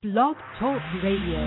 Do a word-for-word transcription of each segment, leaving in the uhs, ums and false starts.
Blog Talk Radio.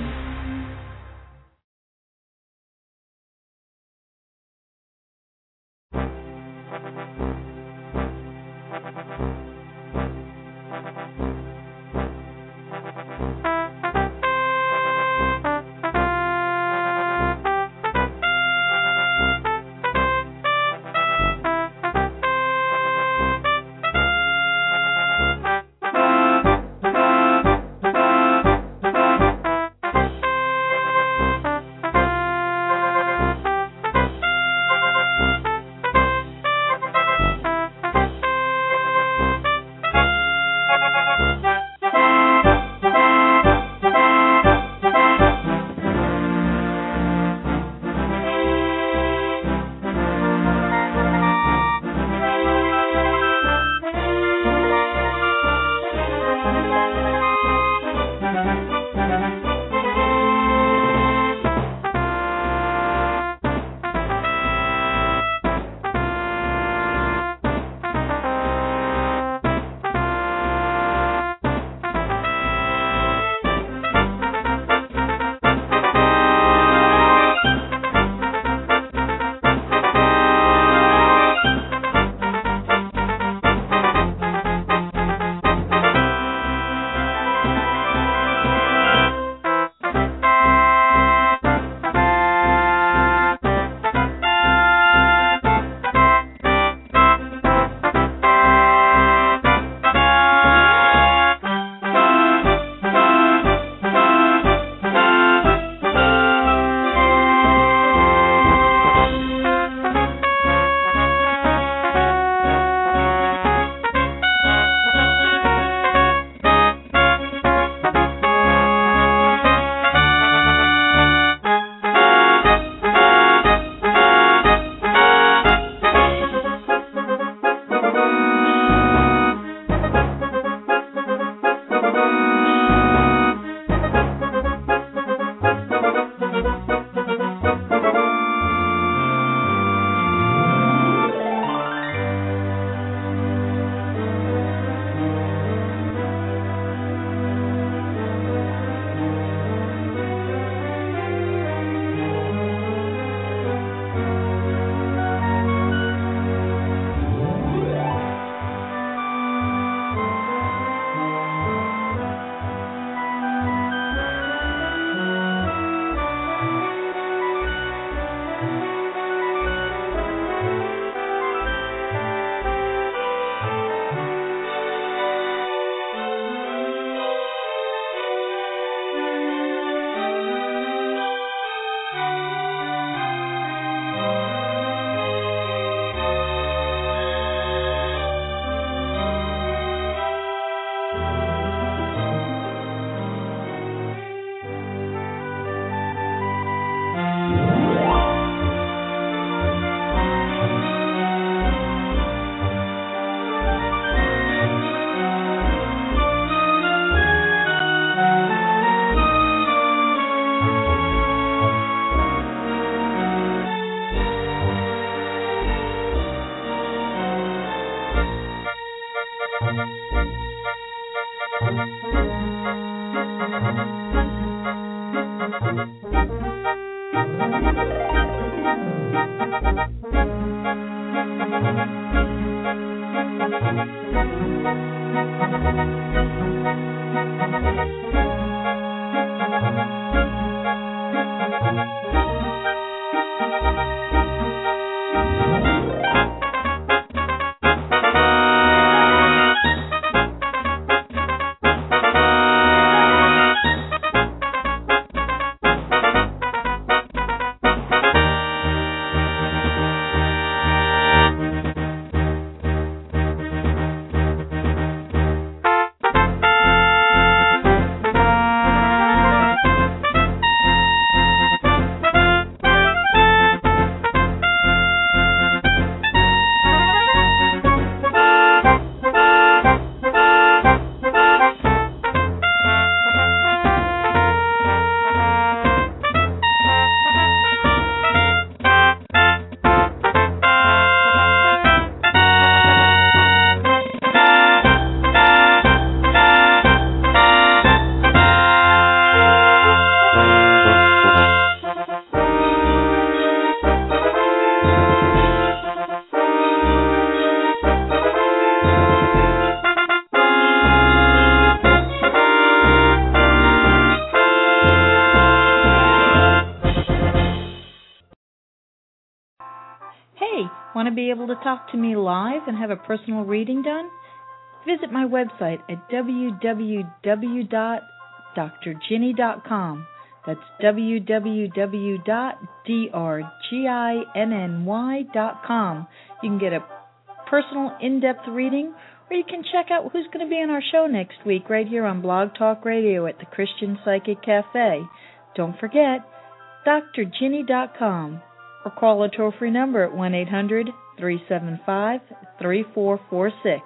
Want to be able to talk to me live and have a personal reading done? Visit my website at w w w dot d r ginny dot com. That's w w w dot d r ginny dot com. You can get a personal in-depth reading, or you can check out who's going to be on our show next week right here on Blog Talk Radio at the Christian Psychic Cafe. Don't forget, d r ginny dot com, or call a toll-free number at one eight hundred three seven five three four four six.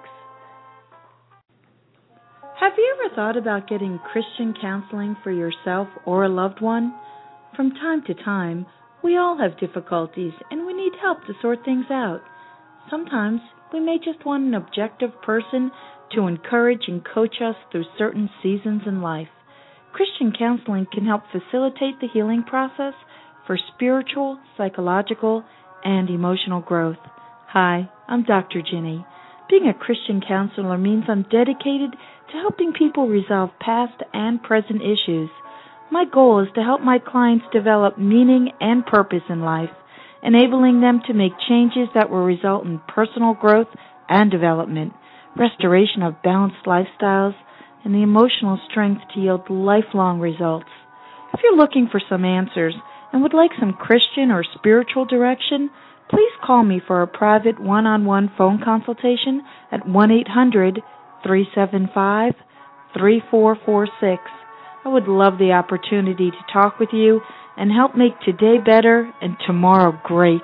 Have you ever thought about getting Christian counseling for yourself or a loved one? From time to time, we all have difficulties and we need help to sort things out. Sometimes we may just want an objective person to encourage and coach us through certain seasons in life. Christian counseling can help facilitate the healing process for spiritual, psychological, and emotional growth. Hi, I'm Doctor Ginny. Being a Christian counselor means I'm dedicated to helping people resolve past and present issues. My goal is to help my clients develop meaning and purpose in life, enabling them to make changes that will result in personal growth and development, restoration of balanced lifestyles, and the emotional strength to yield lifelong results. If you're looking for some answers and would like some Christian or spiritual direction, please call me for a private one-on-one phone consultation at one eight hundred three seven five three four four six. I would love the opportunity to talk with you and help make today better and tomorrow great.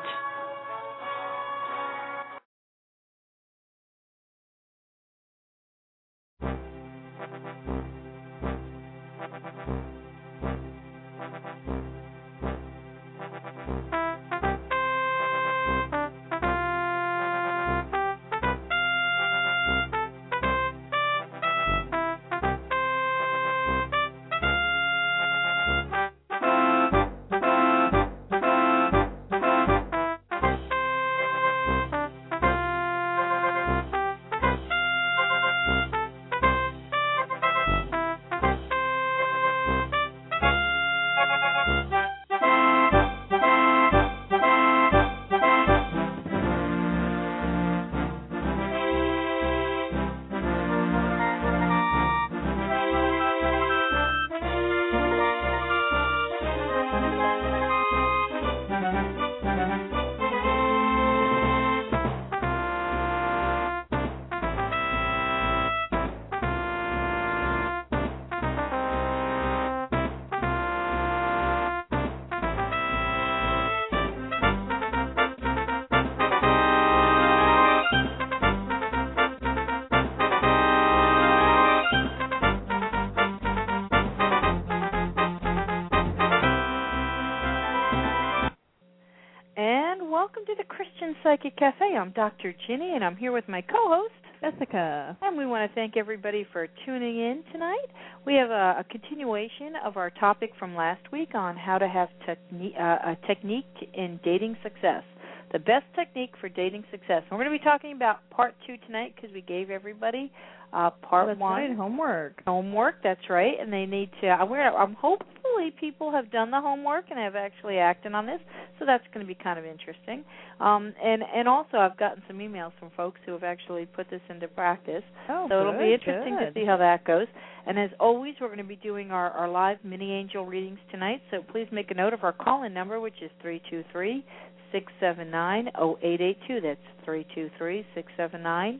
Psychic Cafe. I'm Doctor Ginny, and I'm here with my co-host, Jessica. And we want to thank everybody for tuning in tonight. We have a, a continuation of our topic from last week on how to have techni- uh, a technique in dating success, the best technique for dating success. And we're going to be talking about part two tonight because we gave everybody uh, part that's one. Right, homework. Homework, that's right. And they need to, I'm, I'm hopefully people have done the homework and have actually acted on this, so that's going to be kind of interesting. Um, and, and also I've gotten some emails from folks who have actually put this into practice. Oh, so good, it'll be interesting good. to see how that goes. And as always, we're going to be doing our, our live mini angel readings tonight, so please make a note of our call-in number, which is three two three, six seven nine, zero eight eight two. That's three two three, six seven nine,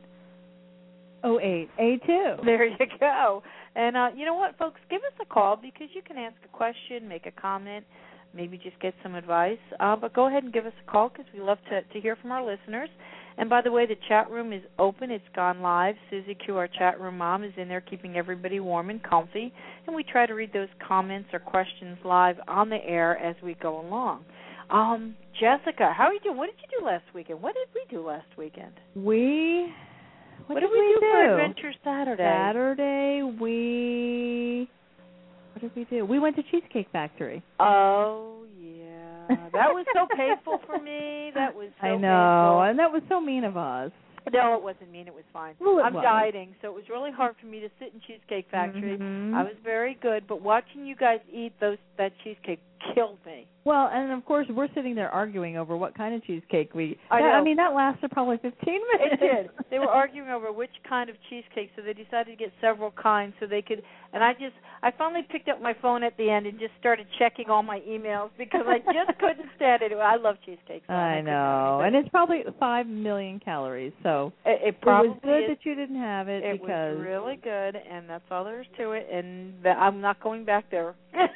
zero eight eight two. There you go. And uh, you know what, folks? Give us a call because you can ask a question, make a comment, maybe just get some advice. Uh, but go ahead and give us a call because we love to, to hear from our listeners. And by the way, the chat room is open. It's gone live. Susie Q, our chat room mom, is in there keeping everybody warm and comfy. And we try to read those comments or questions live on the air as we go along. Um, Jessica, how are you doing? What did you do last weekend? What did we do last weekend? We... What, what did, did we, we do, do for Adventure Saturday? Saturday, we... What did we do? We went to Cheesecake Factory. Oh, yeah. That was so painful for me. That was so I know, painful. and that was so mean of us. No, it wasn't mean. It was fine. Well, it I'm was. dieting, so it was really hard for me to sit in Cheesecake Factory. Mm-hmm. I was very good, but watching you guys eat those that cheesecake killed me. Well, and of course we're sitting there arguing over what kind of cheesecake we. I, that, know. I mean, that lasted probably fifteen minutes. It did. They were arguing over which kind of cheesecake, so they decided to get several kinds so they could. And I just, I finally picked up my phone at the end and just started checking all my emails because I just couldn't stand it. I love cheesecake. So I, I know, and it's probably five million calories. So it, it probably it was good is. that you didn't have it. It because was really good, and that's all there is to it. And the, I'm not going back there.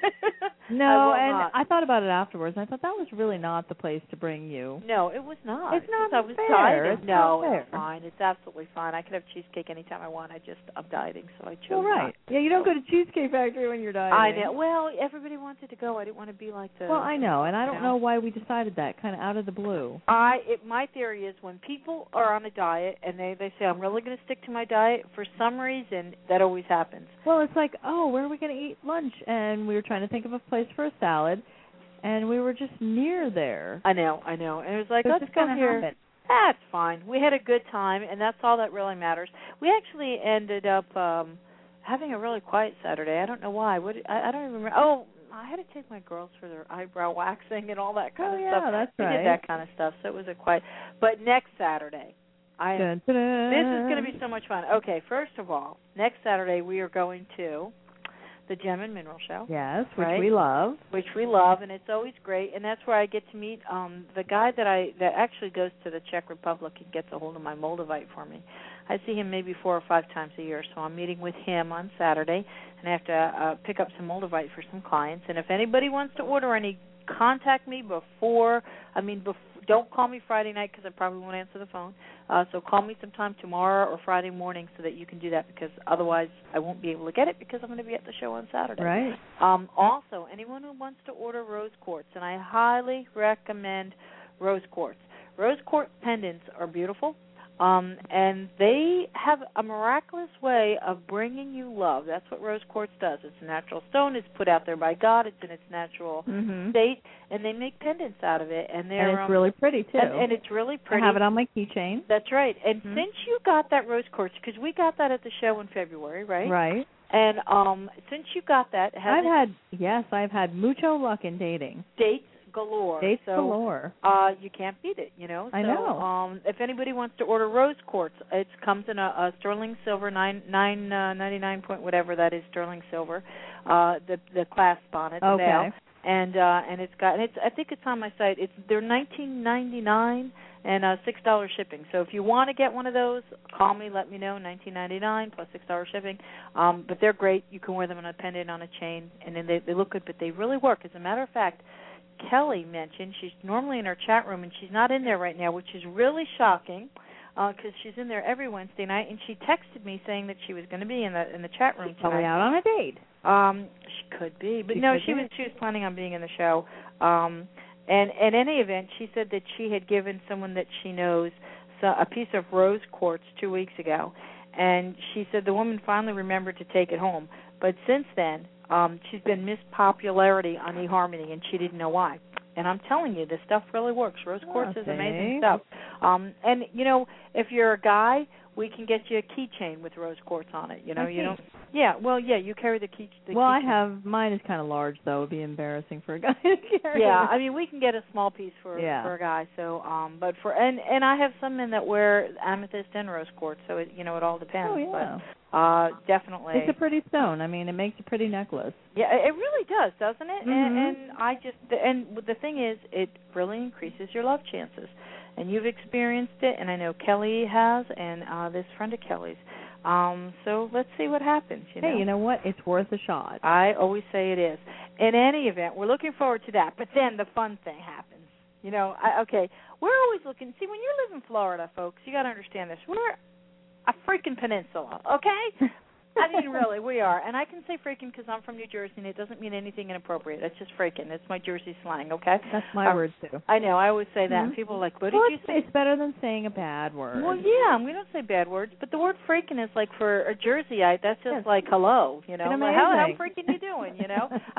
No, I and not. I thought about it afterwards, and I thought that was really not the place to bring you. No, it was not. It's not I was fair. dieting. It's no, not fair. it's fine. It's absolutely fine. I could have cheesecake anytime I want. I just I'm dieting, so I chose Well, right. not. Yeah, you don't go to Cheesecake Factory when you're dieting. I know. Well, everybody wanted to go. I didn't want to be like the. Well, I know, and I don't you know. know why we decided that, kind of out of the blue. I it, my theory is when people are on a diet and they they say I'm really going to stick to my diet, for some reason that always happens. Well, it's like, oh, where are we going to eat lunch? And we were trying to think of a place for a salad, and we were just near there. I know, I know. And it was like, So let's just go kinda here. happen. That's fine. We had a good time, and that's all that really matters. We actually ended up um having a really quiet Saturday. I don't know why. What I, I don't even remember. Oh, I had to take my girls for their eyebrow waxing and all that kind Oh, of yeah, stuff. that's we right. did that kind of stuff, so it was a quiet. But next Saturday, I Dun, dun, dun. this is going to be so much fun. Okay, first of all, next Saturday we are going to the Gem and Mineral Show. Yes, which right? we love. Which we love, and it's always great. And that's where I get to meet um, the guy that I that actually goes to the Czech Republic and gets a hold of my Moldavite for me. I see him maybe four or five times a year, so I'm meeting with him on Saturday, and I have to uh, pick up some Moldavite for some clients. And if anybody wants to order any, contact me before. I mean, before. Don't call me Friday night because I probably won't answer the phone. Uh, so call me sometime tomorrow or Friday morning so that you can do that, because otherwise I won't be able to get it because I'm going to be at the show on Saturday. Right. Um, also, anyone who wants to order rose quartz, and I highly recommend rose quartz. Rose quartz pendants are beautiful. Um, and they have a miraculous way of bringing you love. That's what rose quartz does. It's a natural stone. It's put out there by God. It's in its natural Mm-hmm. state, and they make pendants out of it. And they're And it's um, really pretty, too. and, and it's really pretty. I have it on my keychain. That's right. And Mm-hmm. since you got that rose quartz, because we got that at the show in February, right? Right. And um, since you got that, has I've had, yes, I've had mucho luck in dating. dates galore. Dates so, galore. Uh, you can't beat it, you know. I so, know. Um, if anybody wants to order rose quartz, it comes in a, a sterling silver nine nine uh, ninety nine point whatever that is, sterling silver. Uh, the the clasp on it, the Okay. veil, and uh, and it's got and it's I think it's on my site. It's they're nineteen ninety nine and uh, six dollars shipping. So if you want to get one of those, call me. Let me know. Nineteen ninety nine plus six dollars shipping. Um, but they're great. You can wear them on a pendant, on a chain, and then they they look good. But they really work. As a matter of fact, Kelly mentioned she's normally in our chat room, and she's not in there right now, which is really shocking because uh, she's in there every Wednesday night. And she texted me saying that she was going to be in the in the chat room She's probably tonight. out on a date. Um, she could be, but She no, could she be. was she was planning on being in the show. Um, and in any event, she said that she had given someone that she knows so, a piece of rose quartz two weeks ago, and she said the woman finally remembered to take it home. But since then, um, she's been missed popularity on eHarmony, and she didn't know why. And I'm telling you, this stuff really works. Rose quartz is Okay. amazing stuff. Um, and you know, if you're a guy, we can get you a keychain with rose quartz on it. You know, A you key. don't. Yeah, well, yeah, you carry the key. The Well, I keychain. have, mine is kind of large, though. It would be embarrassing for a guy to carry. Yeah, it. I mean, we can get a small piece for Yeah. for a guy. So, um, but for and and I have some men that wear amethyst and rose quartz. So it, you know, it all depends. Oh, yeah. But uh, definitely. It's a pretty stone. I mean, it makes a pretty necklace. Yeah, it really does, doesn't it? Mhm. And, and I just and the thing is, it really increases your love chances. And you've experienced it, and I know Kelly has, and uh, this friend of Kelly's. Um, so let's see what happens. You know? Hey, you know what? It's worth a shot. I always say it is. In any event, we're looking forward to that. But then the fun thing happens. You know, I, okay, we're always looking. See, when you live in Florida, folks, you got to understand this. We're a freaking peninsula, okay? I mean, really, we are. And I can say freaking because I'm from New Jersey, and it doesn't mean anything inappropriate. It's just freaking. It's my Jersey slang, okay? That's my Um, word, too. I know. I always say that. Mhm. And people are like, what Well, did you it's, say? it's better than saying a bad word. Well, yeah, we don't say bad words, but the word freaking is like for a Jerseyite, that's just Yes. like hello, you know. It's Like, how how amazing. freaking you doing, you know? I have a friend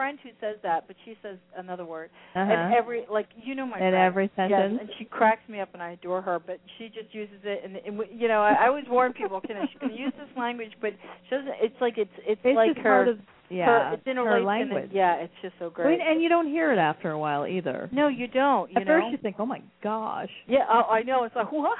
friend who says that, but she says another word. Uh-huh. And every, like, you know my In friend. every sentence? Yes, and she cracks me up, and I adore her, but she just uses it. And, and you know, I, I always warn people, can she can use this language, but she doesn't, it's like, it's it's, it's like just her, part of, yeah, her, it's in her, her language. language. Yeah, it's just so great. I mean, and you don't hear it after a while either. No, you don't, you At know. first you think, oh, my gosh. Yeah, oh, I know. It's like, what?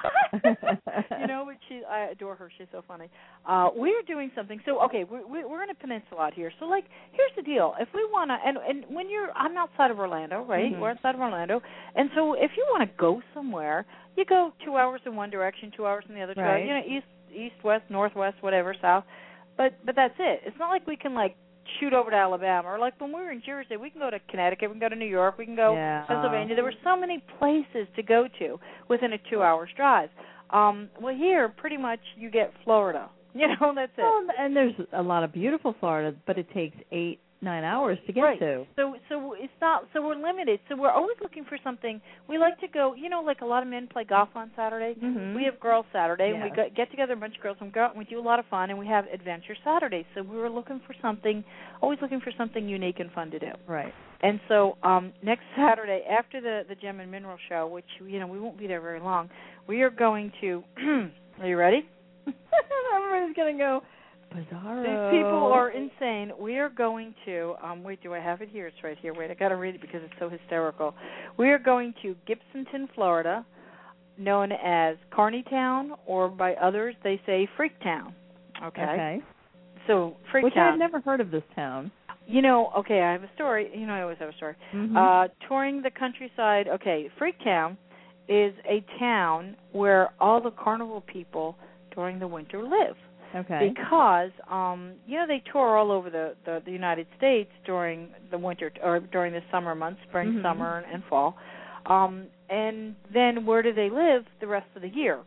You know, but she, I adore her. She's so funny. Uh, we're doing something. So, okay, we're, we're in a peninsula out here. So, like, here's the deal. If we want to, and, and when you're, I'm outside of Orlando, right? Mm-hmm. We're outside of Orlando. And so if you want to go somewhere, you go two hours in one direction, two hours in the other. Two right. hours, you know, east, east, west, northwest, whatever, south. But but that's it. It's not like we can, like, shoot over to Alabama. Or, like, when we were in Jersey, we can go to Connecticut, we can go to New York, we can go yeah. to Pennsylvania. There were so many places to go to within a two-hour drive. Um, well, here, pretty much, you get Florida. You know, that's it. Well, and there's a lot of beautiful Florida, but it takes eight, nine hours to get right. to. So, so it's not. So we're limited. So we're always looking for something. We like to go. You know, like a lot of men play golf on Saturday. Mm-hmm. We have Girls Saturday, yes. and we go, get together a bunch of girls, and we go out and we do a lot of fun, and we have Adventure Saturday. So we were looking for something. Always looking for something unique and fun to do. Right. And so um, next Saturday, after the the Gem and Mineral Show, which you know we won't be there very long, we are going to. Are you ready? Everybody's gonna go. Bizarro. These people are insane. We are going to. Um, wait, do I have it here? It's right here. Wait, I got to read it because it's so hysterical. We are going to Gibsonton, Florida, known as Carneytown, or by others they say Freaktown. Okay. Okay. So Freaktown. Which I've never heard of this town. You know, okay, I have a story. You know, I always have a story. Mm-hmm. Uh, touring the countryside. Okay, Freaktown is a town where all the carnival people during the winter live. Okay. Because, um, you know, they tour all over the, the, the United States during the winter, or during the summer months, spring, mm-hmm. summer, and, and fall. Um, and then where do they live the rest of the year?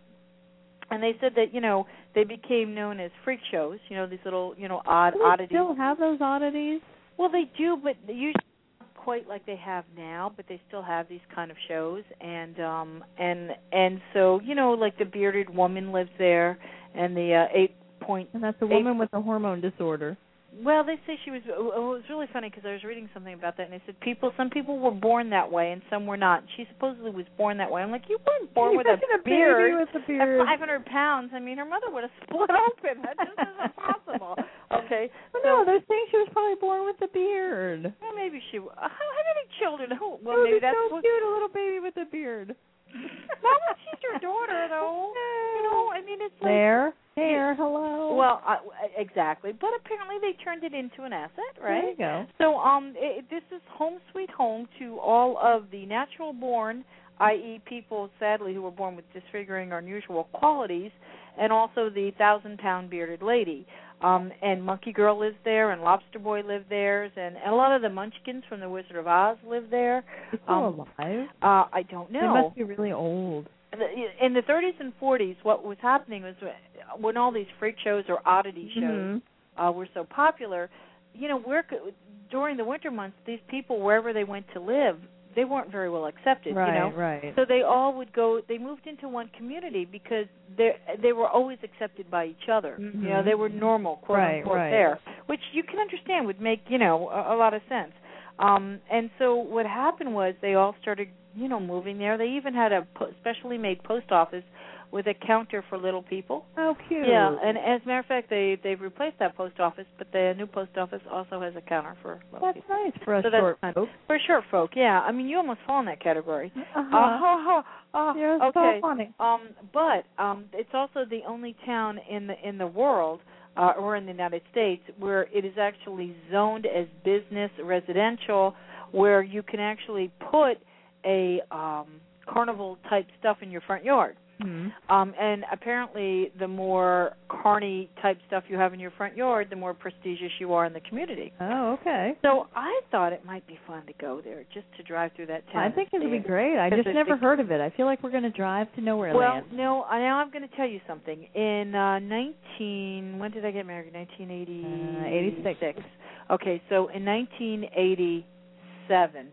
And they said that, you know, they became known as freak shows, you know, these little, you know, odd do they oddities. still have those oddities? Well, they do, but they usually not quite like they have now, but they still have these kind of shows. And um, and and so, you know, like the bearded woman lives there, and the uh, eight point. And that's a woman with a hormone disorder. Well, they say she was. It was really funny because I was reading something about that, and they said people, some people were born that way, and some were not. She supposedly was born that way. I'm like, you weren't born with a, a beard, baby with a beard at five hundred pounds. I mean, her mother would have split open. That just isn't possible. Okay. Well, so, no, they're saying she was probably born with a beard. Well, maybe she. Uh, how, how many children? Who? Well, oh, maybe that's that's so what, cute, a little baby with a beard. Not when she's your daughter, though. You know, I mean, it's like there, there, hello. Well, uh, exactly. But apparently they turned it into an asset, right? There you go. So um, it, this is home sweet home to all of the natural born, that is people, sadly, who were born with disfiguring or unusual qualities, and also the thousand-pound bearded lady. Um, and Monkey Girl lives there, and Lobster Boy lived there, and, and a lot of the Munchkins from The Wizard of Oz live there. They're still um, alive? Uh, I don't know. They must be really old. In the thirties and forties, what was happening was when all these freak shows or oddity shows mm-hmm. uh, were so popular, you know, where during the winter months, these people, wherever they went to live, they weren't very well accepted, right, you know. Right, So they all would go, they moved into one community because they they were always accepted by each other. Mm-hmm. You know, they were normal, quote right, unquote, right. there, which you can understand would make, you know, a, a lot of sense. Um, and so what happened was they all started, you know, moving there. They even had a po- specially made post office with a counter for little people. Oh, cute. Yeah, and as a matter of fact, they, they've replaced that post office, but the new post office also has a counter for little That's people. nice for us So short that's, folk. For short folk, yeah. I mean, you almost fall in that category. Uh-huh. Uh, uh, You're okay. so funny. Um, but um, it's also the only town in the in the world uh, or in the United States where it is actually zoned as business residential, where you can actually put a um, carnival type stuff in your front yard. Mm-hmm. Um, and apparently, the more carny type stuff you have in your front yard, the more prestigious you are in the community. Oh, okay. So I thought it might be fun to go there, just to drive through that town. I think it would be and see great. I just it's never big- heard of it. I feel like we're going to drive to nowhere Well, land. no. I- Now I'm going to tell you something. In uh, nineteen, when did I get married? nineteen eighty-six. Uh, eighty-six. Okay, so in nineteen eighty-seven,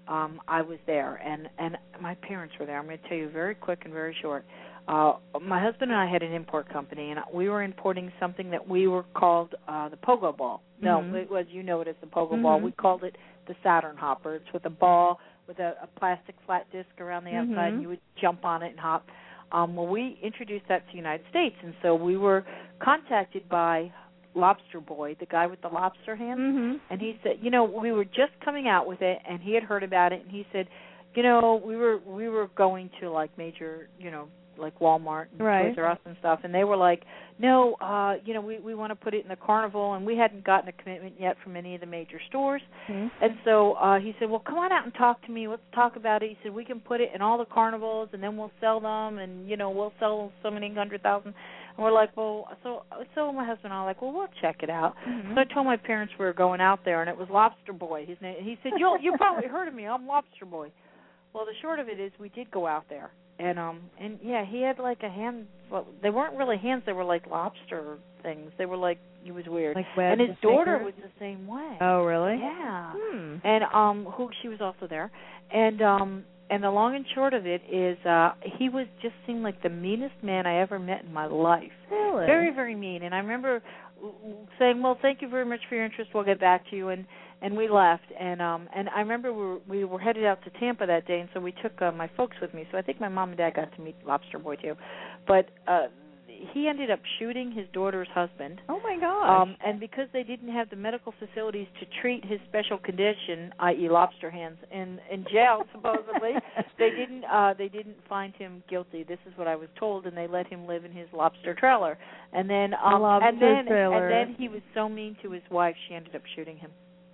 um, I was there, and, and my parents were there. I'm going to tell you very quick and very short. Uh, my husband and I had an import company, and we were importing something that we were called uh, the pogo ball. No, Mm-hmm. it was, you know it as the pogo Mm-hmm. ball. We called it the Saturn hopper. It's with a ball with a, a plastic flat disc around the outside, Mm-hmm. and you would jump on it and hop. Um, well, we introduced that to the United States, and so we were contacted by Lobster Boy, the guy with the lobster hands, Mm-hmm. and he said, you know, we were just coming out with it, and he had heard about it, and he said, you know, we were we were going to like major, you know, like Walmart and Right. Toys R Us and stuff, and they were like, no, uh, you know, we we want to put it in the carnival, and we hadn't gotten a commitment yet from any of the major stores, Mm-hmm. and so uh, he said, well, come on out and talk to me. Let's talk about it. He said, we can put it in all the carnivals, and then we'll sell them, and you know, we'll sell so many hundred thousand. And we're like, well, so so my husband and I were like, well, we'll check it out. Mm-hmm. So I told my parents we were going out there, and it was Lobster Boy. His name. He said, you you probably heard of me. I'm Lobster Boy. Well, the short of it is, we did go out there, and um, and yeah, he had like a hand. Well, they weren't really hands; they were like lobster things. They were like, it was weird. Like webs and his and daughter fingers? was the same way. Oh, really? Yeah. Hmm. And um, who she was also there, and um, and the long and short of it is, uh, he was just seemed like the meanest man I ever met in my life. Really? Very, very mean. And I remember saying, well, thank you very much for your interest. We'll get back to you. And, and we left. And um, and I remember we were, we were headed out to Tampa that day, and so we took uh, my folks with me. So I think my mom and dad got to meet Lobster Boy, too. But uh, he ended up shooting his daughter's husband. Oh, my gosh. Um, and because they didn't have the medical facilities to treat his special condition, that is lobster hands, in, in jail, supposedly, they didn't uh, they didn't find him guilty. This is what I was told, and they let him live in his lobster trailer. And then um, lobster and then trailer. and then he was so mean to his wife, she ended up shooting him.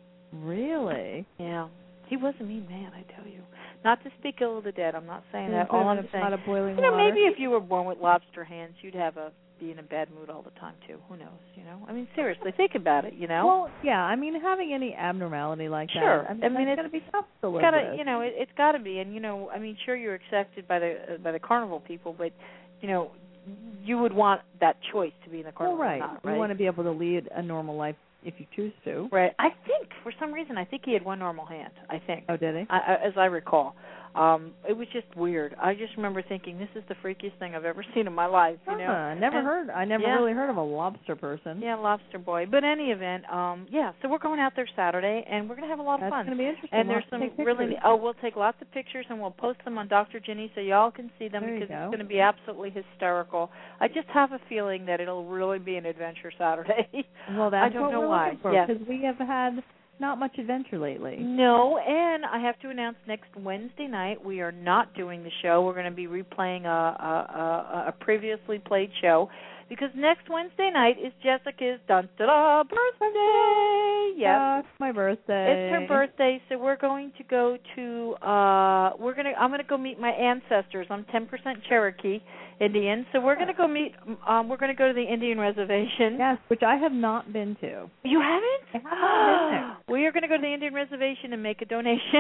Really? Yeah. He was a mean man, I tell you. Not to speak ill of the dead. I'm not saying Yeah, that. All I'm a saying, pot of boiling you know, water. maybe if you were born with lobster hands, you'd have a be in a bad mood all the time too. Who knows? You know. I mean, seriously, think about it. You know. Well, yeah. I mean, having any abnormality like Sure. that, I mean, I mean, it's it's going to be tough to live gotta, with. you know, it, it's got to be, and you know, I mean, sure, you're accepted by the uh, by the carnival people, but you know, you would want that choice to be in the carnival. Well, right. Or not, right. You want to be able to lead a normal life if you choose to. Right. I think for some reason, I think he had one normal hand. I think. Oh, did he? I, I, as I recall. Um, it was just weird. I just remember thinking, this is the freakiest thing I've ever seen in my life. You know, uh, never and, heard. I never yeah. really heard of a lobster person. Yeah, Lobster Boy. But any event, um, yeah. So we're going out there Saturday, and we're gonna have a lot That's of fun. going to be interesting. And We'll there's have to some take really. pictures. Oh, we'll take lots of pictures, and we'll post them on Doctor Ginny so y'all can see them, There you because go. it's going to be absolutely hysterical. I just have a feeling that it'll really be an adventure Saturday. Well, that's I don't what know we're why. looking for, Yeah. because we have had not much adventure lately. No, and I have to announce next Wednesday night we are not doing the show. We're going to be replaying a, a, a, a previously played show, because next Wednesday night is Jessica's dun da da birthday. Yes, That's my birthday. it's her birthday, so we're going to go to. Uh, we're gonna. I'm going to go meet my ancestors. I'm ten percent Cherokee Indian, so we're going to go meet. Um, we're going to go to the Indian reservation. Yes, which I have not been to. You haven't? I have not been there. We are going to go to the Indian reservation and make a donation.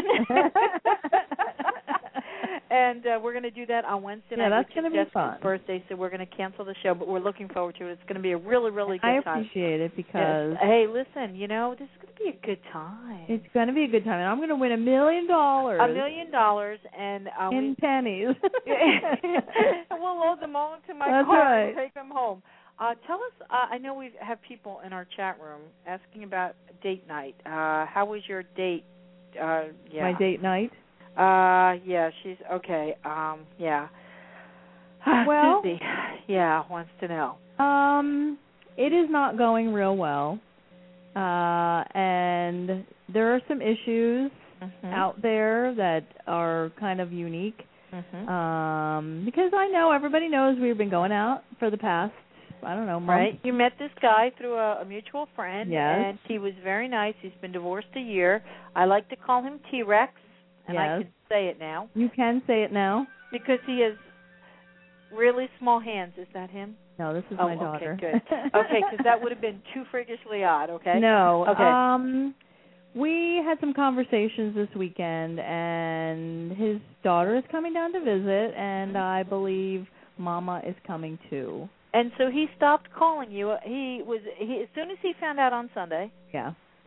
And uh, we're going to do that on Wednesday Yeah, night, that's which gonna is be Jessica's fun. birthday, so we're going to cancel the show, but we're looking forward to it. It's going to be a really, really good I time. appreciate it, because Yes. Hey, listen, you know, this is going to be a good time. it's going to be a good time, and I'm going to win a million dollars. A million dollars, and uh, in we, pennies. and we'll load them all into my That's car right. and take them home. Uh, tell us, uh, I know we have people in our chat room asking about date night. Uh, how was your date? Uh, yeah. My date night. Uh, yeah, she's okay. Um, yeah. Well- Susie, yeah, wants to know. Um, it is not going real well, uh, and there are some issues Mm-hmm. out there that are kind of unique. Mm-hmm. Um, because I know everybody knows we've been going out for the past, I don't know, month. Right. You met this guy through a, a mutual friend, Yes. and he was very nice. He's been divorced a year. I like to call him T-Rex, and I Yes. can say it now You can say it now. because he has really small hands. Is that him? No, this is Oh, my daughter. okay, good. Okay, because that would have been too freakishly odd. Okay. No. Okay. Um, we had some conversations this weekend, and his daughter is coming down to visit, and I believe Mama is coming too. And so he stopped calling you. He was he as soon as he found out on Sunday. Yeah.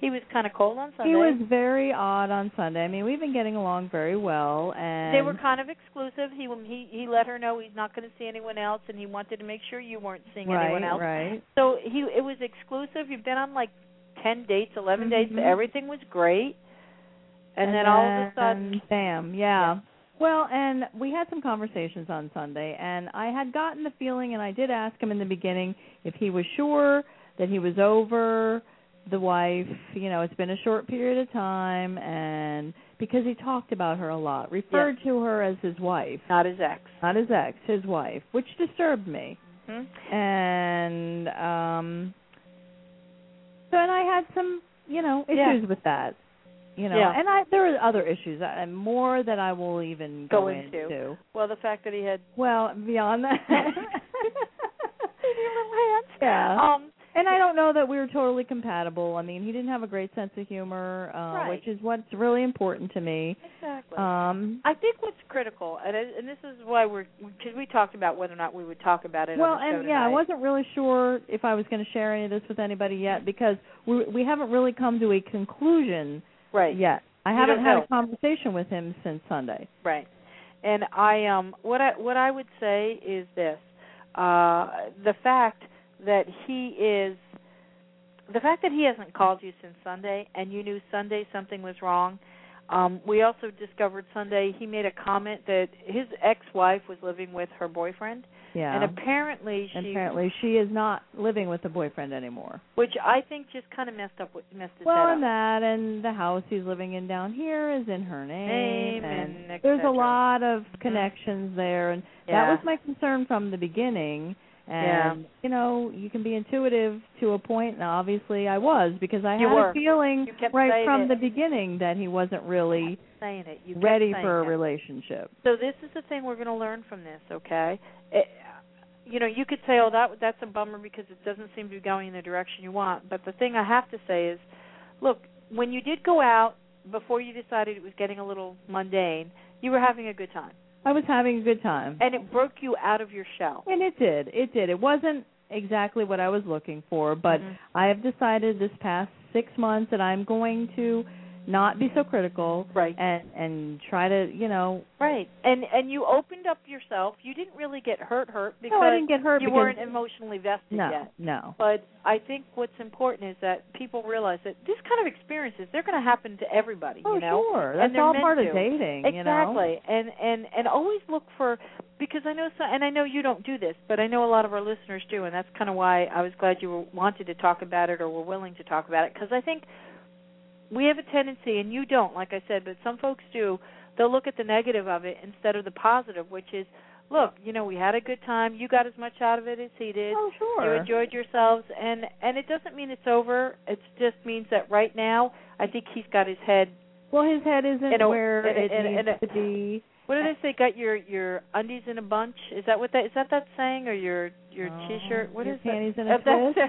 He was kind of cold on Sunday. He was very odd on Sunday. I mean, we've been getting along very well, and they were kind of exclusive. He he he let her know he's not going to see anyone else, and he wanted to make sure you weren't seeing right, anyone else. Right. So he it was exclusive. You've been on like ten dates, eleven mm-hmm. dates. Everything was great, and, and then, then all of a sudden, bam, yeah. yeah. Well, and we had some conversations on Sunday, and I had gotten the feeling, and I did ask him in the beginning if he was sure that he was over the wife. You know, it's been a short period of time, and because he talked about her a lot, referred yeah. to her as his wife. Not his ex. Not his ex, his wife, which disturbed me. Mm-hmm. And um, so, and I had some, you know, issues yeah. with that. You know, yeah. and I there are other issues, and more that I will even go, go into. into. Well, the fact that he had well beyond that, little hands. Yeah. Um, and I don't know that we were totally compatible. I mean, he didn't have a great sense of humor, uh, right. which is what's really important to me. Exactly. Um, I think what's critical, and and this is why we're because we talked about whether or not we would talk about it. Well, on the show and yeah, tonight. I wasn't really sure if I was going to share any of this with anybody yet because we we haven't really come to a conclusion right. yet. I You haven't don't had know. a conversation with him since Sunday. Right. And I um what I what I would say is this. Uh the fact that he is the fact that he hasn't called you since Sunday and you knew Sunday something was wrong. Um we also discovered Sunday he made a comment that his ex-wife was living with her boyfriend. Yeah. And apparently she apparently she is not living with the boyfriend anymore. Which I think just kind of messed up with messed his well, head up. and that and the house he's living in down here is in her name, name and, and there's a lot of connections mm-hmm. there, and yeah. that was my concern from the beginning. And yeah. you know, you can be intuitive to a point, and obviously I was because I you had were. a feeling right from it. the beginning that he wasn't really saying it. You ready for a it. relationship. So this is the thing we're going to learn from this, okay? It, you know, you could say, oh, that that's a bummer because it doesn't seem to be going in the direction you want. But the thing I have to say is, look, when you did go out, before you decided it was getting a little mundane, you were having a good time. I was having a good time. And it broke you out of your shell. And it did. It did. It wasn't exactly what I was looking for, but mm-hmm. I have decided this past six months that I'm going to not be so critical, right? And and try to, you know, right. And and you opened up yourself. You didn't really get hurt, hurt because no, I didn't get hurt you because weren't emotionally vested no, yet. No, But I think what's important is that people realize that this kind of experiences they're going to happen to everybody. Oh, you know? sure, that's and all meant part to. of dating. Exactly, you know? and and and always look for because I know some, and I know you don't do this, but I know a lot of our listeners do, and that's kind of why I was glad you were, wanted to talk about it or were willing to talk about it because I think. We have a tendency, and you don't, like I said, but some folks do, they'll look at the negative of it instead of the positive, which is, look, you know, we had a good time. You got as much out of it as he did. Oh, sure. You enjoyed yourselves, and, and it doesn't mean it's over. It just means that right now I think he's got his head. Well, his head isn't a, where in a, it in a, needs in a, to be. What do they say? Got your, your undies in a bunch? Is that what that is? That that saying or your your oh, T-shirt? What your is panties that? in a twist?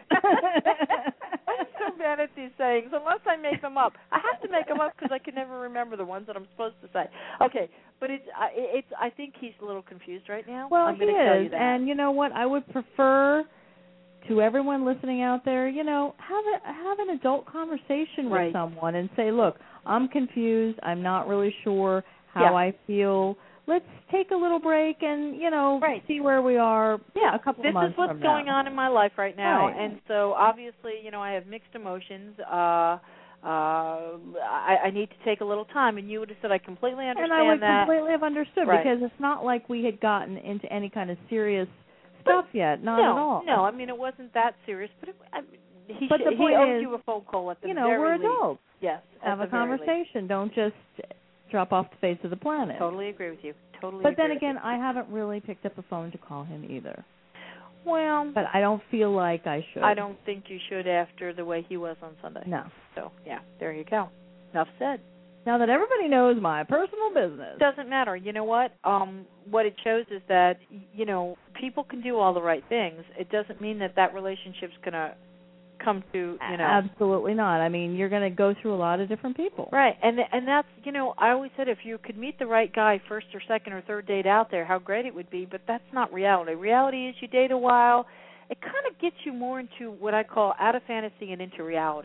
I'm so bad at these sayings. Unless I make them up, I have to make them up because I can never remember the ones that I'm supposed to say. Okay, but it's I it's I think he's a little confused right now. Well, I'm he going to tell you is, that. and you know what? I would prefer to everyone listening out there, you know, have a have an adult conversation with right. someone and say, look, I'm confused. I'm not really sure how yeah. I feel. Let's take a little break and, you know, right. see where we are yeah. a couple this of months is what's from going now. on in my life right now, right. and so obviously, you know, I have mixed emotions. Uh, uh, I, I need to take a little time, and you would have said I completely understand that. And I would that. completely have understood right. because it's not like we had gotten into any kind of serious stuff but yet, not no, at all. No, I mean, it wasn't that serious, but it, I, he, but sh- the point he owed is, you a phone call at the you know, very we're least. adults. Yes, have at a the very conversation. least. Don't just drop off the face of the planet. Totally agree with you. Totally. But agree then with again, you. I haven't really picked up a phone to call him either. Well, but I don't feel like I should. I don't think you should after the way he was on Sunday. No. So yeah, there you go. Enough said. Now that everybody knows my personal business. Doesn't matter. You know what? Um, what it shows is that, you know, people can do all the right things. It doesn't mean that that relationship's going to come to, you know. Absolutely not. I mean, you're going to go through a lot of different people. Right. And and that's, you know, I always said if you could meet the right guy first or second or third date out there, how great it would be. But that's not reality. Reality is you date a while. It kind of gets you more into what I call out of fantasy and into reality.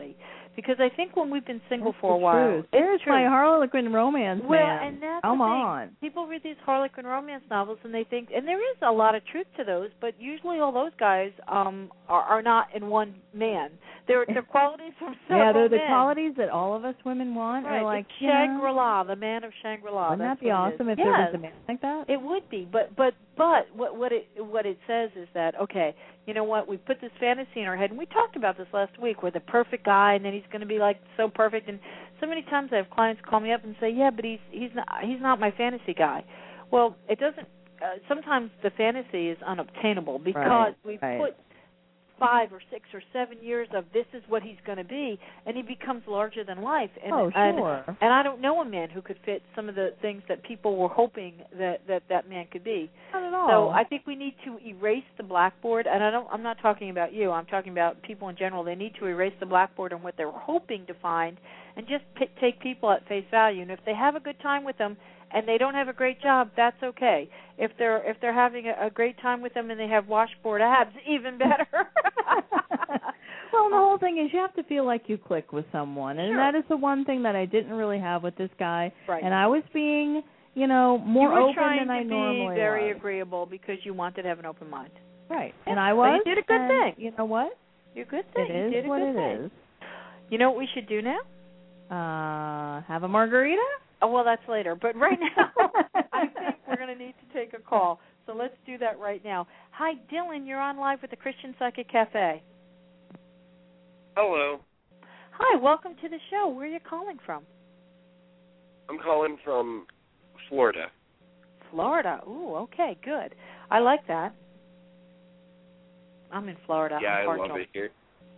Because I think when we've been single That's for a the while, truth. it's There's true. my Harlequin romance well, man. and that's Come the thing. on. People read these Harlequin romance novels and they think, and there is a lot of truth to those, but usually all those guys um are, are not in one man. They're they're qualities from several Yeah, they're the men. qualities that all of us women want. Right. Are like It's you know, Shangri-La, the man of Shangri-La. wouldn't That's that be what it awesome is. if yes. there was a man like that? It would be, but but but what what it what it says is that okay, you know what? We put this fantasy in our head, and we talked about this last week, where the perfect guy, and then he's going to be like so perfect. And so many times I have clients call me up and say, yeah, but he's he's not he's not my fantasy guy. Well, it doesn't. Uh, sometimes the fantasy is unobtainable because Right, we right. put five or six or seven years of this is what he's going to be, and he becomes larger than life. And, oh, sure. And, and I don't know a man who could fit some of the things that people were hoping that that, that man could be. Not at all. So I think we need to erase the blackboard, and I don't, I'm not talking about you. I'm talking about people in general. They need to erase the blackboard on what they're hoping to find and just p- take people at face value. And if they have a good time with them, and they don't have a great job, that's okay. If they're if they're having a, a great time with them and they have washboard abs, even better. Well, the whole thing is you have to feel like you click with someone, and Sure. that is the one thing that I didn't really have with this guy. Right. And I was being, you know, more you were open trying than I to be normally very was. agreable because you wanted to have an open mind. Right. Yeah, And I but was. you did a good and thing. You know what? You're a good thing. It you is did a what good it thing. is. You know what we should do now? Uh, have a margarita? Oh, well, that's later. But right now, I think we're going to need to take a call. So let's do that right now. Hi, Dylan. You're on live with the Christian Psychic Cafe. Hello. Hi, welcome to the show. Where are you calling from? I'm calling from Florida. Florida. Ooh, okay, good. I like that. I'm in Florida. Yeah, I'm I partial. love it here.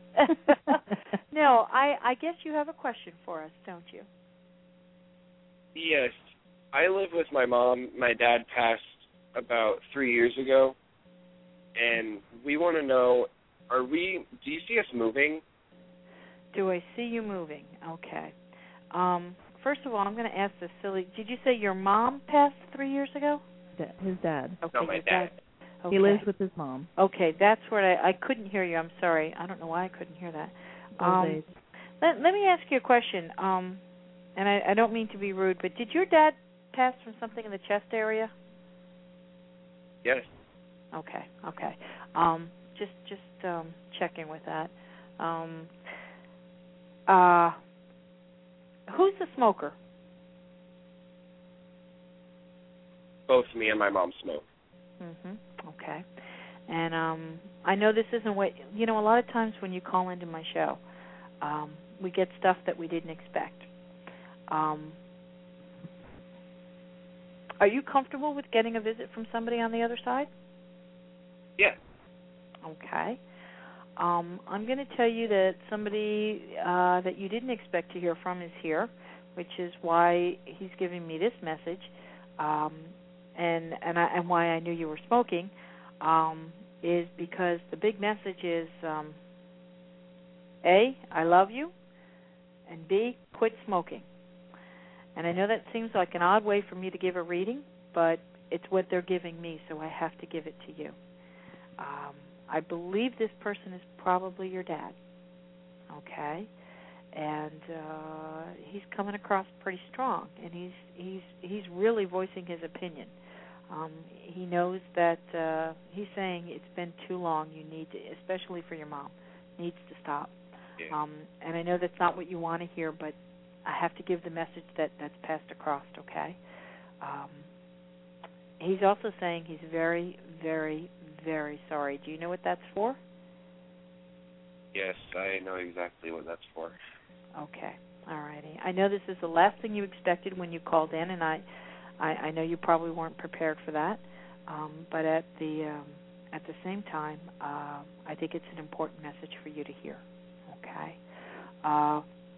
No, I, I guess you have a question for us, don't you? Yes. I live with my mom. My dad passed about three years ago, and we want to know, are we, do you see us moving? Do I see you moving? Okay. Um, first of all, I'm going to ask this silly, did you say your mom passed three years ago? His dad. Okay, No, my your dad. Okay. He lives with his mom. Okay, that's where I, I couldn't hear you. I'm sorry. I don't know why I couldn't hear that. Um, let, let me ask you a question, um, and I, I don't mean to be rude, but did your dad pass from something in the chest area? Yes. Okay, okay. Um, just just um, checking with that. Um, uh, who's the smoker? Both me and my mom smoke. Mhm. Okay. And um, I know this isn't what you know. A lot of times when you call into my show, um, we get stuff that we didn't expect. Um, are you comfortable with getting a visit from somebody on the other side? Yeah. Okay. Um, I'm going to tell you that somebody uh, that you didn't expect to hear from is here, which is why he's giving me this message, um, and and, I, and why I knew you were smoking, um, is because the big message is, um, A, I love you, and B, quit smoking. And I know that seems like an odd way for me to give a reading, but it's what they're giving me, so I have to give it to you. Um, I believe this person is probably your dad, okay? And uh, he's coming across pretty strong, and he's he's he's really voicing his opinion. Um, he knows that uh, he's saying it's been too long. You need to, especially for your mom, needs to stop. Yeah. Um, and I know that's not what you want to hear, but I have to give the message that that's passed across, okay? Um, he's also saying he's very, very, very sorry. Do you know what that's for? Yes, I know exactly what that's for. Okay. All righty. I know this is the last thing you expected when you called in, and I, I, I know you probably weren't prepared for that. Um, but at the um, at the same time, uh, I think it's an important message for you to hear. Okay. Uh,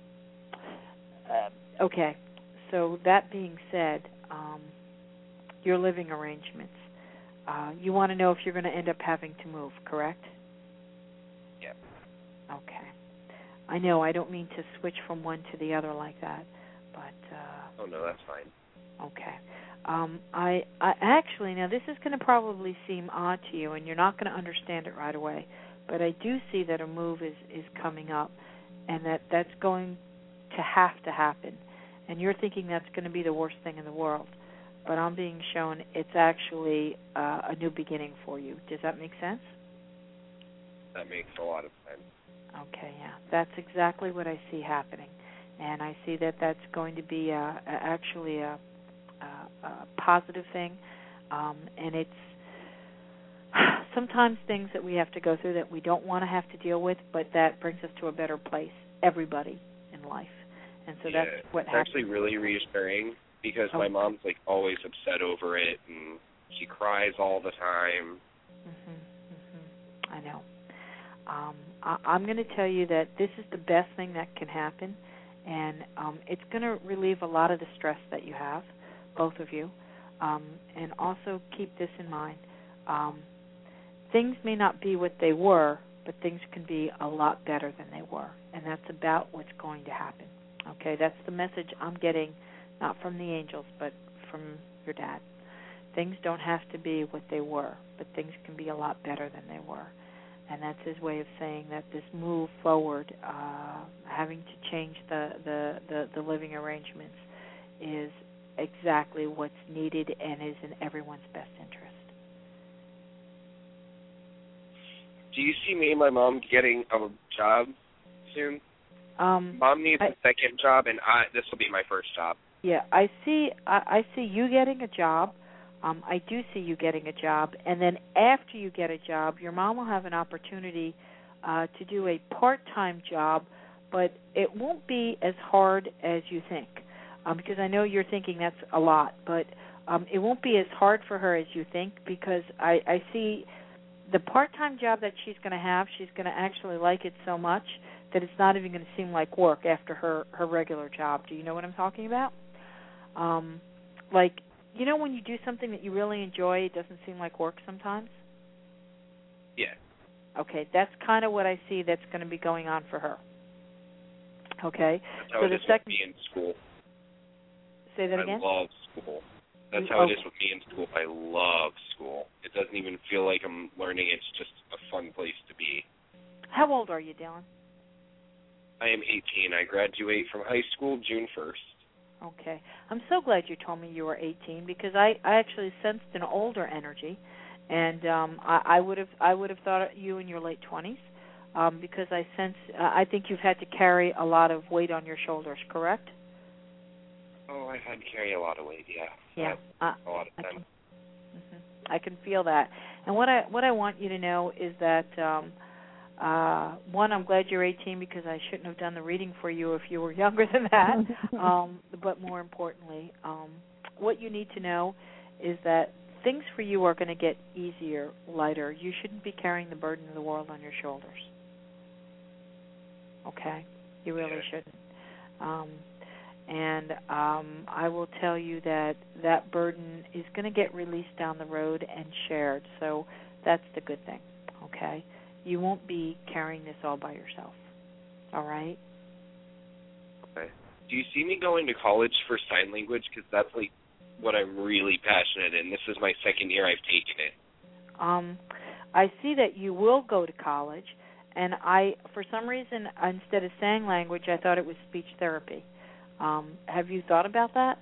uh, okay. So that being said, um, your living arrangements. Uh, you want to know if you're going to end up having to move, correct? Yeah. Okay. I know I don't mean to switch from one to the other like that, but uh, Oh, no, that's fine. okay. Um, I, I actually, now this is going to probably seem odd to you, and you're not going to understand it right away, but I do see that a move is, is coming up, and that that's going to have to happen. And you're thinking that's going to be the worst thing in the world. But I'm being shown it's actually uh, a new beginning for you. Does that make sense? That makes a lot of sense. Okay, yeah. That's exactly what I see happening. And I see that that's going to be a, a, actually a, a, a positive thing. Um, and it's sometimes things that we have to go through that we don't want to have to deal with, but that brings us to a better place, everybody in life. And so yeah, that's what it's happens. actually really reassuring because oh. my mom's like always upset over it, and she cries all the time. Mhm, mhm. I know. Um, I, I'm going to tell you that this is the best thing that can happen, and um, it's going to relieve a lot of the stress that you have, both of you. Um, and also keep this in mind. Um, things may not be what they were, but things can be a lot better than they were, and that's about what's going to happen. Okay, that's the message I'm getting, not from the angels, but from your dad. Things don't have to be what they were, but things can be a lot better than they were. And that's his way of saying that this move forward, uh, having to change the, the, the, the living arrangements, is exactly what's needed and is in everyone's best interest. Do you see me and my mom getting a job soon? Um, Mom needs I, a second job, and I this will be my first job. Yeah, I see. I, I see you getting a job. Um, I do see you getting a job, and then after you get a job, your mom will have an opportunity uh, to do a part-time job, but it won't be as hard as you think, um, because I know you're thinking that's a lot, but um, it won't be as hard for her as you think, because I, I see the part-time job that she's going to have, she's going to actually like it so much that it's not even going to seem like work after her, her regular job. Do you know what I'm talking about? Um, like, you know when you do something that you really enjoy, it doesn't seem like work sometimes? Yeah. Okay, that's kind of what I see that's going to be going on for her. Okay? That's how so it the is second, with me in school. Say that I again? love school. That's You, how okay. it is with me in school. I love school. It doesn't even feel like I'm learning. It's just a fun place to be. How old are you, Dylan? I am eighteen. I graduate from high school June first. Okay. I'm so glad you told me you were eighteen, because I, I actually sensed an older energy, and um, I, I would have I would have thought you in your late twenties, um, because I sense uh, I think you've had to carry a lot of weight on your shoulders. Correct? Oh, I've had to carry a lot of weight. Yeah. Yeah. Uh, Uh, a lot of I time. can, mm-hmm. I can feel that. And what I what I want you to know is that. Um, Uh, one, I'm glad you're eighteen, because I shouldn't have done the reading for you if you were younger than that. um, but more importantly, um, what you need to know is that things for you are going to get easier, lighter. You shouldn't be carrying the burden of the world on your shoulders. Okay? You really yeah. shouldn't. Um, and um, I will tell you that that burden is going to get released down the road and shared. So that's the good thing. Okay? You won't be carrying this all by yourself. All right? Okay. Do you see me going to college for sign language? Because that's, like, what I'm really passionate in. This is my second year I've taken it. Um, I see that you will go to college, and I, for some reason, instead of saying language, I thought it was speech therapy. Um, have you thought about that?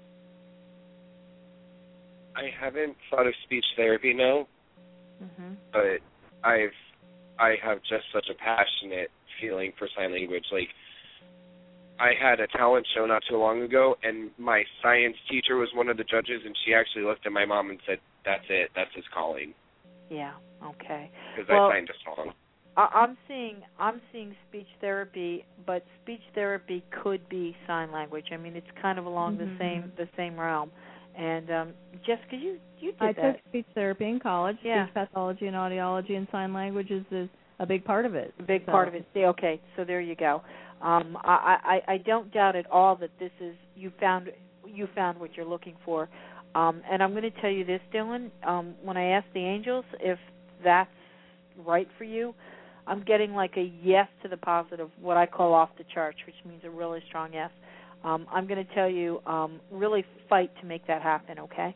I haven't thought of speech therapy, no. Mm-hmm. But I've I have just such a passionate feeling for sign language. Like, I had a talent show not too long ago, and my science teacher was one of the judges, and she actually looked at my mom and said, that's it, that's his calling. Yeah, okay. Because well, I signed a song. I- I'm seeing I'm seeing speech therapy, but speech therapy could be sign language. I mean, it's kind of along mm-hmm. the same the same realm. And um, Jessica, you you did I that. took speech therapy in college. Yeah. Speech pathology and audiology and sign language is, is a big part of it. A big so. part of it. See, okay, so there you go. Um, I, I I don't doubt at all that this is you found you found what you're looking for. Um, and I'm going to tell you this, Dylan. Um, when I asked the angels if that's right for you, I'm getting like a yes to the positive, what I call off the charts, which means a really strong yes. Um, I'm going to tell you, um, really fight to make that happen, okay?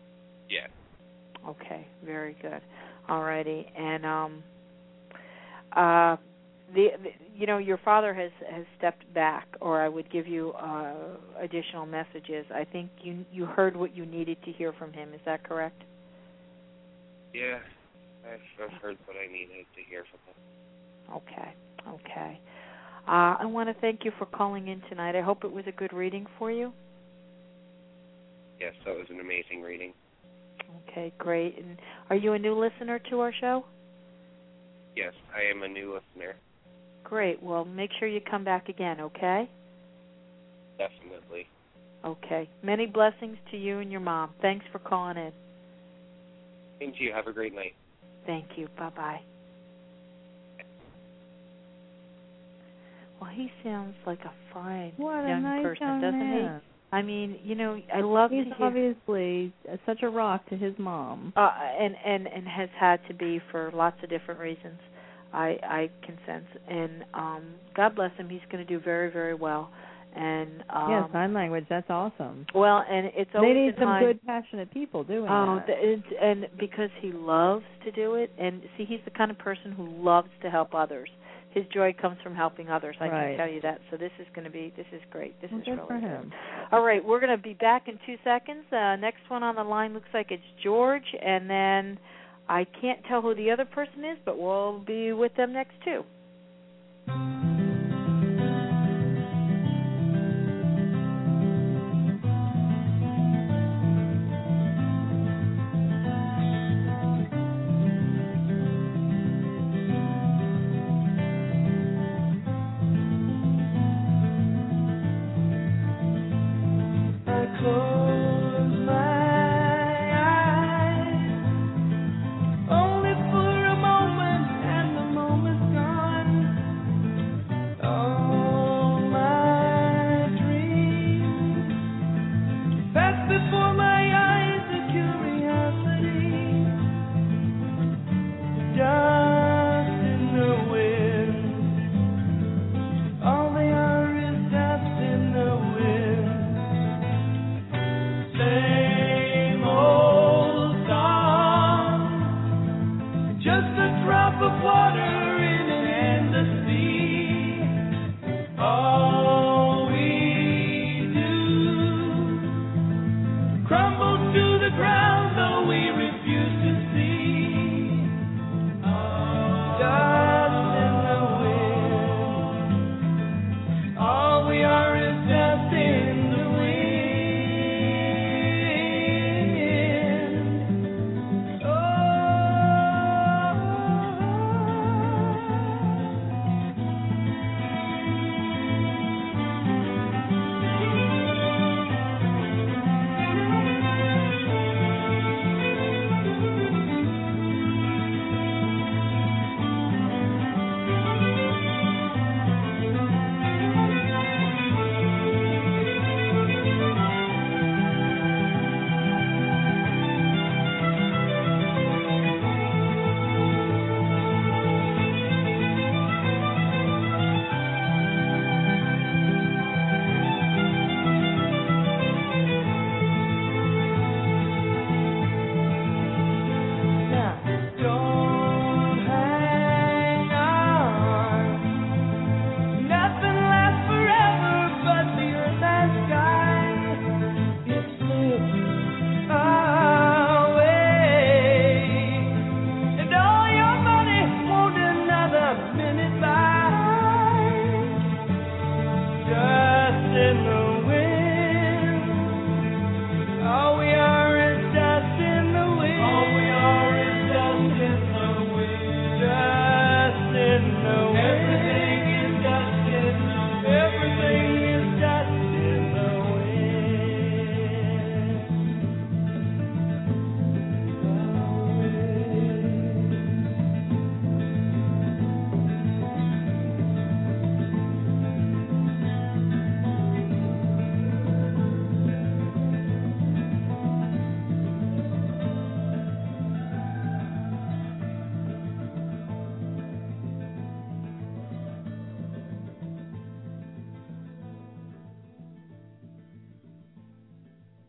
Yeah. Okay, very good. All righty. And um, uh, the, the you know your father has has stepped back, or I would give you uh, additional messages. I think you you heard what you needed to hear from him. Is that correct? Yeah, I've, I've heard what I needed to hear from him. Okay, okay. Uh, I want to thank you for calling in tonight. I hope it was a good reading for you. Yes, that was an amazing reading. Okay, great. And are you a new listener to our show? Yes, I am a new listener. Great. Well, make sure you come back again, okay? Definitely. Okay. Many blessings to you and your mom. Thanks for calling in. Thank you. Have a great night. Thank you. Bye-bye. Well, he sounds like a fine what young a nice person, young doesn't man. he? I mean, you know, I love He's to hear. obviously such a rock to his mom. Uh, and, and, and has had to be for lots of different reasons, I, I can sense. And um, God bless him. He's going to do very, very well. And um, yeah, sign language, that's awesome. Well, and it's always they need some high, good, passionate people doing oh, that. And, and because he loves to do it, and see, he's the kind of person who loves to help others. His joy comes from helping others. I right. can tell you that. So this is going to be, this is great. This well, is good really for him. Good. All right, we're going to be back in two seconds. Uh, next one on the line looks like it's George, and then I can't tell who the other person is, but we'll be with them next too.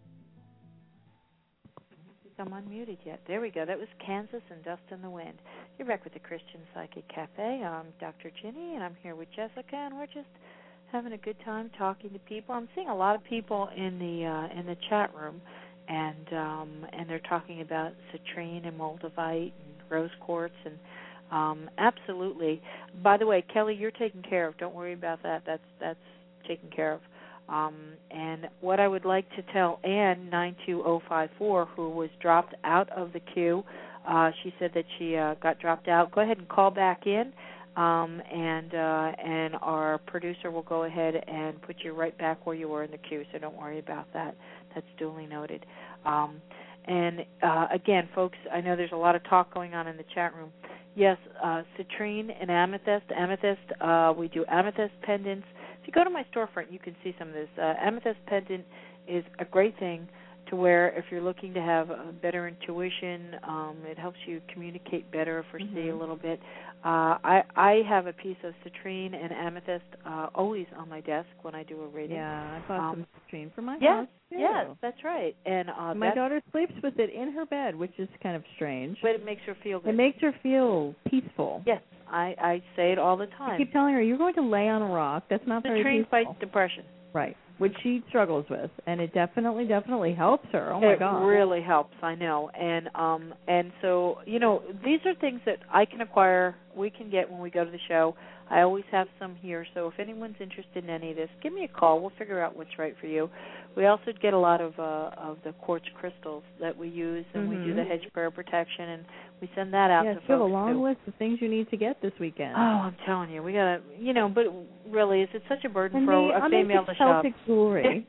I'm unmuted yet. There we go. That was Kansas and Dust in the Wind. You're back with the Christian Psychic Cafe. I'm Doctor Ginny, and I'm here with Jessica, and we're just having a good time talking to people. I'm seeing a lot of people in the uh, in the chat room, and um, and they're talking about citrine and moldavite and rose quartz, and um, absolutely. By the way, Kelly, you're taken care of. Don't worry about that. That's that's taken care of. Um, and what I would like to tell Ann nine two zero five four, who was dropped out of the queue. Uh, she said that she uh, got dropped out. Go ahead and call back in, um, and uh, and our producer will go ahead and put you right back where you were in the queue, so don't worry about that. That's duly noted. Um, and, uh, again, folks, I know there's a lot of talk going on in the chat room. Yes, uh, citrine and amethyst. Amethyst, uh, we do amethyst pendants. If you go to my storefront, you can see some of this. Uh, amethyst pendant is a great thing to wear if you're looking to have a better intuition. Um, it helps you communicate better, foresee mm-hmm. a little bit. Uh, I, I have a piece of citrine and amethyst uh, always on my desk when I do a reading. Yeah, I bought um, some citrine for my yes, house, too. Yes, that's right. And uh, my daughter sleeps with it in her bed, which is kind of strange. But it makes her feel good. It makes her feel peaceful. Yes, I, I say it all the time. I keep telling her, you're going to lay on a rock. That's not citrine very peaceful. Citrine fights depression. Right. Which she struggles with, and it definitely, definitely helps her. Oh my it God! It really helps, I know, and um, and so you know, these are things that I can acquire, we can get when we go to the show. I always have some here, so if anyone's interested in any of this, give me a call. We'll figure out what's right for you. We also get a lot of uh, of the quartz crystals that we use, and mm-hmm. we do the hedge prayer protection, and we send that out yes, to folks. Yes, you have a long too. list of things you need to get this weekend. Oh, I'm telling you, we gotta, you know, but really, is it such a burden and for me, a I'm female into to shop? Celtic jewelry,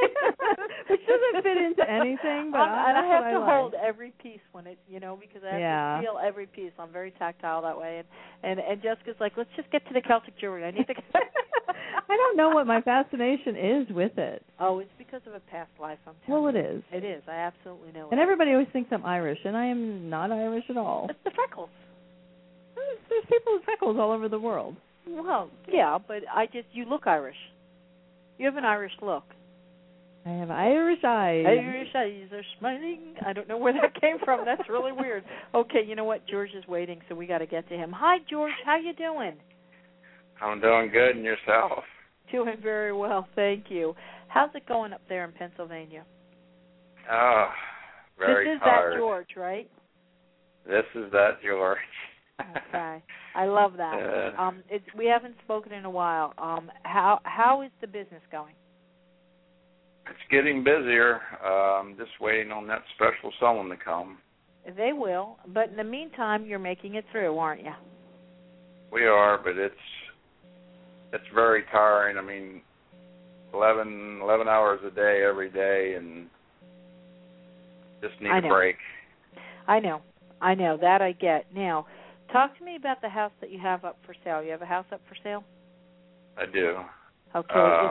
which doesn't fit into anything, but I, and I have to I like. hold every piece when it, you know, because I have yeah. to feel every piece. I'm very tactile that way, and and and Jessica's like, let's just get to the Celtic jewelry. I need to. I don't know what my fascination is with it. Oh, it's because of a past life, I'm telling well, you. Well, it is. It is. I absolutely know and it. everybody always thinks I'm Irish, and I am not Irish at all. It's the freckles. There's, there's people with freckles all over the world. Well, yeah, but I just, you look Irish. You have an Irish look. I have Irish eyes. Irish eyes are smiling. I don't know where that came from. That's really weird. Okay, you know what? George is waiting, so we got to get to him. Hi, George. How you doing? I'm doing good, and yourself? Doing very well, thank you. How's it going up there in Pennsylvania? Oh, very This is tired. that George, right? This is that George. Okay, I love that. Uh, um, it's, we haven't spoken in a while. Um, how how is the business going? It's getting busier. Uh, I'm just waiting on that special someone to come. They will, but in the meantime, you're making it through, aren't you? We are, but it's it's very tiring. I mean, eleven, eleven hours a day every day, and just need I a know. break. I know. I know. That I get. Now, talk to me about the house that you have up for sale. You have a house up for sale? I do. Okay. Uh,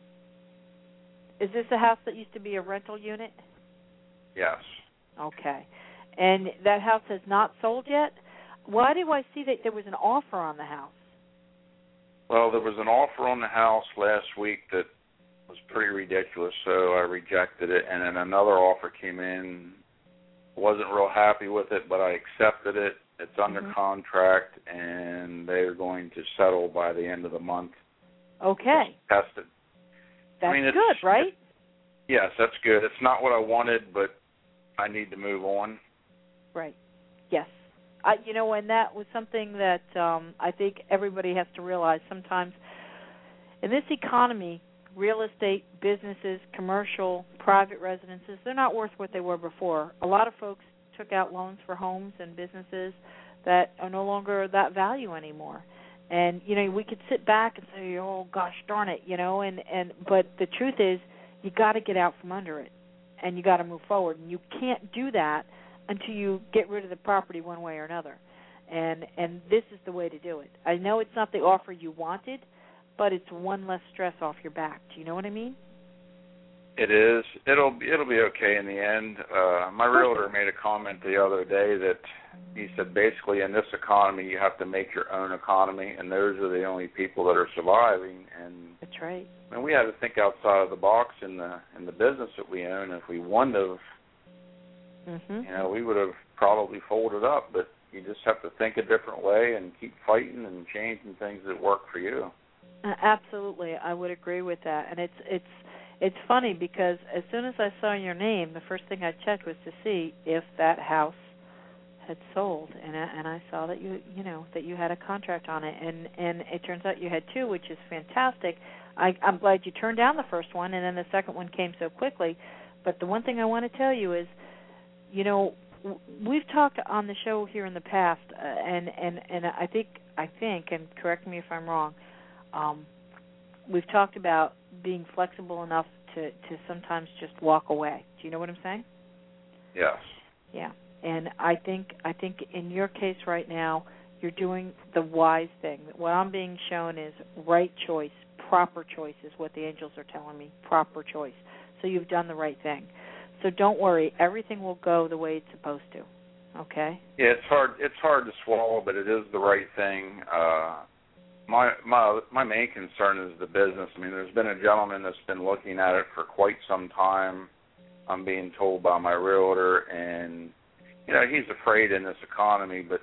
is, is this a house that used to be a rental unit? Yes. Okay. And that house has not sold yet? Why do I see that there was an offer on the house? Well, there was an offer on the house last week that was pretty ridiculous, so I rejected it, and then another offer came in. Wasn't real happy with it, but I accepted it. It's under mm-hmm. contract, and they're going to settle by the end of the month. Okay. Test it. That's I mean, it's, good, right? It's, yes, that's good. It's not what I wanted, but I need to move on. Right. Yes. I, you know, and that was something that um, I think everybody has to realize. Sometimes in this economy, real estate, businesses, commercial, private residences, they're not worth what they were before. A lot of folks took out loans for homes and businesses that are no longer that value anymore. And, you know, we could sit back and say, oh, gosh darn it, you know, and, and but the truth is you got to get out from under it, and you got to move forward. And you can't do that until you get rid of the property one way or another. And and this is the way to do it. I know it's not the offer you wanted, but it's one less stress off your back. Do you know what I mean? It is. It'll be, it'll be okay in the end. Uh, my realtor made a comment the other day that he said basically in this economy you have to make your own economy, and those are the only people that are surviving. And that's right. I mean, we had to think outside of the box in the in the business that we own. If we wouldn't have, mm-hmm. you know, we would have probably folded up. But you just have to think a different way and keep fighting and changing things that work for you. Uh, absolutely, I would agree with that. And it's it's it's funny because as soon as I saw your name, the first thing I checked was to see if that house had sold, and I, and I saw that you you know that you had a contract on it, and and it turns out you had two, which is fantastic. I, I'm glad you turned down the first one, and then the second one came so quickly. But the one thing I want to tell you is, you know, we've talked on the show here in the past, uh, and and and I think I think, and correct me if I'm wrong, um, we've talked about being flexible enough to to sometimes just walk away. Do you know what I'm saying? Yes. Yeah. And I think I think in your case right now, you're doing the wise thing. What I'm being shown is right choice, proper choice is what the angels are telling me, proper choice. So you've done the right thing. So don't worry, everything will go the way it's supposed to. Okay? Yeah, it's hard it's hard to swallow, but it is the right thing. Uh, my my my main concern is the business. I mean, there's been a gentleman that's been looking at it for quite some time. I'm being told by my realtor, and you know, he's afraid in this economy, but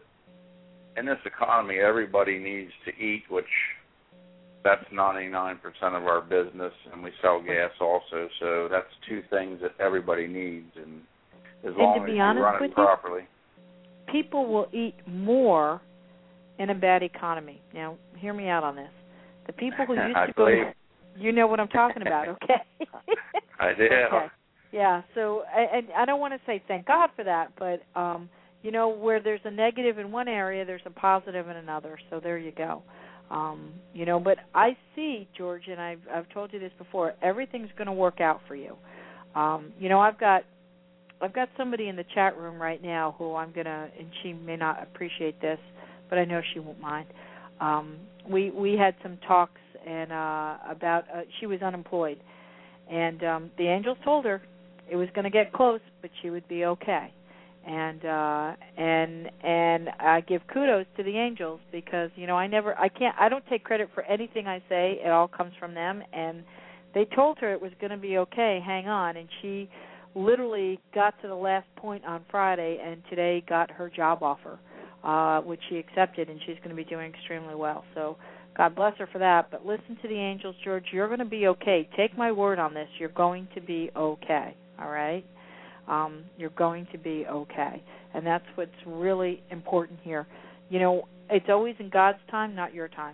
in this economy, everybody needs to eat, which that's ninety-nine percent of our business, and we sell gas also, so that's two things that everybody needs, and as long as you run it properly. People will eat more in a bad economy. Now, hear me out on this. The people who used to go to, you know what I'm talking about, okay? I do. Okay. Yeah, so, and I don't want to say thank God for that, but, um, you know, where there's a negative in one area, there's a positive in another, so there you go. Um, you know, but I see, George, and I've, I've told you this before, everything's going to work out for you. Um, you know, I've got I've got somebody in the chat room right now who I'm going to, and she may not appreciate this, but I know she won't mind. Um, we, we had some talks and uh, about, uh, she was unemployed, and um, the angels told her it was going to get close, but she would be okay. And uh, and and I give kudos to the angels because you know I never I can't I don't take credit for anything I say. It all comes from them. And they told her it was going to be okay. Hang on. And she literally got to the last point on Friday, and today got her job offer, uh, which she accepted, and she's going to be doing extremely well. So God bless her for that. But listen to the angels, George. You're going to be okay. Take my word on this. You're going to be okay. All right? Um, you're going to be okay. And that's what's really important here. You know, it's always in God's time, not your time.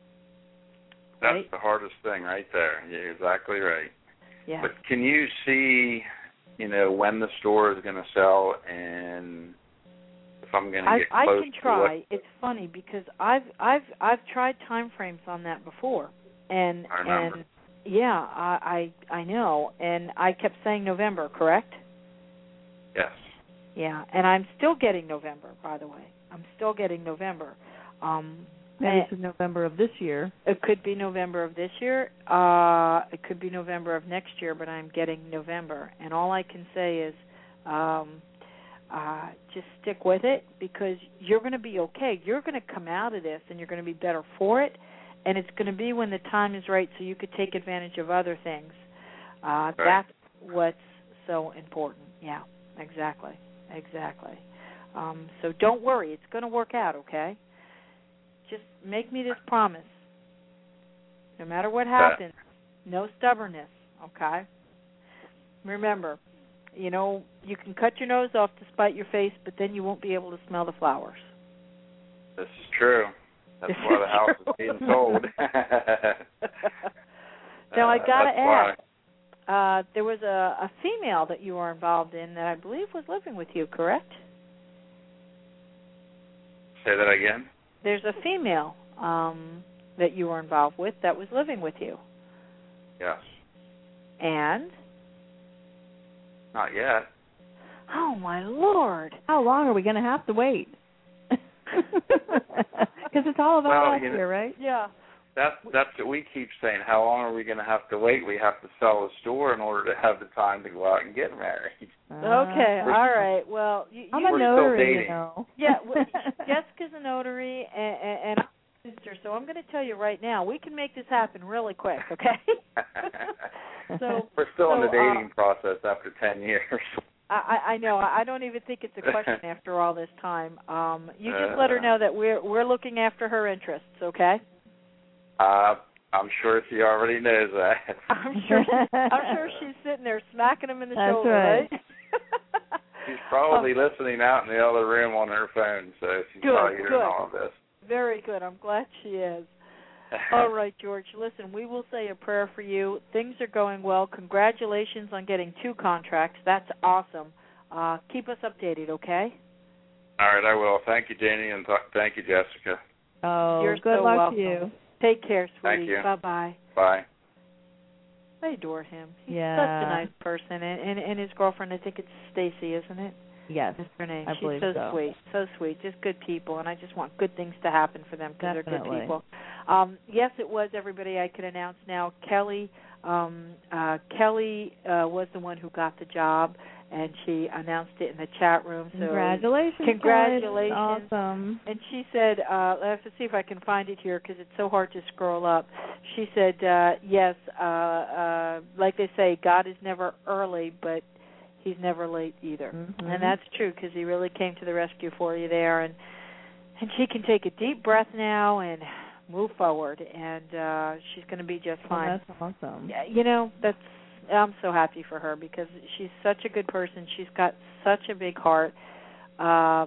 That's right? the hardest thing right there. You're exactly right. Yeah. But can you see, you know, when the store is going to sell and if I'm going to get I, close I can try. to what? It's funny because I've I've I've tried time frames on that before. And I remember. and yeah, I, I I know. And I kept saying November, correct? Yes. Yeah, and I'm still getting November, by the way. I'm still getting November. Um, Maybe this is November of this year. It could be November of this year. Uh, it could be November of next year, but I'm getting November. And all I can say is um, uh, just stick with it because you're going to be okay. You're going to come out of this, and you're going to be better for it. And it's going to be when the time is right so you could take advantage of other things. Uh, right. That's what's so important. Yeah. Exactly, exactly. Um, so don't worry, it's going to work out, okay? Just make me this promise. No matter what happens, no stubbornness, okay? Remember, you know, you can cut your nose off to spite your face, but then you won't be able to smell the flowers. This is true. That's why the house is being sold. Now, I got to uh, ask. Uh, there was a, a female that you were involved in that I believe was living with you, correct? Say that again? There's a female um, that you were involved with that was living with you. Yes. And? Not yet. Oh, my Lord. How long are we going to have to wait? Because it's all about well, us you know, here, right? Yeah. That's that's what we keep saying. How long are we going to have to wait? We have to sell the store in order to have the time to go out and get married. Okay, Uh, all right. Well, you, I'm you, a notary, you know. Yeah, well, Jessica's a notary, and, and, and I'm a sister, so I'm going to tell you right now, we can make this happen really quick, okay? so We're still so, in the dating uh, process after ten years. I, I know. I don't even think it's a question after all this time. Um, you just let her know that we're we're looking after her interests, okay? Uh, I'm sure she already knows that. I'm sure. I'm sure she's sitting there smacking him in the That's shoulder, right? right? She's probably oh. listening out in the other room on her phone, so she's good, probably hearing good. all of this. Very good. I'm glad she is. All right, George. Listen, we will say a prayer for you. Things are going well. Congratulations on getting two contracts. That's awesome. Uh, keep us updated, okay? All right, I will. Thank you, Janie, and th- thank you, Jessica. Oh, You're good so luck welcome. to you. Take care, sweetie. Thank you. Bye-bye. Bye. I adore him. He's yeah. such a nice person. And, and, and his girlfriend, I think it's Stacy, isn't it? Yes. That's her name. I She's believe so, so sweet. So sweet. Just good people. And I just want good things to happen for them because they're Definitely. good people. Um, yes, it was everybody I could announce now. Kelly um, uh, Kelly uh, was the one who got the job, and she announced it in the chat room. So congratulations. Congratulations. Kelly. Awesome. And she said, uh, I have to see if I can find it here because it's so hard to scroll up. She said, uh, yes, uh, uh, like they say, God is never early, but he's never late either. Mm-hmm. And that's true because he really came to the rescue for you there. And and she can take a deep breath now and move forward, and uh, she's going to be just fine. Oh, that's awesome. Yeah, you know, that's I'm so happy for her because she's such a good person. She's got such a big heart. Um, uh,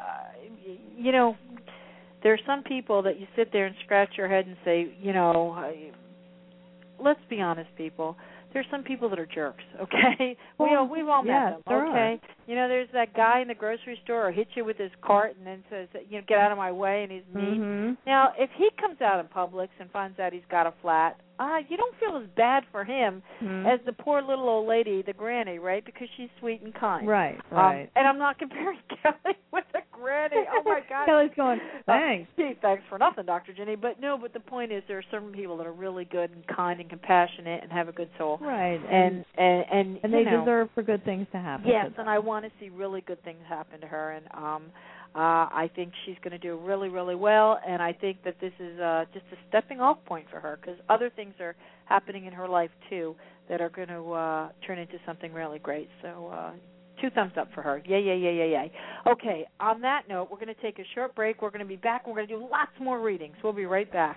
you know, there are some people that you sit there and scratch your head and say, you know, let's be honest, people. There's some people that are jerks, okay? Well, we all, we've all yes, met them, okay? Are. You know, there's that guy in the grocery store who hits you with his cart and then says, you know, get out of my way, and he's mean. Mm-hmm. Now, if he comes out in Publix and finds out he's got a flat, uh, you don't feel as bad for him mm-hmm. as the poor little old lady, the granny, right? Because she's sweet and kind. Right, right. Um, and I'm not comparing Kelly with the granny. Oh, my God. Kelly's going, thanks. Uh, gee, thanks for nothing, Doctor Jenny. But, no, but the point is there are some people that are really good and kind and compassionate and have a good soul. Right. And and and, and you they know, deserve for good things to happen. Yes, to and I want to see really good things happen to her. And um, uh, I think she's going to do really, really well. And I think that this is uh, just a stepping off point for her because other things are happening in her life, too, that are going to uh, turn into something really great. So uh, two thumbs up for her. Yay, yay, yay, yay, yay. Okay, on that note, we're going to take a short break. We're going to be back. We're going to do lots more readings. We'll be right back.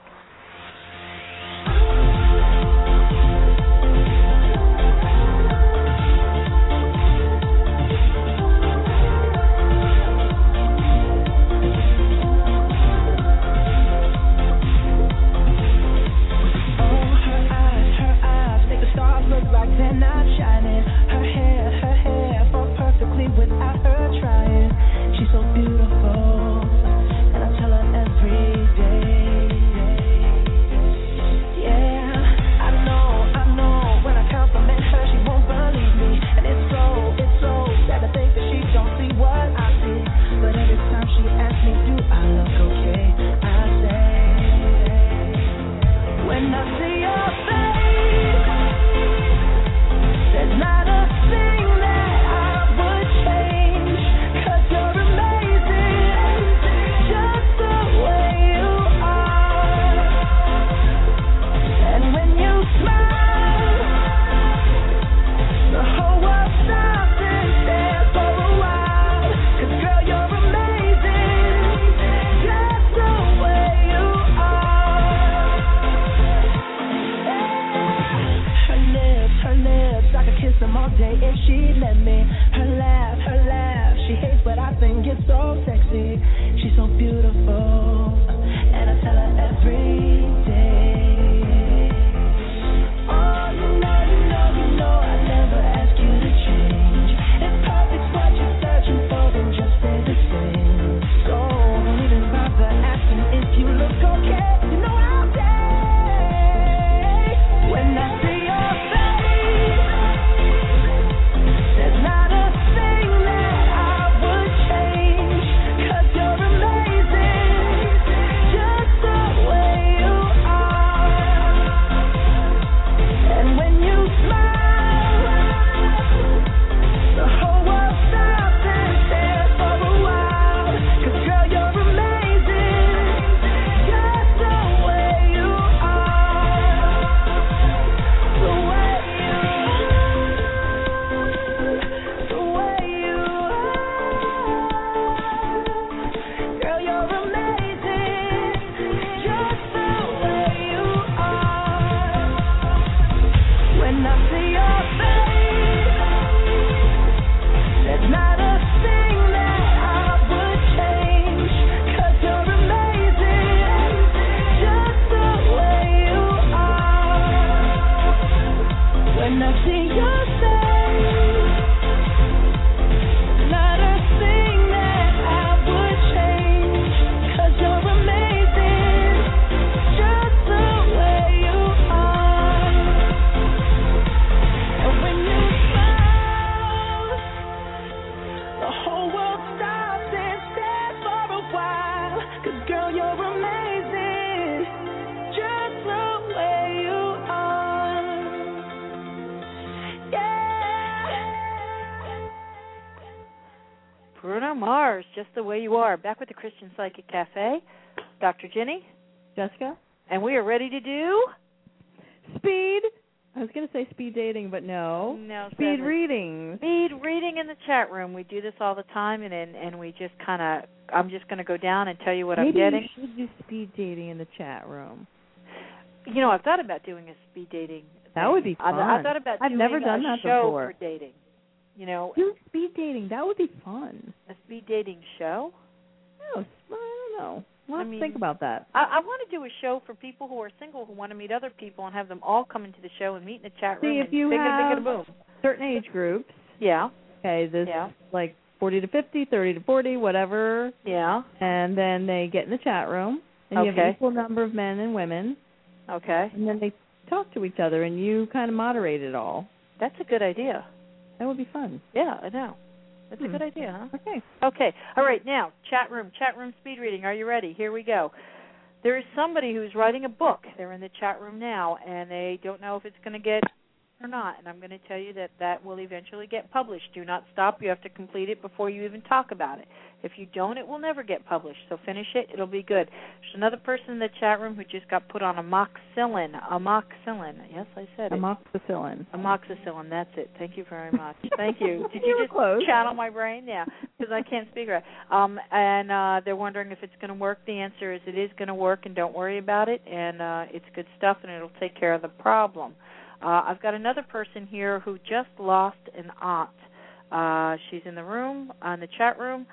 They're not shining. Her hair, her hair falls perfectly without her trying. She's so beautiful, and I tell her every day. Yeah, I know, I know. When I compliment her, she won't believe me, and it's so, it's so sad to think that she don't see what I see. But every time she asks me, do I look okay? I say, when I see your face. There's not a thing that I would change, 'cause you're amazing, just the way you are. And when you smile, the whole world stops and stares for a while. 'Cause girl, you're amazing, just the way you are. Her lips, her lips, I could kiss them all day if she'd let me. Her laugh, her laugh, she hates but I think it's so sexy. She's so beautiful, and I tell her every day. Oh, you know, you know, you know I never ask you to change. If perfect's what you're searching for, then just stay the same. So don't even bother asking if you look okay. You know I'll say when I see your face. There's not a thing that I would change, 'cause you're amazing, just the way you are. Mars, just the way you are. Back with the Christian Psychic Cafe. Doctor Ginny. Jessica. And we are ready to do... Speed. I was going to say speed dating, but no. No. Speed seven. reading. Speed reading in the chat room. We do this all the time, and and, and we just kind of, I'm just going to go down and tell you what Maybe I'm getting. Maybe you should do speed dating in the chat room. You know, I've thought about doing a speed dating. That would be fun. I, I thought about I've doing never done a that show before. for dating. You know, do speed dating. That would be fun. A speed dating show? No, I don't know. We'll have I mean, to think about that. I, I want to do a show for people who are single who want to meet other people and have them all come into the show and meet in the chat room. See, if and you big have and big and boom. certain age groups. Yeah. Okay, this yeah. like forty to fifty, thirty to forty, whatever. Yeah. And then they get in the chat room, and okay. you have an equal number of men and women. Okay. And then they talk to each other, and you kind of moderate it all. That's a good idea. That would be fun. Yeah, I know. That's hmm. a good idea, huh? Okay. Okay. All right, now, chat room, chat room speed reading. Are you ready? Here we go. There is somebody who's writing a book. They're in the chat room now, and they don't know if it's going to get or not. And I'm going to tell you that that will eventually get published. Do not stop. You have to complete it before you even talk about it. If you don't, it will never get published. So finish it. It'll be good. There's another person in the chat room who just got put on amoxicillin. Amoxicillin. Yes, I said it. Amoxicillin. Amoxicillin. That's it. Thank you very much. Thank you. Did you, you just close. channel my brain? Yeah, because I can't speak right. Um, and uh, they're wondering if it's going to work. The answer is it is going to work, and don't worry about it. And uh, it's good stuff, and it'll take care of the problem. Uh, I've got another person here who just lost an aunt. Uh, she's in the room, uh, in the chat room.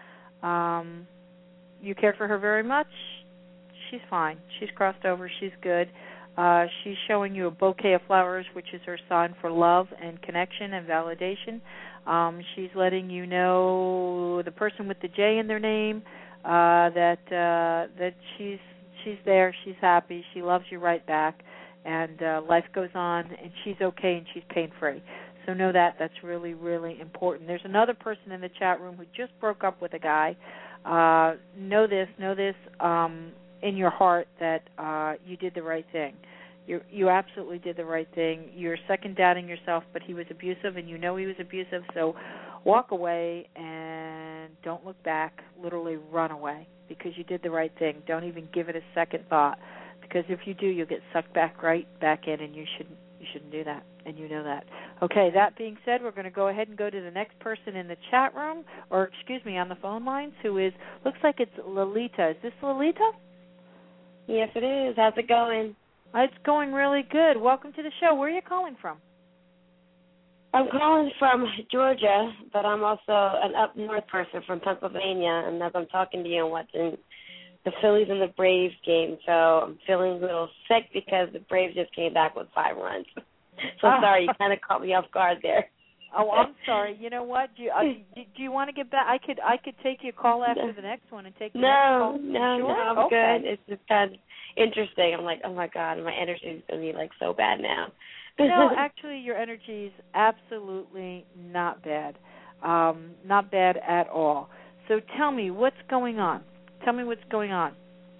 Um, you care for her very much? She's fine. She's crossed over. She's good. Uh, she's showing you a bouquet of flowers, which is her sign for love and connection and validation. Um, she's letting you know, the person with the J in their name, uh, that uh, that she's she's there. She's happy. She loves you right back. And uh, life goes on, and she's okay, and she's pain-free. So know that. That's really, really important. There's another person in the chat room who just broke up with a guy. Uh, know this, know this um, in your heart that uh, you did the right thing. You you absolutely did the right thing. You're second-doubting yourself, but he was abusive, and you know he was abusive. So walk away and don't look back. Literally run away because you did the right thing. Don't even give it a second thought. Because if you do, you'll get sucked back right back in, and you shouldn't you shouldn't do that, and you know that. Okay, that being said, we're going to go ahead and go to the next person in the chat room, or excuse me, on the phone lines, who is, looks like it's Lolita. Is this Lolita? Yes, it is. How's it going? It's going really good. Welcome to the show. Where are you calling from? I'm calling from Georgia, but I'm also an up north person from Pennsylvania, and as I'm talking to you, I'm watching the Phillies and the Braves game, so I'm feeling a little sick because the Braves just came back with five runs. So oh. sorry, you kind of caught me off guard there. Oh, I'm sorry. You know what? Do you, uh, do, do you want to get back? I could I could take your call after the next one and take the no, next call. No, sure? no, I'm okay. good. It's just kind of interesting. I'm like, oh my God, my energy is going to be like so bad now. No, actually, your energy is absolutely not bad, um, not bad at all. So tell me, what's going on? Tell me what's going on.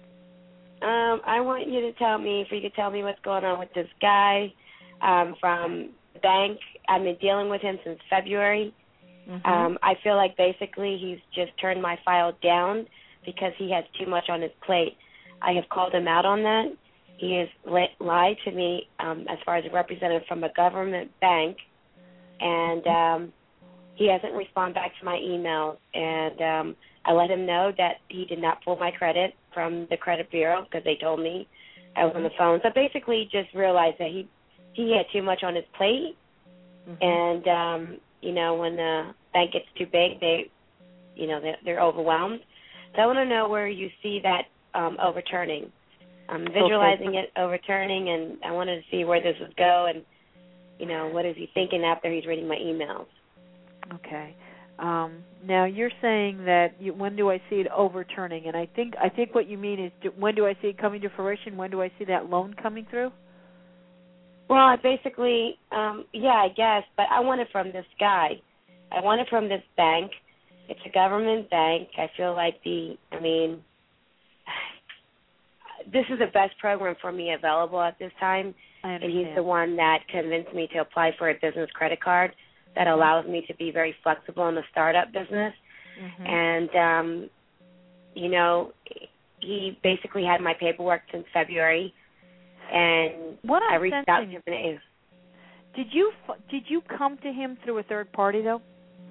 Um, I want you to tell me, if you could tell me what's going on with this guy um, from the bank. I've been dealing with him since February. Mm-hmm. Um, I feel like basically he's just turned my file down because he has too much on his plate. I have called him out on that. He has li- lied to me um, as far as a representative from a government bank, and um, he hasn't responded back to my emails. And um, I let him know that he did not pull my credit from the credit bureau because they told me I was on the phone. So basically just realized that he, he had too much on his plate. Mm-hmm. And, um, you know, when the bank gets too big, they, you know, they're, they're overwhelmed. So I want to know where you see that um, overturning. I'm visualizing okay. it overturning, and I wanted to see where this would go and, you know, what is he thinking after he's reading my emails. Okay. Um, now you're saying that you, when do I see it overturning? And I think I think what you mean is do, when do I see it coming to fruition? When do I see that loan coming through? Well, I basically, um, yeah, I guess, but I want it from this guy. I want it from this bank. It's a government bank. I feel like the, I mean, this is the best program for me available at this time. I understand. And he's the one that convinced me to apply for a business credit card that allows me to be very flexible in the startup business. Mm-hmm. And, um, you know, he basically had my paperwork since February, and what I I'm reached sensing, out to him. Did you did you come to him through a third party though?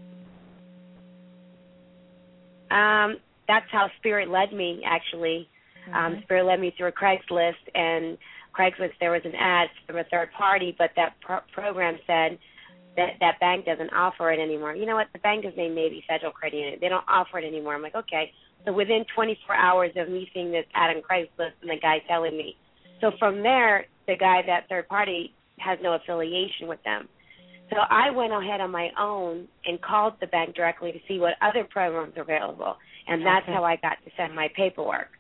Um, that's how Spirit led me. Actually, mm-hmm. um, Spirit led me through a Craigslist, and Craigslist there was an ad from a third party, but that pro- program said that that bank doesn't offer it anymore. You know what? The bank is named Navy Federal Credit Union. They don't offer it anymore. I'm like, okay. So within twenty-four hours of me seeing this ad on Craigslist and the guy telling me, so from there, the guy, that third party, has no affiliation with them. So I went ahead on my own and called the bank directly to see what other programs are available, and that's okay. how I got to send my paperwork.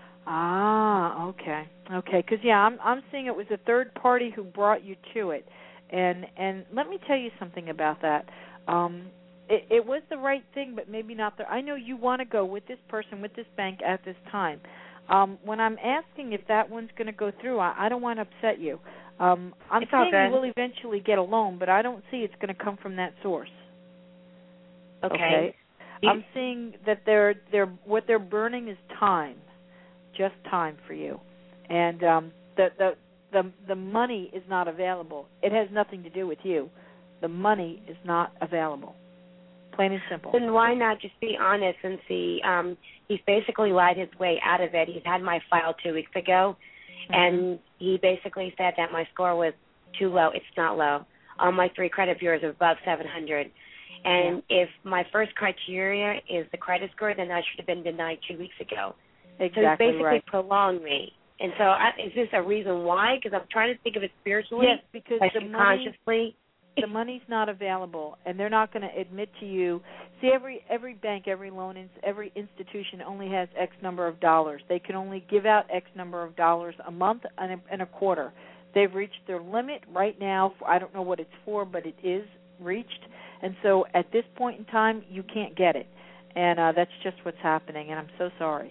Ah, okay, okay. Because yeah, I'm I'm seeing it was a third party who brought you to it, and and let me tell you something about that. Um, it, it was the right thing, but maybe not the. I know you want to go with this person, with this bank at this time. Um, when I'm asking if that one's going to go through, I, I don't want to upset you. Um, I'm it's saying you will eventually get a loan, but I don't see it's going to come from that source. Okay. okay? I'm seeing that they're they're what they're burning is time, just time for you, and um, the the the the money is not available. It has nothing to do with you. The money is not available. Plain and simple. Then why not just be honest and see? Um, he's basically lied his way out of it. He's had my file two weeks ago, mm-hmm. and he basically said that my score was too low. It's not low. All my three credit bureaus are above seven hundred. And yeah. if my first criteria is the credit score, then I should have been denied two weeks ago. Exactly so he's basically right. prolonged me. And so I, is this a reason why? Because I'm trying to think of it spiritually. Yes, because like the subconsciously. money, the money's not available, and they're not going to admit to you. See, every every bank, every loan, every institution only has X number of dollars. They can only give out X number of dollars a month and a, and a quarter. They've reached their limit right now. I don't know what it's for, but it is reached. And so at this point in time, you can't get it. And uh, that's just what's happening, and I'm so sorry.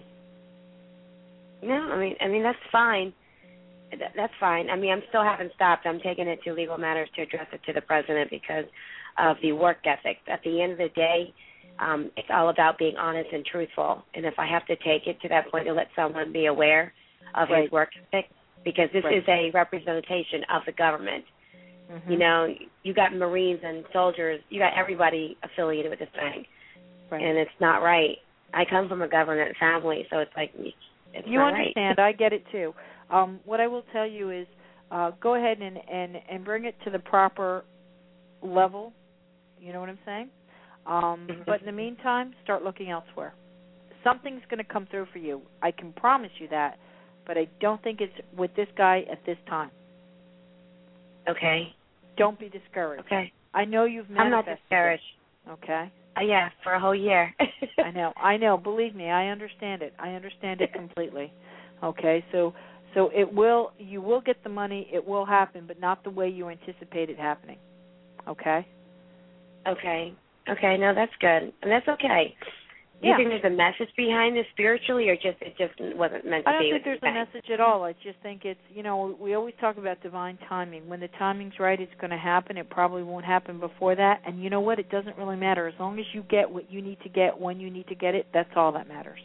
No, I mean, I mean that's fine. That's fine. I mean, I'm still haven't stopped. I'm taking it to Legal Matters to address it to the president because of the work ethic. At the end of the day, um, it's all about being honest and truthful. And if I have to take it to that point to let someone be aware of right. his work ethic, because this right. is a representation of the government. Mm-hmm. You know, you got Marines and soldiers. You got everybody affiliated with this bank. Right. And it's not right. I come from a government family, so it's like it's you not understand. Right. I get it, too. Um, what I will tell you is uh, go ahead and, and, and bring it to the proper level. You know what I'm saying? Um, mm-hmm. But in the meantime, start looking elsewhere. Something's going to come through for you. I can promise you that, but I don't think it's with this guy at this time. Okay. Don't be discouraged. Okay. I know you've manifested. I'm not discouraged. It. Okay. Uh, yeah, for a whole year. I know. I know. Believe me, I understand it. I understand it completely. Okay. So, so it will. You will get the money. It will happen, but not the way you anticipate it happening. Okay. Okay. Okay. No, that's good, and that's okay. Do you yeah. think there's a message behind this spiritually, or just it just wasn't meant to be? I don't be think there's a message at all. I just think it's, you know, we always talk about divine timing. When the timing's right, it's going to happen. It probably won't happen before that. And you know what? It doesn't really matter. As long as you get what you need to get when you need to get it, that's all that matters.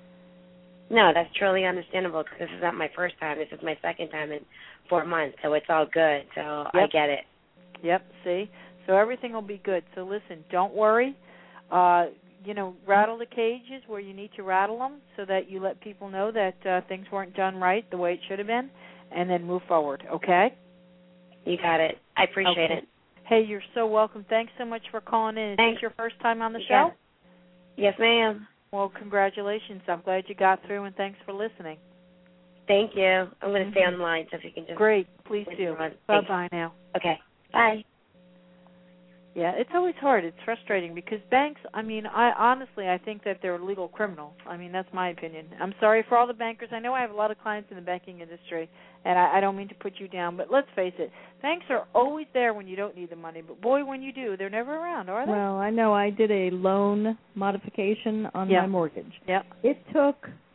No, that's truly understandable because this is not my first time. This is my second time in four months, so it's all good. So yep. I get it. Yep, see? So everything will be good. So listen, don't worry. Uh You know, rattle the cages where you need to rattle them so that you let people know that uh, things weren't done right the way it should have been, and then move forward, okay? You got it. I appreciate okay. it. Hey, you're so welcome. Thanks so much for calling in. Is Thanks. this your first time on the yeah. show? Yes, ma'am. Well, congratulations. I'm glad you got through, and thanks for listening. Thank you. I'm going to mm-hmm. stay on the line, so if you can just... Great. Please do. Bye-bye now. Okay. Bye. Yeah, it's always hard. It's frustrating because banks, I mean, I honestly, I think that they're legal criminals. I mean, that's my opinion. I'm sorry for all the bankers. I know I have a lot of clients in the banking industry, and I, I don't mean to put you down, but let's face it, banks are always there when you don't need the money, but boy, when you do, they're never around, are they? Well, I know I did a loan modification on yeah. my mortgage. Yeah. It took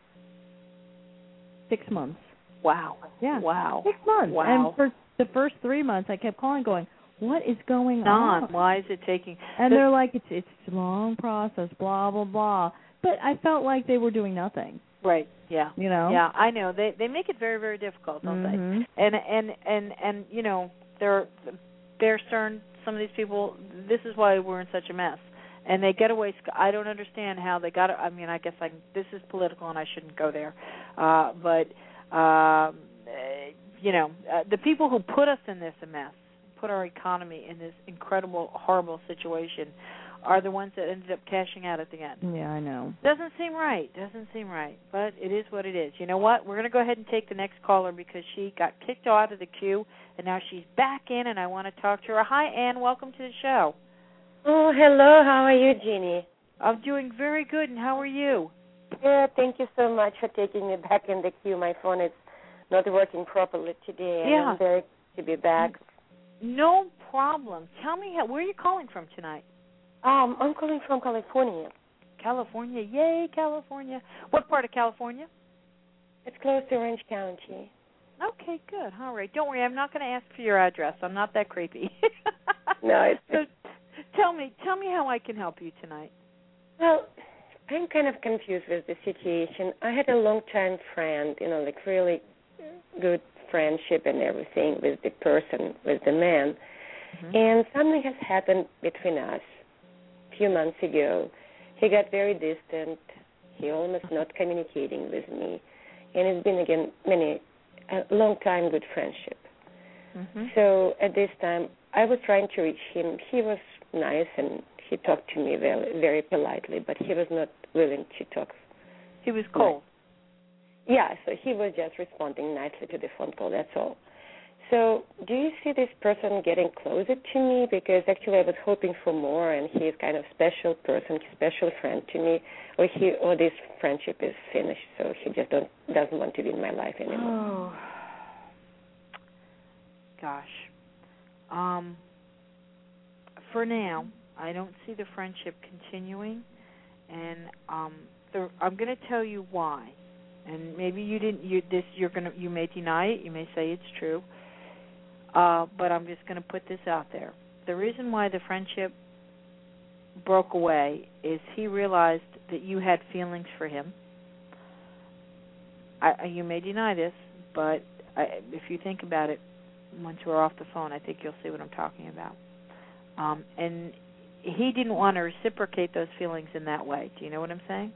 six months. Wow. Yeah. Wow. Six months. Wow. And for the first three months, I kept calling going, what is going on? on? Why is it taking? And they're like, it's it's a long process, blah blah blah. But I felt like they were doing nothing. Right. Yeah. You know. Yeah, I know. They they make it very very difficult, don't mm-hmm. they? And and and and you know, they're they're certain. Some of these people. This is why we're in such a mess. And they get away. I don't understand how they got it. I mean, I guess I, this is political, and I shouldn't go there. Uh, but um, you know, uh, the people who put us in this mess, put our economy in this incredible, horrible situation, are the ones that ended up cashing out at the end. Yeah, I know. Doesn't seem right. Doesn't seem right. But it is what it is. You know what? We're going to go ahead and take the next caller because she got kicked out of the queue, and now she's back in, and I want to talk to her. Hi, Ann. Welcome to the show. Oh, hello. How are you, Jeannie? I'm doing very good, and how are you? Yeah, thank you so much for taking me back in the queue. My phone is not working properly today, and yeah. I'm very glad to be back. No problem. Tell me, how, where are you calling from tonight? Um, I'm calling from California. California. Yay, California. What part of California? It's close to Orange County. Okay, good. All right. Don't worry. I'm not going to ask for your address. I'm not that creepy. No, it's... So, tell me, tell me how I can help you tonight. Well, I'm kind of confused with the situation. I had a long-time friend, you know, like really good friendship and everything with the person, with the man. Mm-hmm. And something has happened between us. Few months ago, he got very distant. He almost not communicating with me, and it's been again many a long time good friendship. Mm-hmm. So at this time, I was trying to reach him. He was nice and he talked to me very very politely, but he was not willing to talk. He was cold. Yeah, so he was just responding nicely to the phone call. That's all. So do you see this person getting closer to me? Because actually I was hoping for more, and he is kind of special person, special friend to me, or he or this friendship is finished, so he just don't, doesn't want to be in my life anymore. Oh, gosh. Um, for now, I don't see the friendship continuing, and um, the, I'm going to tell you why. And maybe you didn't. You this you're gonna. You may deny it. You may say it's true. Uh, but I'm just going to put this out there. The reason why the friendship broke away is he realized that you had feelings for him. I, you may deny this, but I, if you think about it, once we're off the phone, I think you'll see what I'm talking about. Um, and he didn't want to reciprocate those feelings in that way. Do you know what I'm saying?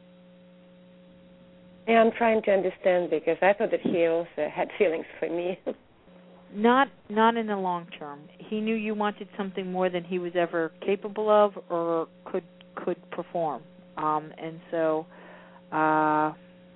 Yeah, I'm trying to understand, because I thought that he also had feelings for me. Not not in the long term. He knew you wanted something more than he was ever capable of or could could perform. Um, and so uh,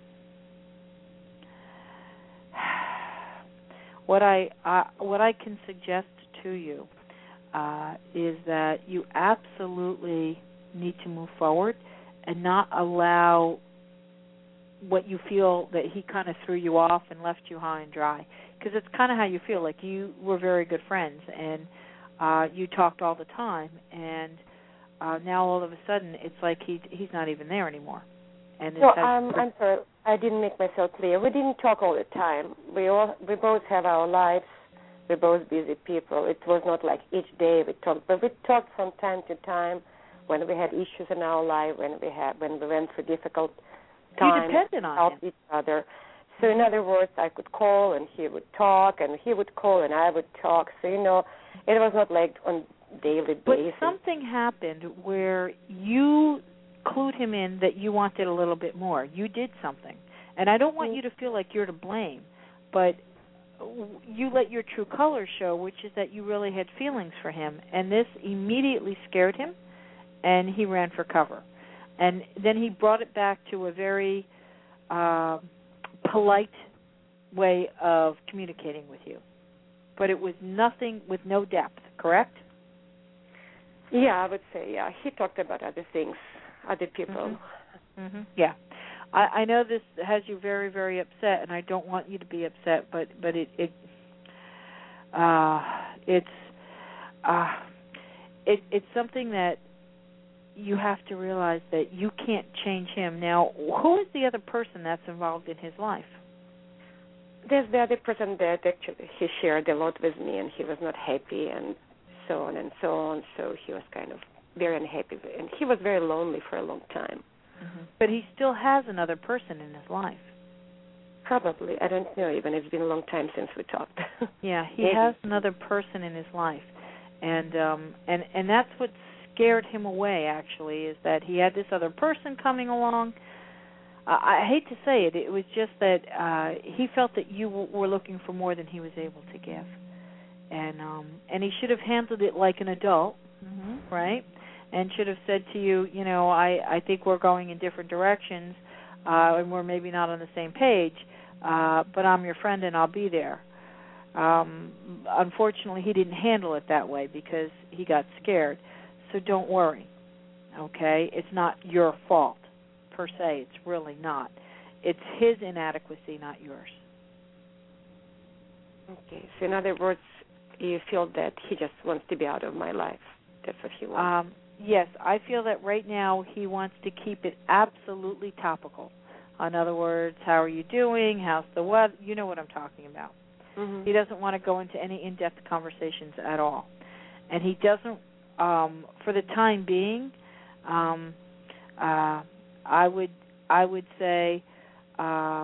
what I uh, what I can suggest to you uh, is that you absolutely need to move forward and not allow what you feel that he kind of threw you off and left you high and dry. Because it's kind of how you feel, like you were very good friends and uh, you talked all the time, and uh, now all of a sudden it's like he he's not even there anymore. And no, um, I'm sorry, I didn't make myself clear. We didn't talk all the time. We all we both have our lives. We're both busy people. It was not like each day we talked, but we talked from time to time when we had issues in our life, when we had when we went through difficult times. You depended on help him. each other. So in other words, I could call and he would talk, and he would call and I would talk. So, you know, it was not like on daily basis. But something happened where you clued him in that you wanted a little bit more. You did something. And I don't want mm-hmm. you to feel like you're to blame, but you let your true colors show, which is that you really had feelings for him. And this immediately scared him, and he ran for cover. And then he brought it back to a very... Uh, polite way of communicating with you. But it was nothing with no depth, correct? Yeah, I would say, yeah. He talked about other things, other people. Mm-hmm. Mm-hmm. Yeah. I, I know this has you very, very upset, and I don't want you to be upset, but, but it, it uh, it's uh, it, it's something that you have to realize that you can't change him. Now, who is the other person that's involved in his life? There's the other person that actually he shared a lot with me, and he was not happy, and so on and so on. So he was kind of very unhappy, and he was very lonely for a long time. Mm-hmm. But he still has another person in his life. Probably. I don't know even. It's been a long time since we talked. Yeah, he Maybe. has another person in his life. And um and and that's what scared him away, actually, is that he had this other person coming along. Uh, I hate to say it, it was just that uh he felt that you w- were looking for more than he was able to give. And um and he should have handled it like an adult, mm-hmm. right? And should have said to you, you know, I I think we're going in different directions, uh and we're maybe not on the same page. Uh, but I'm your friend and I'll be there. Um, unfortunately, he didn't handle it that way because he got scared. So don't worry, okay? It's not your fault, per se. It's really not. It's his inadequacy, not yours. Okay. So in other words, you feel that he just wants to be out of my life. That's what he wants. Um, yes, I feel that right now he wants to keep it absolutely topical. In other words, how are you doing? How's the weather? You know what I'm talking about. Mm-hmm. He doesn't want to go into any in-depth conversations at all. And he doesn't, um, for the time being, um, uh, I would I would say um,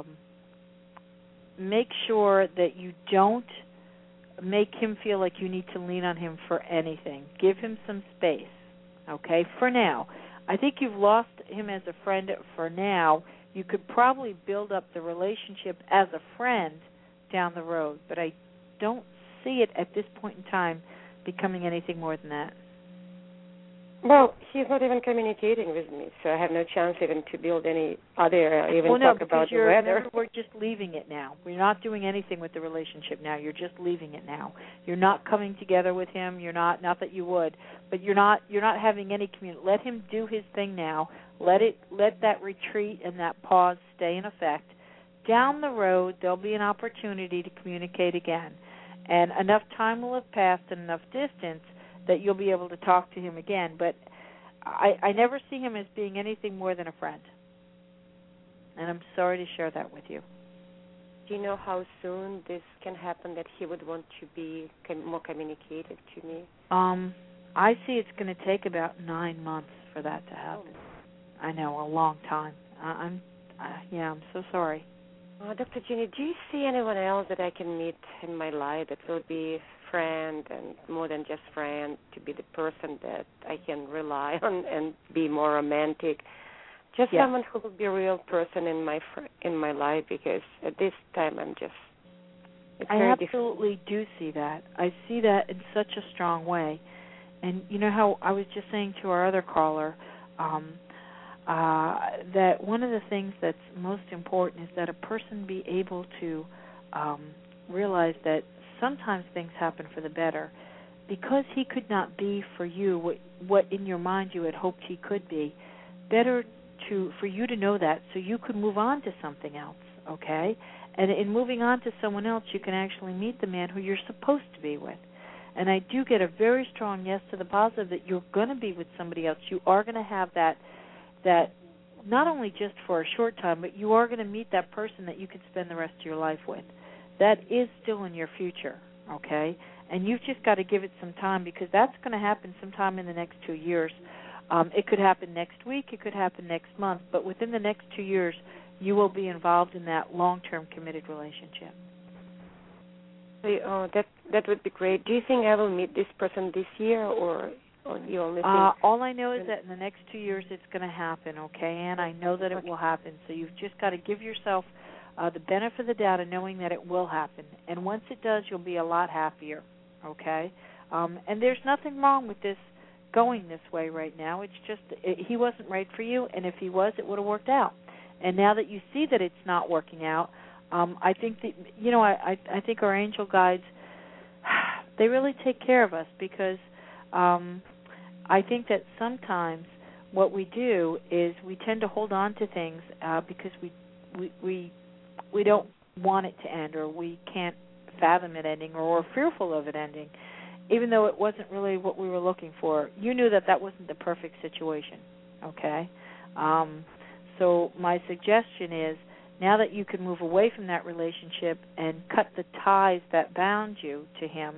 make sure that you don't make him feel like you need to lean on him for anything. Give him some space, okay, for now. I think you've lost him as a friend for now. You could probably build up the relationship as a friend down the road, but I don't see it at this point in time becoming anything more than that. Well, he's not even communicating with me, so I have no chance even to build any other, uh, even well, no, talk about the you're, weather. Remember, we're just leaving it now. We're not doing anything with the relationship now. You're just leaving it now. You're not coming together with him. You're not, not that you would, but you're not, you're not having any community. Let him do his thing now. Let it, let that retreat and that pause stay in effect. Down the road, there'll be an opportunity to communicate again, and enough time will have passed and enough distance that you'll be able to talk to him again. But I, I never see him as being anything more than a friend, and I'm sorry to share that with you. Do you know how soon this can happen, that he would want to be com- more communicative to me? Um, I see it's going to take about nine months for that to happen. Oh. I know, a long time. Uh, I'm, uh, yeah, I'm so sorry. Uh, Doctor Ginny, do you see anyone else that I can meet in my life that will be friend and more than just friend, to be the person that I can rely on and be more romantic? Just yeah. someone who will be a real person in my fr- in my life, because at this time I'm just. It's I very absolutely difficult. do see that. I see that in such a strong way, and you know how I was just saying to our other caller. Um, Uh, that one of the things that's most important is that a person be able to um, realize that sometimes things happen for the better. Because he could not be for you what, what in your mind you had hoped he could be, better to for you to know that so you could move on to something else, okay? And in moving on to someone else, you can actually meet the man who you're supposed to be with. And I do get a very strong yes to the positive that you're going to be with somebody else. You are going to have that that not only just for a short time, but you are going to meet that person that you could spend the rest of your life with. That is still in your future, okay? And you've just got to give it some time, because that's going to happen sometime in the next two years. Um, it could happen next week. It could happen next month. But within the next two years, you will be involved in that long-term committed relationship. Oh, that that would be great. Do you think I will meet this person this year, or... You only think uh, all I know is that in the next two years it's going to happen, okay, Ann? I know that it will happen. So you've just got to give yourself uh, the benefit of the doubt of knowing that it will happen. And once it does, you'll be a lot happier, okay? Um, and there's nothing wrong with this going this way right now. It's just it, he wasn't right for you, and if he was, it would have worked out. And now that you see that it's not working out, um, I think that, you know, I, I, I think our angel guides, they really take care of us, because um, I think that sometimes what we do is we tend to hold on to things uh, because we, we we we don't want it to end, or we can't fathom it ending, or we're fearful of it ending, even though it wasn't really what we were looking for. You knew that that wasn't the perfect situation, okay? Um, so my suggestion is, now that you can move away from that relationship and cut the ties that bound you to him,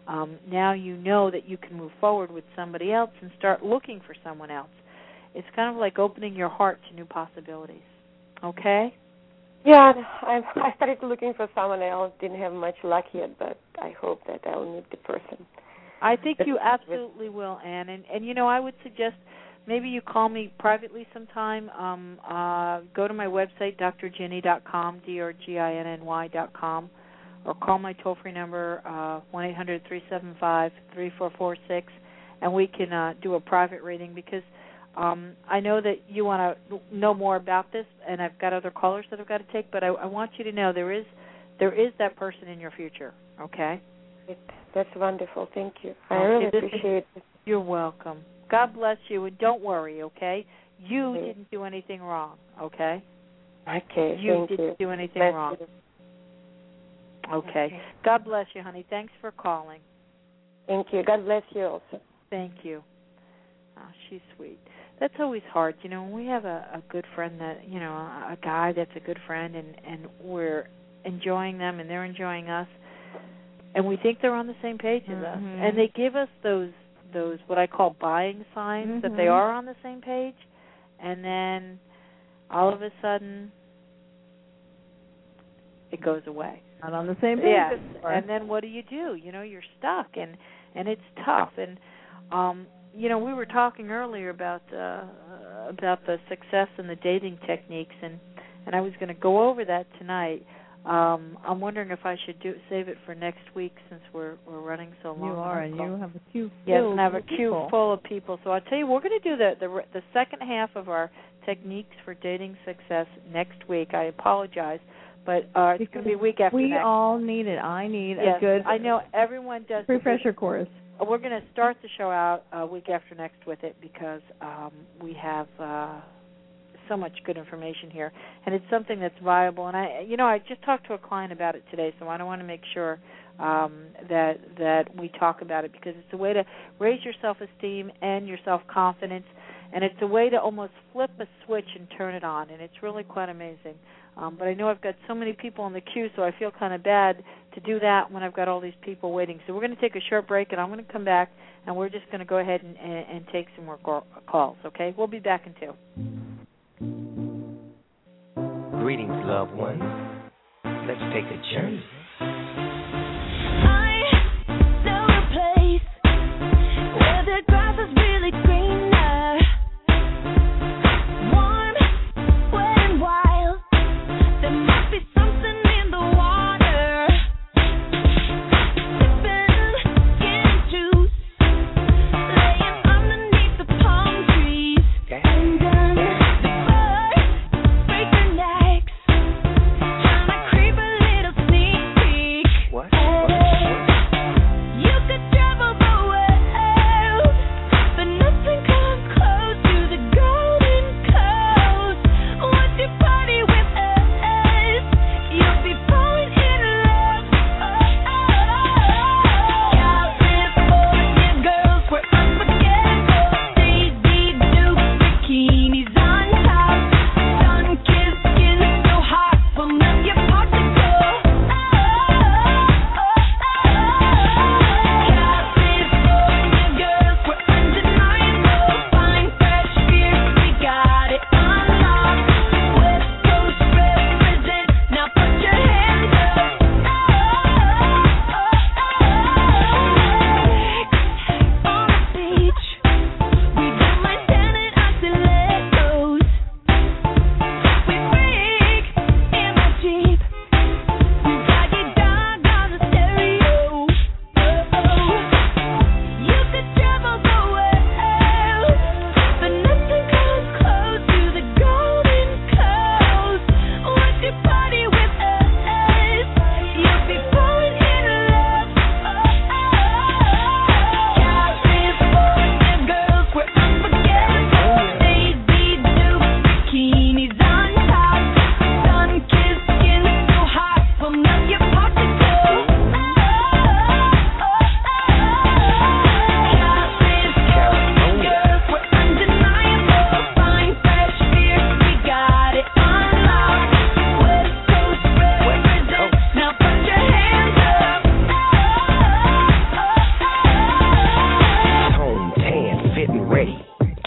um, now you know that you can move forward with somebody else and start looking for someone else. It's kind of like opening your heart to new possibilities. Okay? Yeah, I, I started looking for someone else. Didn't have much luck yet, but I hope that I'll meet the person. I think you absolutely will, Ann. And, and, you know, I would suggest maybe you call me privately sometime. Um, uh, go to my website, d r ginny dot com, D R G I N N Y dot com, or call my toll-free number, uh, one eight hundred three seven five three four four six, and we can uh, do a private reading because um, I know that you want to know more about this, and I've got other callers that I've got to take, but I, I want you to know there is there is that person in your future, okay? It, that's wonderful. Thank you. I really appreciate it. You're welcome. God bless you, and don't worry, okay? You okay. didn't do anything wrong, okay? Okay, You thank didn't you. do anything bless wrong. You. Okay. okay. God bless you, honey. Thanks for calling. Thank you. God bless you also. Thank you. Oh, she's sweet. That's always hard, you know, when we have a, a good friend that, you know, a, a guy that's a good friend and, and we're enjoying them and they're enjoying us, and we think they're on the same page as mm-hmm. us, and they give us those those what I call buying signs mm-hmm. that they are on the same page, and then all of a sudden it goes away. Not on the same page. Yes, and then what do you do? You know, you're stuck, and and it's tough. And um, you know, we were talking earlier about uh, about the success and the dating techniques, and and I was going to go over that tonight. Um, I'm wondering if I should do save it for next week since we're we're running so long. You are, and you have a queue. Yes, and I have a queue people. full of people. So I'll tell you, we're going to do the, the the second half of our techniques for dating success next week. I apologize, but uh, it's going to be a week after we next. We all need it. I need yes, a good. I know everyone does. Refresher course. We're going to start the show out a week after next with it because um, we have. Uh, so much good information here, and it's something that's viable. And I, you know, I just talked to a client about it today, so I want to make sure um, that that we talk about it because it's a way to raise your self-esteem and your self-confidence, and it's a way to almost flip a switch and turn it on, and it's really quite amazing. Um, but I know I've got so many people in the queue, so I feel kind of bad to do that when I've got all these people waiting. So we're going to take a short break, and I'm going to come back, and we're just going to go ahead and, and, and take some more calls, okay? We'll be back in two. Greetings, loved ones. Let's take a journey. I know a place where the grass is really greener, warm, wet and wild. There must be something in the water. Sipping skin juice, laying underneath the palm trees. Okay. And um, the birds break their necks, trying to creep a little sneak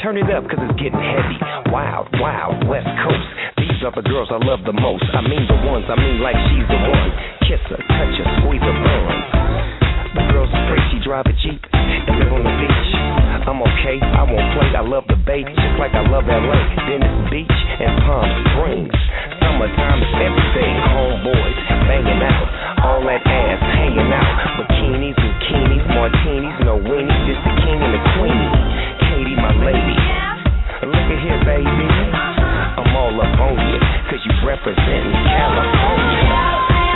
turn it up, cause it's getting heavy. Wild, wild, West Coast. These are the girls I love the most. I mean the ones, I mean like she's the one. Kiss her, touch her, squeeze her bum. The girl's afraid she drive a Jeep and live on the beach. I'm okay, I won't play, I love the bay, just like I love L A. Venice Beach and Palm Springs. Summertime is everything. Homeboys banging out, all that ass hanging out. Bikinis, bikinis, martinis, no weenies, just the king and the queenie. Katie, my lady, look at here, baby. I'm all up on you, cause you representing California.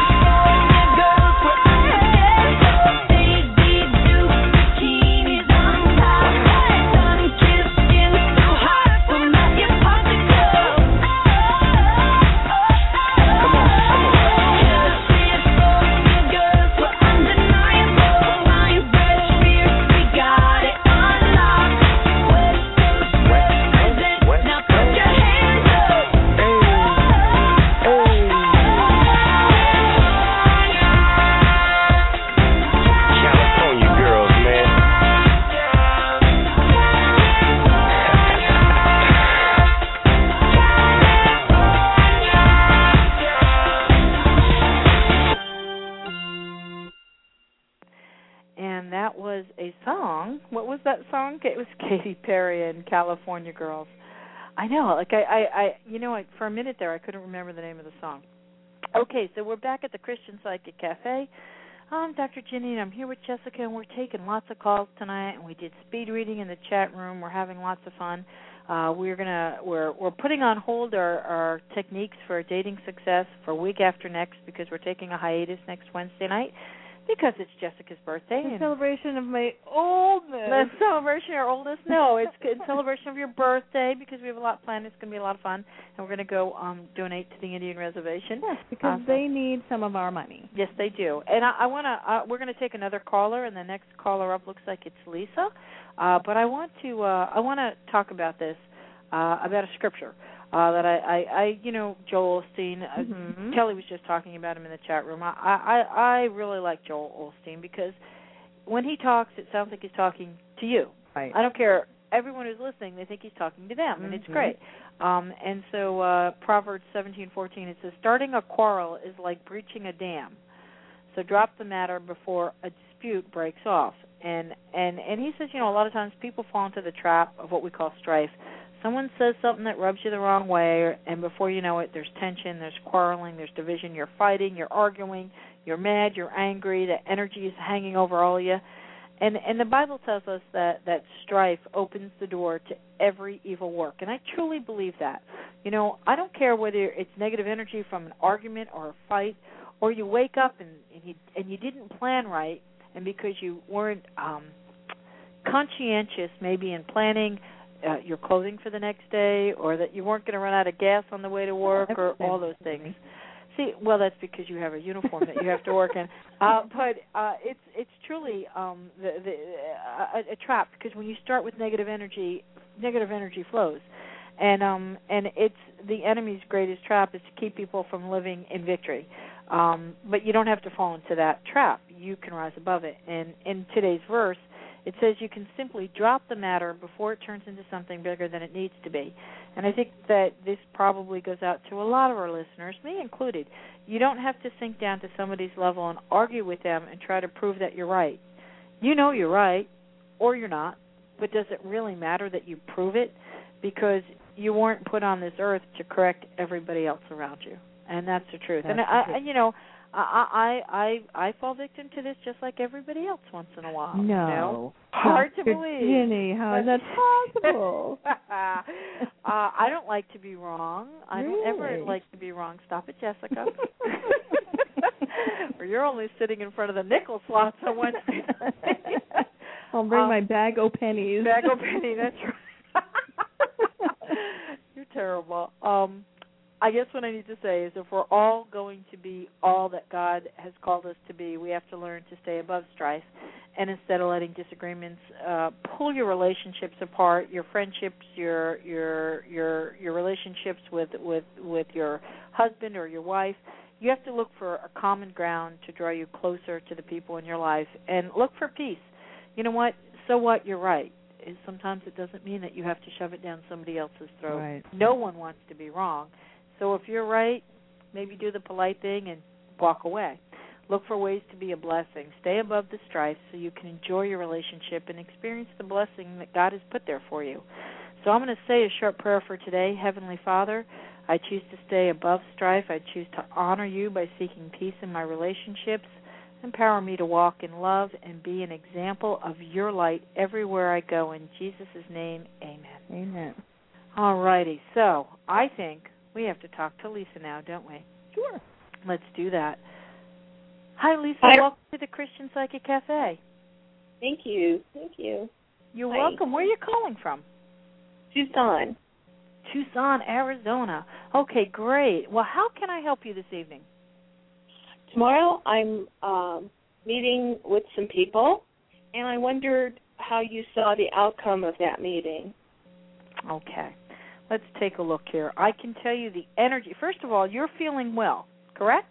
It was Katy Perry and California Girls. I know, like I, I, I, you know, I, for a minute there, I couldn't remember the name of the song. Okay, so we're back at the Christian Psychic Cafe. I'm Doctor Ginny, and I'm here with Jessica, and we're taking lots of calls tonight. And we did speed reading in the chat room. We're having lots of fun. Uh, we're gonna, we're, we're putting on hold our, our techniques for dating success for week after next because we're taking a hiatus next Wednesday night. Because it's Jessica's birthday. The and celebration of my oldness. The celebration of your oldest? No, it's in celebration of your birthday because we have a lot planned. It's going to be a lot of fun. And we're going to go um, donate to the Indian Reservation. Yes, because uh, they need some of our money. Yes, they do. And I, I want to, uh, we're going to take another caller, and the next caller up looks like it's Lisa. Uh, but I want to, uh, I want to talk about this, uh, about a scripture. Uh, that I, I, I, you know, Joel Osteen, uh, mm-hmm. Kelly was just talking about him in the chat room. I, I, I really like Joel Osteen because when he talks, it sounds like he's talking to you. Right. I don't care. Everyone who's listening, they think he's talking to them, mm-hmm. and it's great. Um, and so uh, Proverbs seventeen fourteen, it says, starting a quarrel is like breaching a dam. So drop the matter before a dispute breaks off. And, and, and he says, you know, a lot of times people fall into the trap of what we call strife. Someone says something that rubs you the wrong way, and before you know it, there's tension, there's quarreling, there's division, you're fighting, you're arguing, you're mad, you're angry, the energy is hanging over all of you. And and the Bible tells us that, that strife opens the door to every evil work, and I truly believe that. You know, I don't care whether it's negative energy from an argument or a fight, or you wake up and, and, you, and you didn't plan right, and because you weren't um, conscientious maybe in planning Uh, your clothing for the next day, or that you weren't going to run out of gas on the way to work, or all those things. See, well, that's because you have a uniform that you have to work in. Uh, but uh, it's it's truly um, the, the, uh, a, a trap because when you start with negative energy, negative energy flows, and um, and it's the enemy's greatest trap is to keep people from living in victory. Um, but you don't have to fall into that trap. You can rise above it. And in today's verse, it says you can simply drop the matter before it turns into something bigger than it needs to be. And I think that this probably goes out to a lot of our listeners, me included. You don't have to sink down to somebody's level and argue with them and try to prove that you're right. You know you're right, or you're not, but does it really matter that you prove it? Because you weren't put on this earth to correct everybody else around you. And that's the truth. That's and, I, I, you know, I, I I I fall victim to this just like everybody else once in a while. No. You know? Hard Doctor to believe. Ginny, how is that possible? uh, I don't like to be wrong. I really? don't ever like to be wrong. Stop it, Jessica. Or you're only sitting in front of the nickel slots on Wednesday. I'll bring um, my bag o' pennies. Bag o' penny, that's right. You're terrible. Um I guess what I need to say is if we're all going to be all that God has called us to be, we have to learn to stay above strife. And instead of letting disagreements uh, pull your relationships apart, your friendships, your your your your relationships with, with, with your husband or your wife, you have to look for a common ground to draw you closer to the people in your life and look for peace. You know what? So what? You're right. is sometimes it doesn't mean that you have to shove it down somebody else's throat. Right. No one wants to be wrong. So if you're right, maybe do the polite thing and walk away. Look for ways to be a blessing. Stay above the strife so you can enjoy your relationship and experience the blessing that God has put there for you. So I'm going to say a short prayer for today. Heavenly Father, I choose to stay above strife. I choose to honor you by seeking peace in my relationships. Empower me to walk in love and be an example of your light everywhere I go. In Jesus' name, amen. Amen. All righty. So I think we have to talk to Lisa now, don't we? Sure. Let's do that. Hi, Lisa. Hi. Welcome to the Christian Psychic Cafe. Thank you. Thank you. You're Hi. welcome. Where are you calling from? Tucson. Tucson, Arizona. Okay, great. Well, how can I help you this evening? Tomorrow I'm um, meeting with some people, and I wondered how you saw the outcome of that meeting. Okay. Let's take a look here. I can tell you the energy. First of all, you're feeling well, correct?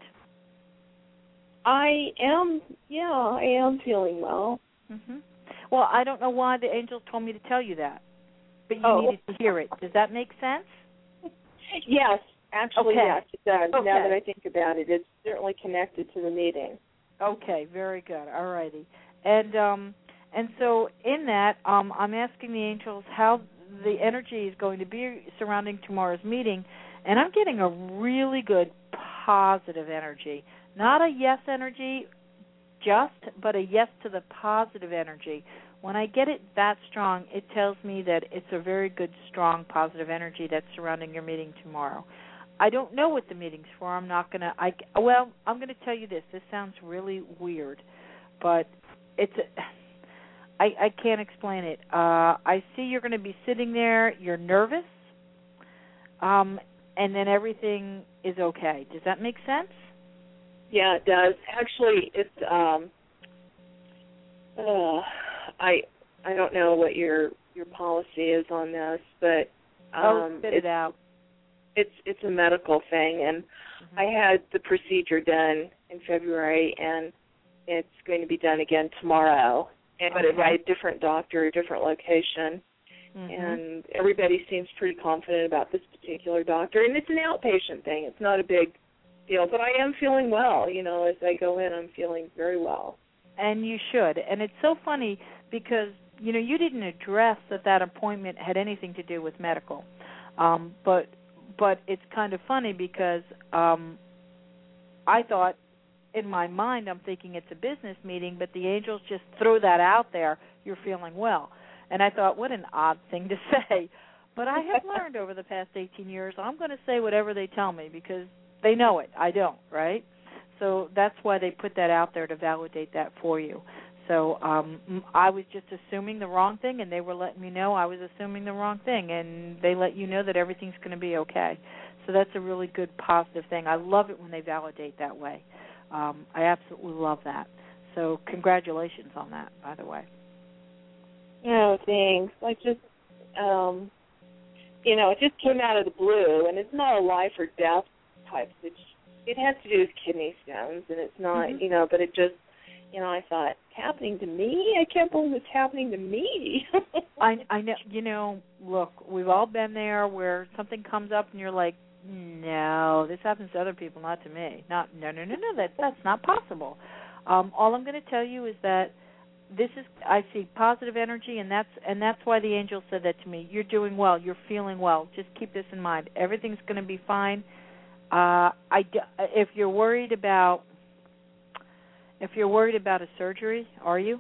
I am, yeah, I am feeling well. Mm-hmm. Well, I don't know why the angels told me to tell you that, but you Oh. needed to hear it. Does that make sense? Yes, actually, Okay. yes, it does. Okay. Now that I think about it, it's certainly connected to the meeting. Okay, very good. All righty. And um, and so in that, um, I'm asking the angels how the energy is going to be surrounding tomorrow's meeting, and I'm getting a really good positive energy. Not a yes energy just, but a yes to the positive energy. When I get it that strong, it tells me that it's a very good, strong, positive energy that's surrounding your meeting tomorrow. I don't know what the meeting's for. I'm not going to, I, well, I'm going to tell you this. This sounds really weird, but it's, a, I, I can't explain it. Uh, I see you're going to be sitting there, you're nervous, um, and then everything is okay. Does that make sense? Yeah, it does. Actually, it's, um, uh, I I don't know what your your policy is on this, but um, oh, spit it's, it out. It's it's a medical thing, and mm-hmm. I had the procedure done in February, and it's going to be done again tomorrow, and but okay. by a different doctor, a different location, mm-hmm. and everybody seems pretty confident about this particular doctor, and it's an outpatient thing. It's not a big deal, but I am feeling well. You know, as I go in, I'm feeling very well. And you should. And it's so funny because, you know, you didn't address that that appointment had anything to do with medical. Um, but but it's kind of funny because um, I thought, in my mind, I'm thinking it's a business meeting, but the angels just threw that out there, you're feeling well. And I thought, what an odd thing to say. But I have learned over the past eighteen years, I'm going to say whatever they tell me because they know it. I don't, right? So that's why they put that out there to validate that for you. So um, I was just assuming the wrong thing, and they were letting me know I was assuming the wrong thing, and they let you know that everything's going to be okay. So that's a really good, positive thing. I love it when they validate that way. Um, I absolutely love that. So congratulations on that, by the way. Oh, thanks. I just, um, you know, it just came out of the blue, and it's not a life or death type situation. It has to do with kidney stones, and it's not, mm-hmm. you know, but it just, you know, I thought, happening to me? I can't believe it's happening to me. I, I know, you know, look, we've all been there where something comes up and you're like, no, this happens to other people, not to me. Not, no, no, no, no, that, that's not possible. Um, all I'm going to tell you is that this is, I see positive energy, and that's and that's why the angel said that to me. You're doing well. You're feeling well. Just keep this in mind. Everything's going to be fine. Uh, I, if you're worried about if you're worried about a surgery, are you?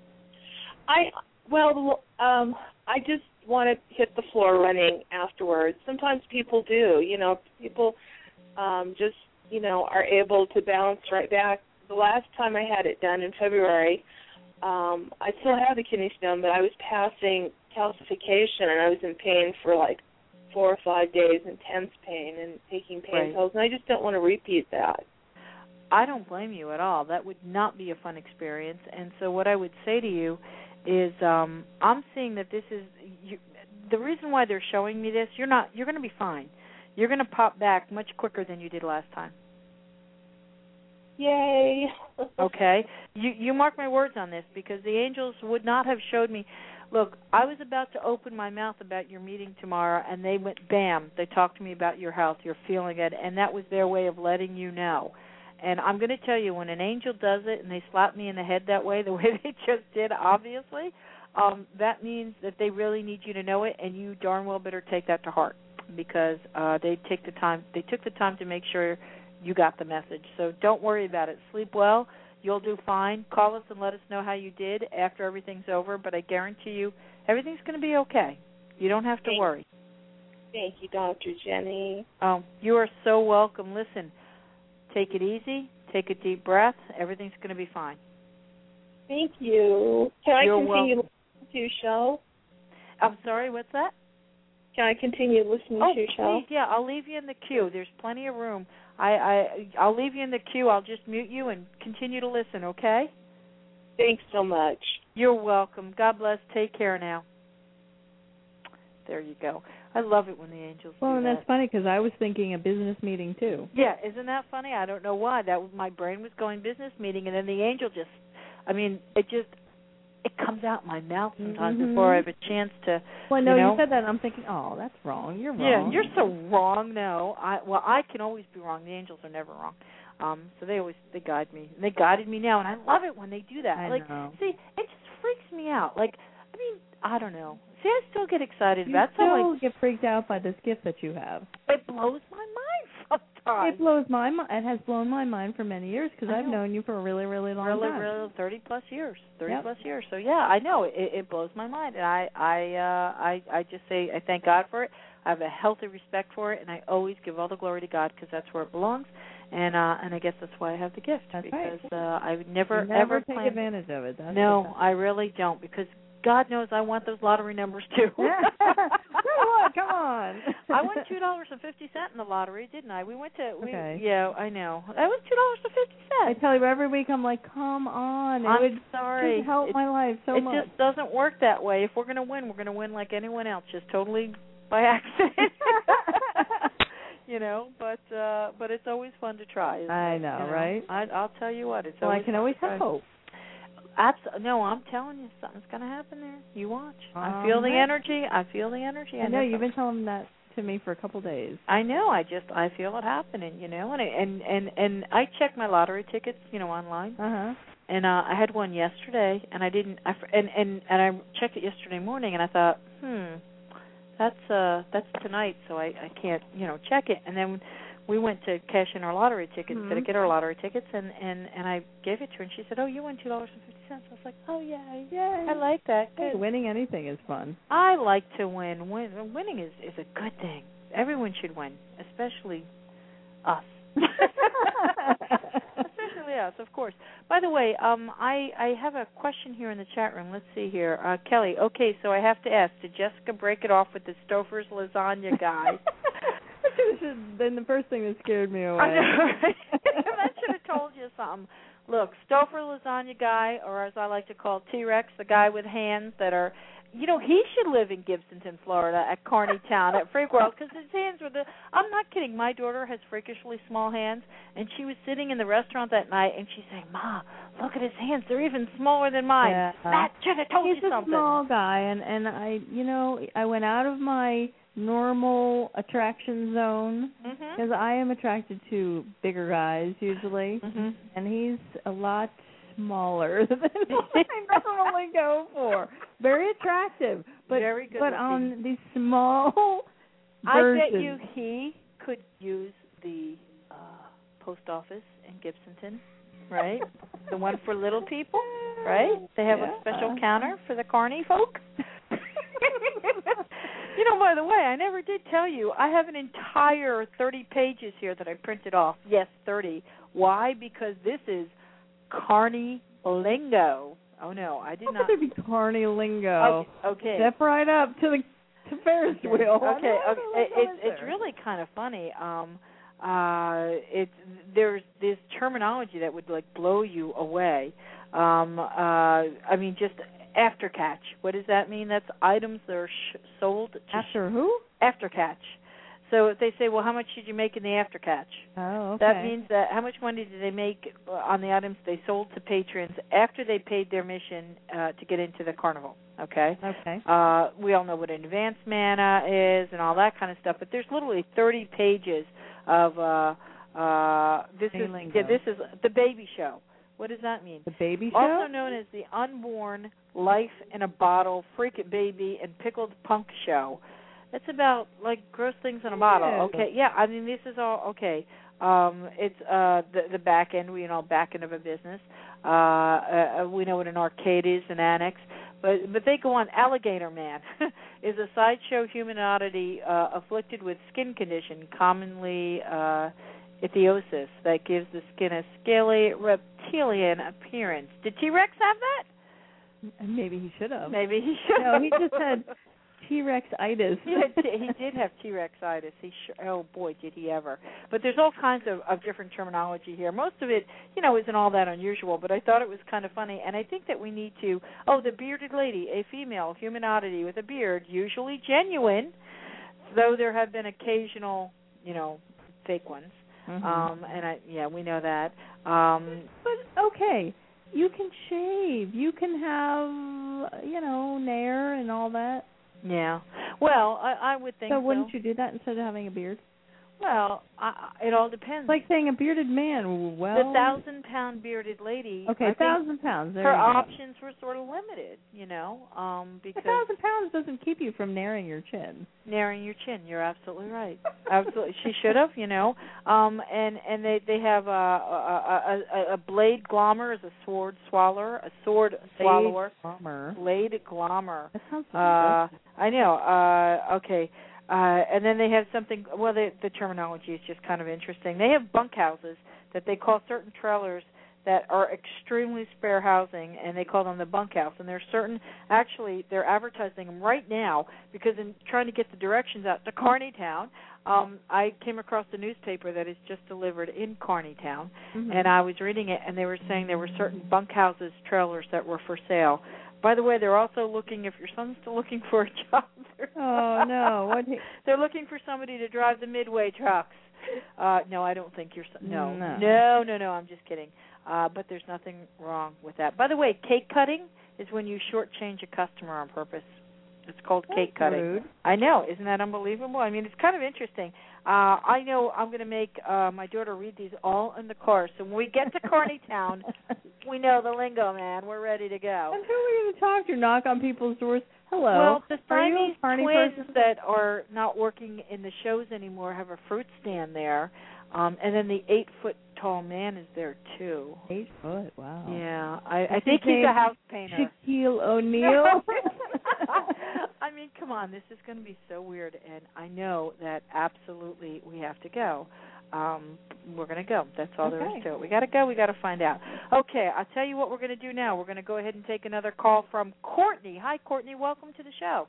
I well, um, I just want to hit the floor running afterwards. Sometimes people do, you know, people um, just you know are able to bounce right back. The last time I had it done in February, um, I still have the kidney stone, but I was passing calcification, and I was in pain for like four or five days, intense pain, and taking pain right. pills, and I just don't want to repeat that. I don't blame you at all. That would not be a fun experience. And so what I would say to you is um, I'm seeing that this is you, the reason why they're showing me this. You're not. You're going to be fine. You're going to pop back much quicker than you did last time. Yay. Okay? You you mark my words on this, because the angels would not have showed me. Look, I was about to open my mouth about your meeting tomorrow, and they went, bam, they talked to me about your health, you're feeling it, and that was their way of letting you know. And I'm going to tell you, when an angel does it and they slap me in the head that way, the way they just did, obviously, um, that means that they really need you to know it, and you darn well better take that to heart, because uh, they take the time. They took the time to make sure you got the message. So don't worry about it. Sleep well. You'll do fine. Call us and let us know how you did after everything's over, but I guarantee you everything's going to be okay. You don't have to Thank worry. Thank you, Doctor Jenny. Um, you are so welcome. Listen, take it easy. Take a deep breath. Everything's going to be fine. Thank you. Can I You're continue welcome. listening to your show? I'm sorry, what's that? Can I continue listening Oh, to your show? please, yeah, I'll leave you in the queue. There's plenty of room. I, I, I'll leave you in the queue. I'll just mute you and continue to listen, okay? Thanks so much. You're welcome. God bless. Take care now. There you go. I love it when the angels Well, do and that. that's funny because I was thinking a business meeting too. Yeah, isn't that funny? I don't know why. That was, my brain was going business meeting, and then the angel just, I mean, it just, it comes out my mouth sometimes Mm-hmm. before I have a chance to. Well, no, you, know, you said that, and I'm thinking, oh, that's wrong. You're Yeah, wrong. you're so wrong. No, I well, I can always be wrong. The angels are never wrong. Um, so they always they guide me. And they guided me now, and I love it when they do that. I like, know. see, it just freaks me out. Like, I mean, I don't know. See, I still get excited You about it. So, still like, get freaked out by this gift that you have. it blows my mind sometimes. It blows my mind. It has blown my mind for many years because I I've know. known you for a really, really long really, time. really, thirty plus years, thirty Yep. plus years. So yeah, I know it, it blows my mind, and I, I, uh, I, I just say I thank God for it. I have a healthy respect for it, and I always give all the glory to God because that's where it belongs. And uh, and I guess that's why I have the gift, That's because right. uh, I would never, You never ever take plan. advantage of it. That's No, what I really don't, because God knows I want those lottery numbers too. So what? Come on. I won two dollars and fifty cents in the lottery, didn't I? We went to. We, Okay. Yeah, I know. That was two dollars and fifty I cents. tell you every week, I'm like, come on. It I'm would sorry. just help It- my life so it much. just doesn't work that way. If we're going to win, we're going to win like anyone else, just totally by accident. You know, but uh, but it's always fun to try. isn't I it? know, You know? right? I, I'll tell you what, it's Well, always I can fun always to try. have hope. Abs- no, I'm telling you, something's going to happen there. You watch. I Um, feel the right. energy. I feel the energy. I know know you've been telling that to me for a couple days. I know. I just I feel it happening. You know, and I- and and and I check my lottery tickets, you know, online. Uh huh. And uh, I had one yesterday, and I didn't. I, and and and I checked it yesterday morning, and I thought, hmm, that's uh that's tonight, so I I can't you know check it. And then we went to cash in our lottery tickets Mhm. to get our lottery tickets, and and and I gave it to her, and she said, oh, you won two dollars and fifty cents. I was like, oh yeah, Yay. I like that. Hey, Good. winning anything is fun. I like to win. Win winning is is a good thing. Everyone should win, especially us. Especially us, of course. By the way, um, I, I have a question here in the chat room. Let's see here. Uh, Kelly, okay, so I have to ask, did Jessica break it off with the Stouffer's lasagna guy? Then the first thing that scared me away. I know, right? That should have told you something. Look, Stouffer lasagna guy, or as I like to call T-Rex, the guy with hands that are, you know, he should live in Gibsonton, Florida, at Carney Town, at Freak World, because his hands were the, I'm not kidding, my daughter has freakishly small hands, and she was sitting in the restaurant that night, and she's saying, Ma, look at his hands, they're even smaller than mine. Yeah. That should have told He's you a something. small guy, and and I, you know, I went out of my normal attraction zone Mhm. because I am attracted to bigger guys usually, Mhm. and he's a lot smaller than I normally go for. Very attractive, but Very good but looking. on these small I versions. bet you he could use the uh, post office in Gibsonton, right? The one for little people, right? They have Yeah. a special counter for the Carney folk. You know, by the way, I never did tell you, I have an entire thirty pages here that I printed off. Yes, thirty. Why? Because this is Carney lingo. Oh, no, I did How not. could there be Carney lingo? Okay. okay. Step right up to the to Ferris Okay, wheel. Okay, I okay. don't know It, what it's is it's there. really kind of funny. Um, uh, it's there's this terminology that would like blow you away. Um, uh, I mean, just after catch. What does that mean? That's items that are sh- sold to After who? after catch. So if they say, well, how much did you make in the aftercatch? Oh, okay. That means that how much money did they make on the items they sold to patrons after they paid their mission uh, to get into the carnival, okay? Okay. Uh, we all know what an advance mana is and all that kind of stuff, but there's literally thirty pages of uh, uh, this is yeah, this is the baby show. What does that mean? The baby show? Also known as the Unborn Life in a Bottle Freak It Baby and Pickled Punk Show. It's about, like, gross things in a bottle. Okay, yeah, I mean, this is all, okay. Um, it's uh, the, the back end, you know, back end of a business. Uh, uh, we know what an arcade is, an annex. But but they go on. Alligator Man is a sideshow human oddity uh, afflicted with skin condition, commonly uh, ichthyosis, that gives the skin a scaly reptilian appearance. Did T-Rex have that? Maybe he should have. Maybe he should No, have. he just had T-Rex-itis. he, had t- he did have T-Rex-itis. He sh- oh, boy, did he ever. But there's all kinds of, of different terminology here. Most of it, you know, isn't all that unusual, but I thought it was kind of funny. And I think that we need to, oh, the bearded lady, a female human oddity with a beard, usually genuine, though there have been occasional, you know, fake ones. Mm-hmm. Um, and, I, yeah, we know that. Um, but, okay, you can shave. You can have, you know, nair and all that. Yeah. Well, I, I would think so. So wouldn't you do that instead of having a beard? Well, I, it all depends. It's like saying a bearded man. Well, the thousand-pound bearded lady. Okay, I thousand pounds. There her you go. options were sort of limited, you know, um, because a thousand pounds doesn't keep you from narrowing your chin. Narrowing your chin. You're absolutely right. Absolutely, she should have, you know. Um, and and they they have a a, a, a blade glommer is a sword swallower, a sword swallower. Glommer. Blade glommer. That sounds uh, I know. Uh, okay. Uh, and then they have something, well, they, the terminology is just kind of interesting. They have bunkhouses that they call certain trailers that are extremely spare housing, and they call them the bunkhouse. And there's certain, actually, they're advertising them right now because in trying to get the directions out to Carneytown, um, I came across a newspaper that is just delivered in Carneytown, mm-hmm. and I was reading it, and they were saying there were certain bunkhouses, trailers that were for sale. By the way, they're also looking, if your son's still looking for a job. Oh, no. What he... They're looking for somebody to drive the Midway trucks. Uh, no, I don't think your son. No, no, no, no, no, I'm just kidding. Uh, but there's nothing wrong with that. By the way, cake cutting is when you shortchange a customer on purpose. It's called That's cake cutting. Rude. I know. Isn't that unbelievable? I mean, it's kind of interesting. Uh, I know I'm going to make uh, my daughter read these all in the car. So when we get to Carneytown, we know the lingo, man. We're ready to go. And who are we going to talk to? Knock on people's doors? Hello. Well, the are you Siamese a Carney twins person? that are not working in the shows anymore have a fruit stand there. Um, and then the eight-foot-tall man is there, too. Eight foot, wow. Yeah, I, I think he's a house painter. Shaquille O'Neal. I mean, come on, this is going to be so weird, and I know that absolutely we have to go. Um, we're going to go. That's all okay. there is to it. We got to go. We got to find out. Okay, I'll tell you what we're going to do now. We're going to go ahead and take another call from Courtney. Hi, Courtney. Welcome to the show.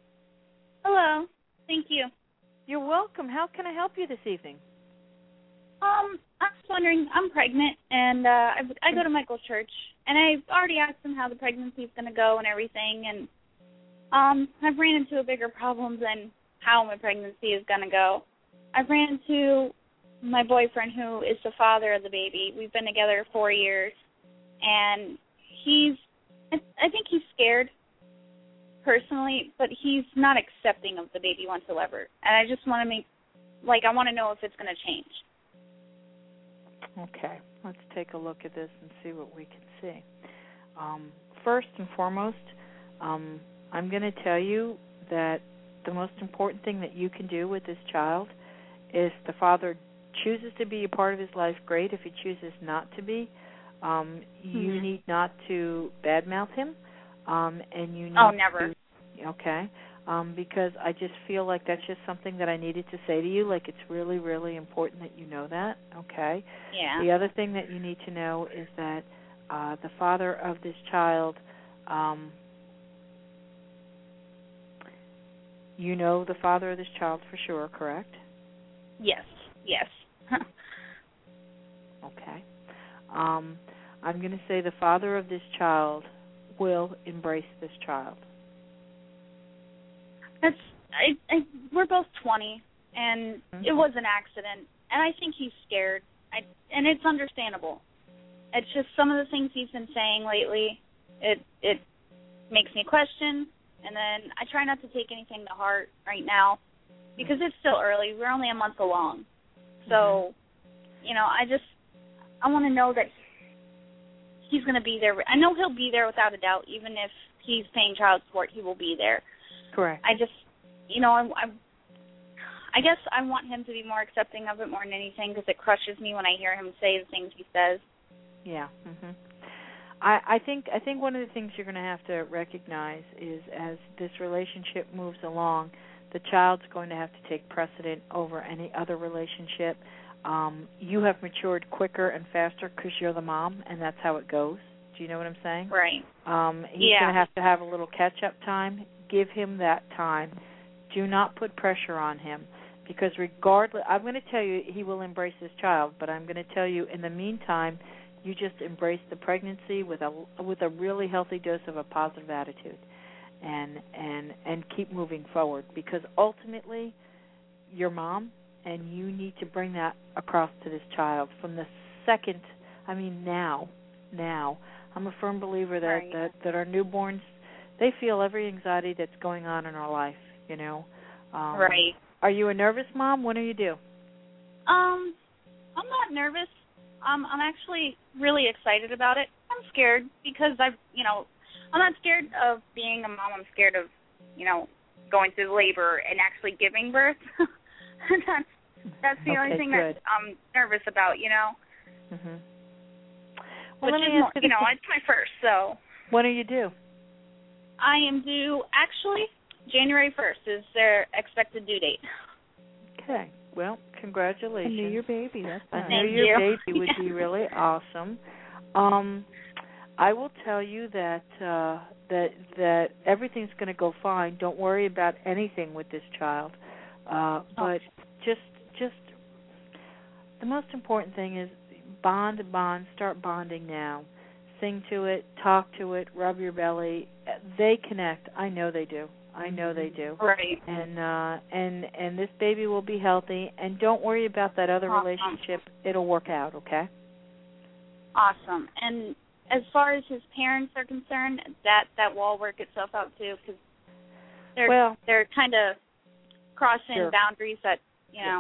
Hello. Thank you. You're welcome. How can I help you this evening? Um, I was wondering, I'm pregnant, and uh, I, I go to Michael's church, and I've already asked him how the pregnancy is going to go and everything, and um, I've ran into a bigger problem than how my pregnancy is going to go. I've ran into my boyfriend, who is the father of the baby. We've been together four years, and he's, I think he's scared, personally, but he's not accepting of the baby whatsoever, and I just want to make, like, I want to know if it's going to change. Okay, let's take a look at this and see what we can see. Um, first and foremost, um, I'm going to tell you that the most important thing that you can do with this child is the father chooses to be a part of his life, great. If he chooses not to be, um, you mm-hmm. need not to badmouth him, um, and you need oh, never. To, okay. Um, because I just feel like that's just something that I needed to say to you. Like, it's really, really important that you know that, okay? Yeah. The other thing that you need to know is that uh, the father of this child, um, you know the father of this child for sure, correct? Yes, yes. Okay. Um, I'm going to say the father of this child will embrace this child. That's I, I. We're both twenty, and mm-hmm. it was an accident. And I think he's scared, I, and it's understandable. It's just some of the things he's been saying lately, it it makes me question, and then I try not to take anything to heart right now because it's still early. We're only a month along. So, mm-hmm. you know, I just, I want to know that he's going to be there. I know he'll be there without a doubt, even if he's paying child support, he will be there. Correct. I just, you know, I, I, I guess I want him to be more accepting of it more than anything because it crushes me when I hear him say the things he says. Yeah. Mhm. I, I think I think one of the things you're going to have to recognize is as this relationship moves along, the child's going to have to take precedent over any other relationship. Um, you have matured quicker and faster because you're the mom, and that's how it goes. Do you know what I'm saying? Right. Um, he's yeah. going to have to have a little catch-up time. Give him that time. Do not put pressure on him because regardless, I'm going to tell you he will embrace his child, but I'm going to tell you in the meantime, you just embrace the pregnancy with a with a really healthy dose of a positive attitude, and and and keep moving forward because ultimately, you're mom, and you need to bring that across to this child from the second. I mean now, now I'm a firm believer that right. that, that our newborns, they feel every anxiety that's going on in our life. You know. Um, right. Are you a nervous mom? What do you do? Um, I'm not nervous. Um, I'm actually really excited about it. I'm scared because I've, you know, I'm not scared of being a mom. I'm scared of, you know, going through labor and actually giving birth. that's that's the okay, only thing good. that I'm nervous about, you know. Mhm. Well, Which let is, me more, ask you know, it's my first, so. When are you due? I am due, actually, January first is their expected due date. Okay. Well, congratulations. A New Year baby. That's nice. A New Year baby would be really awesome. Um, I will tell you that uh, that that everything's going to go fine. Don't worry about anything with this child. Uh, but just just the most important thing is bond, bond. Start bonding now. Sing to it, talk to it, rub your belly. They connect. I know they do. I know they do. Right. And uh, and and this baby will be healthy. And don't worry about that other awesome. relationship. It'll work out, okay? Awesome. And as far as his parents are concerned, that that will all work itself out too, because they're well, they're kind of crossing sure. boundaries that you know.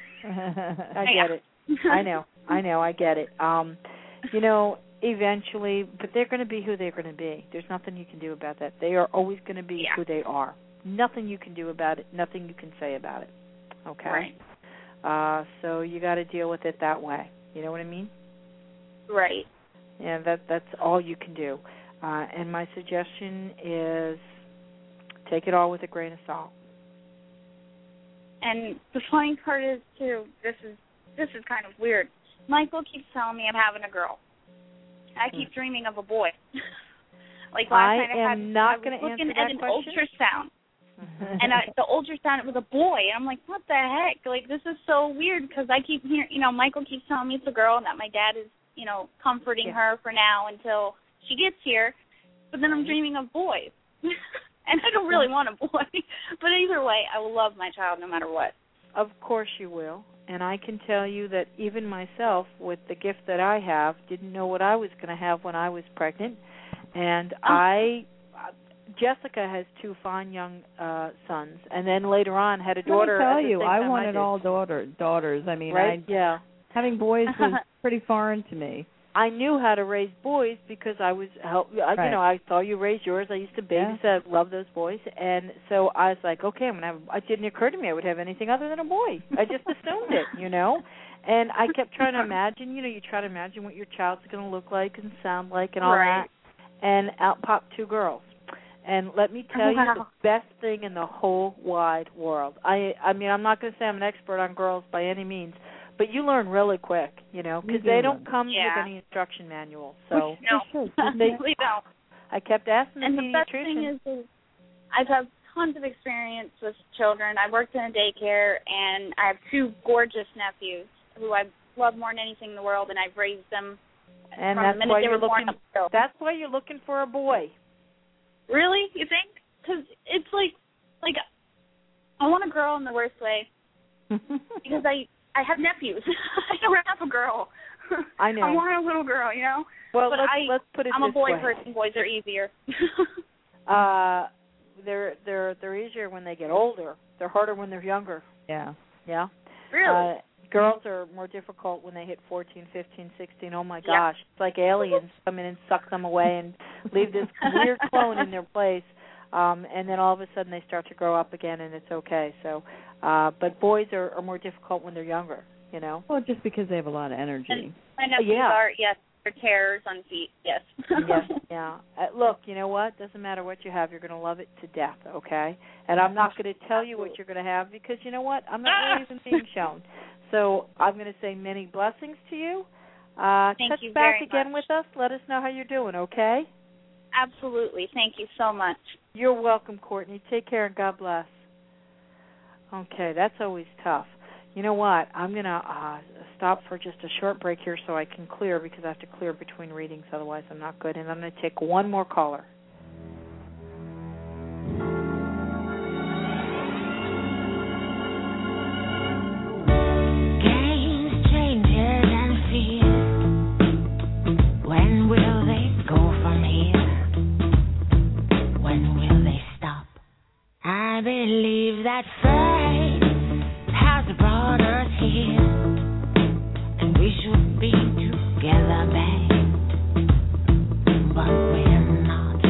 I get it. I know. I know. I get it. Um, you know. Eventually, but they're going to be who they're going to be. There's nothing you can do about that. They are always going to be yeah. who they are. Nothing you can do about it. Nothing you can say about it. Okay? Right. Uh, so you got to deal with it that way. You know what I mean? Right. Yeah, that that's all you can do. Uh, and my suggestion is take it all with a grain of salt. And the funny part is too. This is this is kind of weird. Michael keeps telling me I'm having a girl. I keep dreaming of a boy. Like last I night I am had not I was going to looking answer at that an question. ultrasound. and I, the ultrasound, it was a boy. And I'm like, what the heck? Like, this is so weird because I keep hearing, you know, Michael keeps telling me it's a girl and that my dad is, you know, comforting yeah. her for now until she gets here. But then I'm dreaming of boys. And I don't really want a boy. But either way, I will love my child no matter what. Of course you will. And I can tell you that even myself, with the gift that I have, didn't know what I was going to have when I was pregnant. And oh. I, Jessica has two fine young uh, sons, and then later on had a daughter. Let me tell at the you, same I time wanted I all daughter daughters. I mean, right? I, yeah. having boys was pretty foreign to me. I knew how to raise boys because I was help. I, right. You know, I saw you raise yours. I used to babysit. Yeah. I love those boys, and so I was like, okay, I'm gonna have. It didn't occur to me I would have anything other than a boy. I just assumed it, you know. And I kept trying to imagine. You know, you try to imagine what your child's going to look like and sound like and all right. that. And out popped two girls. And let me tell wow. you, the best thing in the whole wide world. I, I mean, I'm not going to say I'm an expert on girls by any means. But you learn really quick, you know, because they don't come yeah. with any instruction manual. So no, they, we don't. I kept asking the and the pediatrician. best thing is, is I've had tons of experience with children. I worked in a daycare, and I have two gorgeous nephews who I love more than anything in the world, and I've raised them and from that's the minute why they you're were born looking. up till. That's why you're looking for a boy. Really? You think? Because it's like, like I want a girl in the worst way. because I I have nephews. I don't have a girl. I know. I want a little girl, you know. Well, but let's I, let's put it I'm this a boy way. person. Boys are easier. uh, they're they're they're easier when they get older. They're harder when they're younger. Yeah. Yeah. Really? Uh, girls are more difficult when they hit fourteen, fifteen, sixteen. Oh my gosh, Yeah. it's like aliens come in and suck them away and leave this weird clone in their place. Um, and then all of a sudden they start to grow up again, and it's okay. So, uh, but boys are, are more difficult when they're younger, you know. Well, just because they have a lot of energy. And my nephews Yeah. are, yes, they're terrors on feet, yes. Yes, yeah. Uh, look, you know what? Doesn't matter what you have, you're going to love it to death, okay? And I'm not going to tell you what you're going to have because you know what? I'm not really even being shown. So I'm going to say many blessings to you. Uh, Thank touch you back very again much. with us. Let us know how you're doing, okay? Absolutely. Thank you so much. You're welcome, Courtney. Take care and God bless. Okay, that's always tough. You know what? I'm going to uh, stop for just a short break here so I can clear because I have to clear between readings. Otherwise, I'm not good. And I'm going to take one more caller. Games, changes, and fears. When will they go from here? When will they stop? I believe that fate has brought us here, and we should be together, babe, but we're not.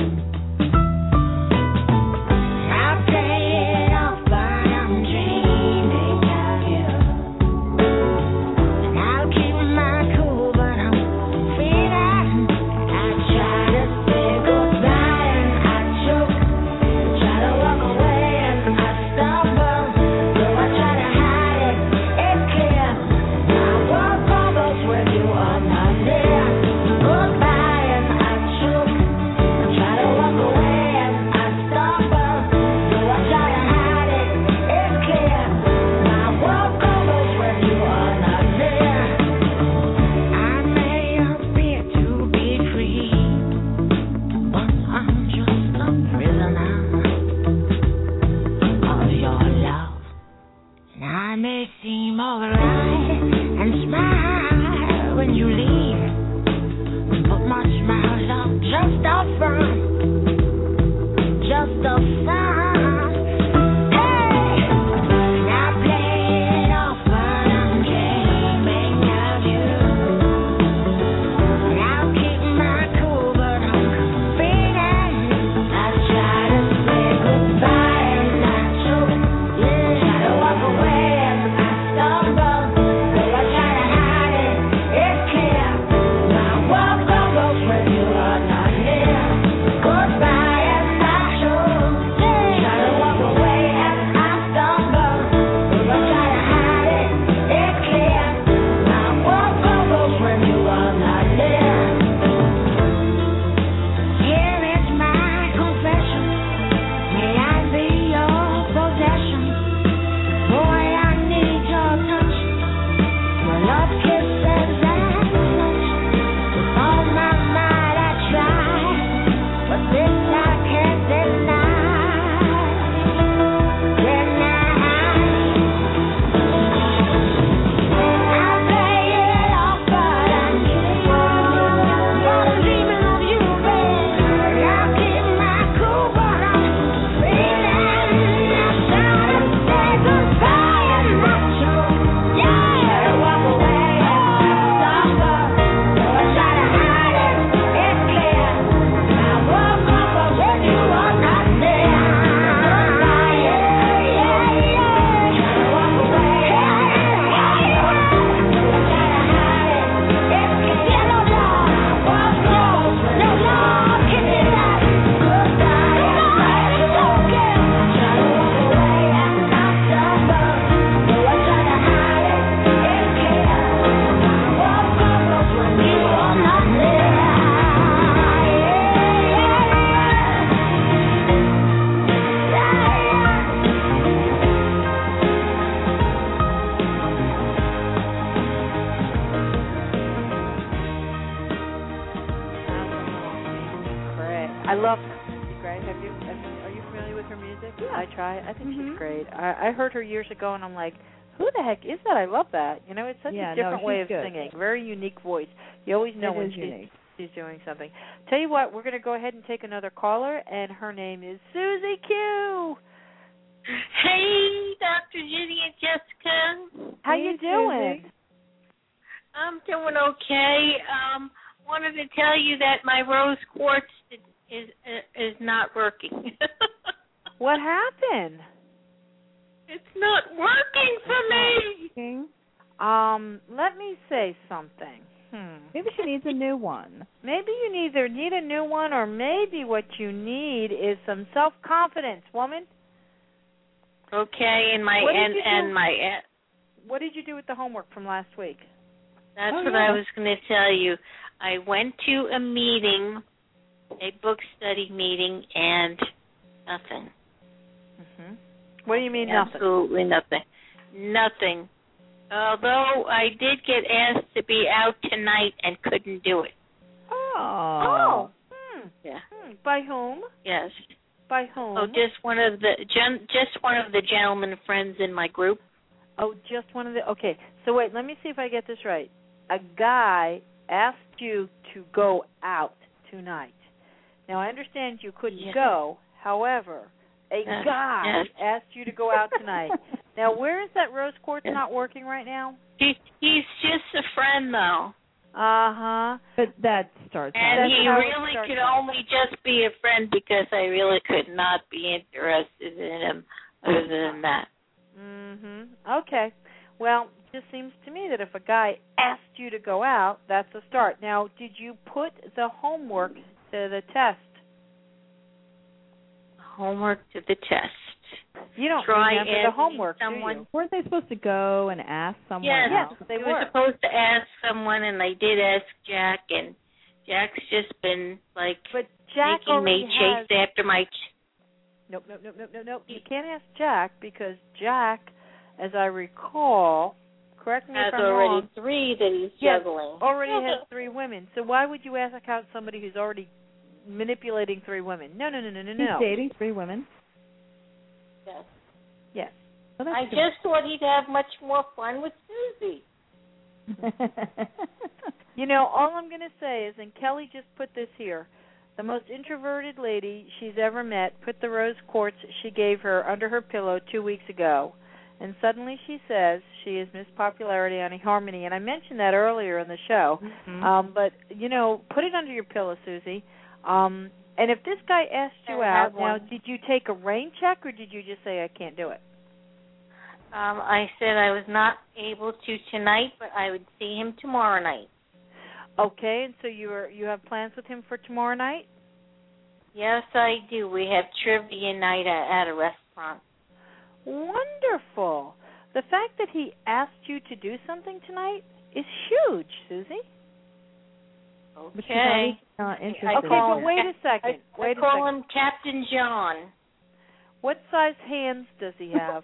I play it off, but I'm dreaming of you, and I'll keep my cool, but I'm feeling. I try to say goodbye and I choke, try to walk away and I stumble, though I try to hide it, it's clear. I walk almost when you are not there. Goodbye and I choke, I try to walk away and I stumble, though I try to hide it, it's clear. I walk almost when you are not there. I may appear to be free, but I'm just a prisoner of your love. And I may seem alright and smile when you leave, but my smiles are just a front, just a front. Hey, and I play it off, but I'm dreaming of you. And I'll keep my cool, but I'm feeling. I try to say goodbye and I choke, try to walk away and I stumble, though I try to hide it, it's clear. I walk almost when you are not near. Goodbye and I choke, try to walk away and I stumble, though I try to hide it, it's clear. I walk almost when you are not near. Here is my confession. May I be your possession? Boy, I need your touch, your love, kisses, and touch. With all my might I try, but this I can't deny. Deny. I play it off, but I'm dreaming of you, babe. I keep my cool, but I'm feeling. I try to say goodbye and I choke, yeah, walk away and I stumble, though I try to hide it, it's clear. I walk over when you are not there. Goodbye, yeah, yeah, yeah. Try to walk away, yeah, yeah, yeah. Though I try to hide it, it's clear. No love, walk close, no love, keep it up. Goodbye, goodbye, it's okay. Try to walk away and I stumble, though I try to hide it, it's clear. I walk almost when you are not there. Great. I love her. She's great. Have you, have you, are you familiar with her music? Yeah. I try. I think Mhm. she's great. I, I heard her years ago, and I'm like, who the heck is that? I love that. You know, it's such Yeah, a no, different way she's of good. singing. Very unique voice. You always know It when is she's, unique. she's doing something. Tell you what, we're going to go ahead and take another caller, and her name is Susie Q. Hey, Doctor Judy and Jessica. How Hey, you doing? Susie. I'm doing okay. Um, wanted to tell you that my rose quartz is is, is not working. What happened? It's not working for me. Um, let me say something. Hmm. Maybe she needs a new one. Maybe you either need a new one, or maybe what you need is some self-confidence, woman. Okay, and my What did and you do? and my uh, What did you do with the homework from last week? that's Oh, what yeah. I was going to tell you. I went to a meeting, a book study meeting, and nothing. Mm-hmm. What do you mean nothing? Absolutely nothing. Nothing. Although I did get asked to be out tonight and couldn't do it. Oh. Hmm. Yeah. Hmm. By whom? Yes. By whom? Oh, just one of the gen, just one of the gentlemen friends in my group. Oh, just one of the. Okay. So wait, let me see if I get this right. A guy asked you to go out tonight. Now I understand you couldn't Yes. go. However, a Yes. guy Yes. asked you to go out tonight. Now, where is that rose quartz not working right now? He, he's just a friend, though. Uh huh. But that starts out. And That's he how it really starts could out. only just be a friend because I really could not be interested in him other than that. Mhm. Okay. Well, it just seems to me that if a guy asked you to go out, that's a start. Now, did you put the homework to the test? Homework to the test. You don't Try remember the asking homework, someone. do you? Weren't they supposed to go and ask someone Yes, else? They we were. were supposed to ask someone, and they did ask Jack, and Jack's just been like But Jack making already me chase has. after my. Nope, nope, nope, nope, nope, nope. You can't ask Jack because Jack, as I recall, correct me Has if I'm already wrong, three that he's yes, juggling. already has three women. So why would you ask out somebody who's already manipulating three women? No, no, no, no, no, He's no. dating three women. Yes. Yes. Well, that's I good. just thought he'd have much more fun with Susie. You know, all I'm going to say is, and Kelly just put this here, the most introverted lady she's ever met put the rose quartz she gave her under her pillow two weeks ago. And suddenly she says she is Miss Popularity on eHarmony. And I mentioned that earlier in the show. Mhm. Um, but, you know, put it under your pillow, Susie. Um, and if this guy asked you I out, have now, one. did you take a rain check or did you just say, I can't do it? Um, I said I was not able to tonight, but I would see him tomorrow night. Okay, and so you are, you have plans with him for tomorrow night? Yes, I do. We have trivia night at, at a restaurant. Wonderful. The fact that he asked you to do something tonight is huge, Susie. But she's Okay. already not interested. I Okay, call but him- wait a second. I, Wait I a call second. him Captain John. What size hands does he have?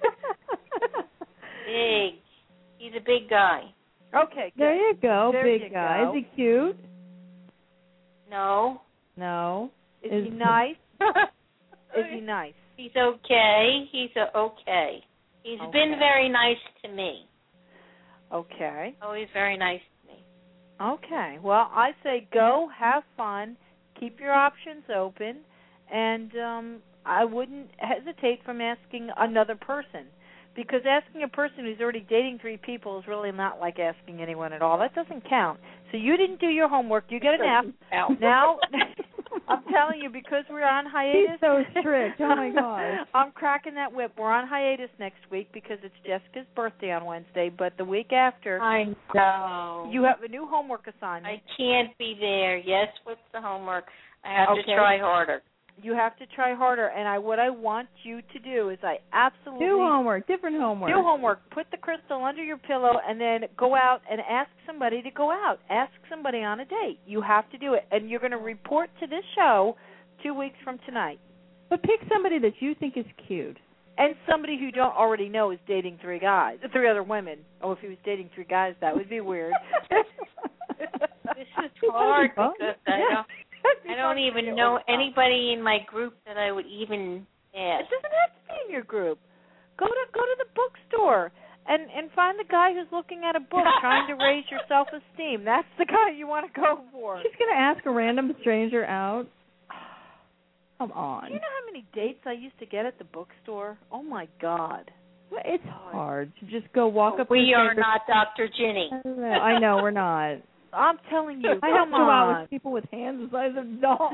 Big. He's a big guy. Okay, good. There you go, There big you guy. go. Is he cute? No. No. Is, Is- he nice? Is he nice? He's okay. He's a okay. He's Okay. been very nice to me. Okay. Always very nice to me. Okay. Well, I say go, have fun, keep your options open, and um, I wouldn't hesitate from asking another person. Because asking a person who's already dating three people is really not like asking anyone at all. That doesn't count. So you didn't do your homework. You get an F. Now, I'm telling you, because we're on hiatus. He's so strict. Oh, my gosh. I'm cracking that whip. We're on hiatus next week because it's Jessica's birthday on Wednesday. But the week after, I know. you have a new homework assignment. I can't be there. Yes, what's the homework? I have Okay. to try harder. You have to try harder. And I, what I want you to do is I absolutely... Do homework, different homework. Do homework. Put the crystal under your pillow and then go out and ask somebody to go out. Ask somebody on a date. You have to do it. And you're going to report to this show two weeks from tonight. But pick somebody that you think is cute. And somebody who you don't already know is dating three guys, three other women. Oh, if he was dating three guys, that would be weird. This is hard because I Yeah. don't, I don't even know anybody in my group that I would even ask. It doesn't have to be in your group. Go to go to the bookstore and and find the guy who's looking at a book trying to raise your self-esteem. That's the guy you want to go for. She's going to ask a random stranger out? Come on. Do you know how many dates I used to get at the bookstore? Oh, my God. Well, it's hard to just go walk up to We a are stranger. not Doctor Ginny. I know, we're not. I'm telling you, I have come to go out on. with people with hands the size of dolls.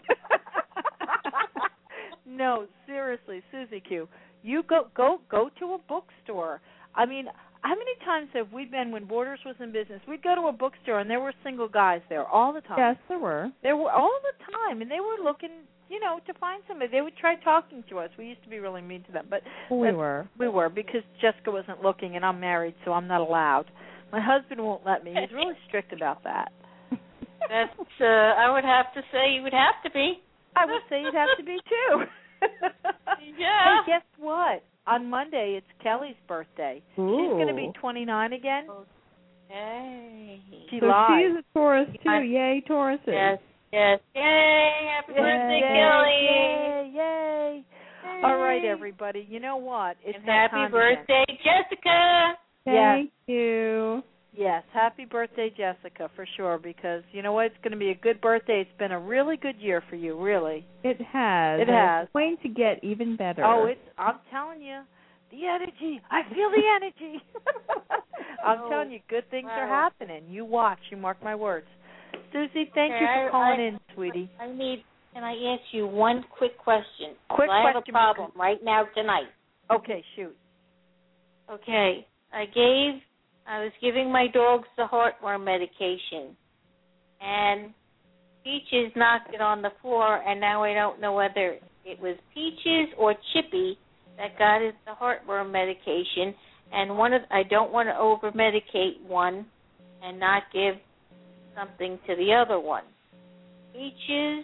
No, seriously, Susie Q. You go go go to a bookstore. I mean, how many times have we been when Borders was in business? We'd go to a bookstore and there were single guys there all the time. Yes, there were. There were all the time, and they were looking, you know, to find somebody. They would try talking to us. We used to be really mean to them, but We were. We were because Jessica wasn't looking, and I'm married, so I'm not allowed. My husband won't let me. He's really strict about that. That's. Uh, I would have to say you would have to be. I would say you'd have to be too. Yeah. Hey, guess what? On Monday, it's Kelly's birthday. Ooh. She's going to be twenty-nine again. Hey. She so lied. she's a Taurus too. I- Yay, Tauruses. Yes. Yes. Yay! Happy Yay, birthday, yay, Kelly! Yay, yay. Yay. All right, everybody. You know what? It's And that happy time birthday, again. Jessica! Thank you. Yes, happy birthday, Jessica, for sure, because you know what? It's going to be a good birthday. It's been a really good year for you, really. It has. It and has. It's going to get even better. Oh, it's, I'm telling you, the energy. I feel the energy. I'm Oh, telling you, good things wow. are happening. You watch. You mark my words. Susie, thank Okay, you for I- calling I- in, sweetie. I need. Can I ask you one quick question? Quick I have question, a problem right now tonight. Okay, shoot. Okay, I gave. I was giving my dogs the heartworm medication, and Peaches knocked it on the floor, and now I don't know whether it was Peaches or Chippy that got it the heartworm medication. And one of I don't want to over medicate one and not give something to the other one. Peaches.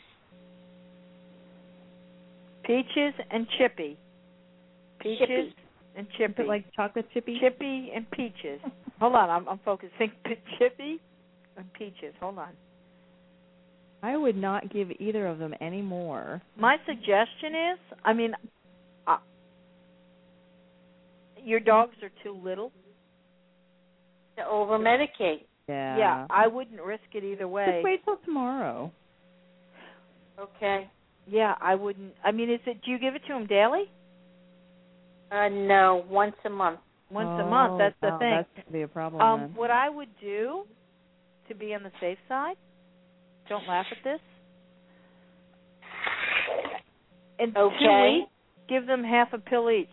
Peaches and Chippy. Peaches Chippy. and Is Chippy. it like chocolate chippy? Chippy and Peaches. Hold on, I'm, I'm focusing. Chippy and Peaches. Hold on. I would not give either of them any more. My suggestion is, I mean, uh, your dogs are too little. To over medicate. Yeah. Yeah, I wouldn't risk it either way. Just wait till tomorrow. Okay. Yeah, I wouldn't. I mean, is it? Do you give it to them daily? Uh, no, once a month. Once oh, a month. That's the wow, thing. That's going to be a problem Um, then. what I would do to be on the safe side, don't laugh at this. In two Okay. weeks, give them half a pill each.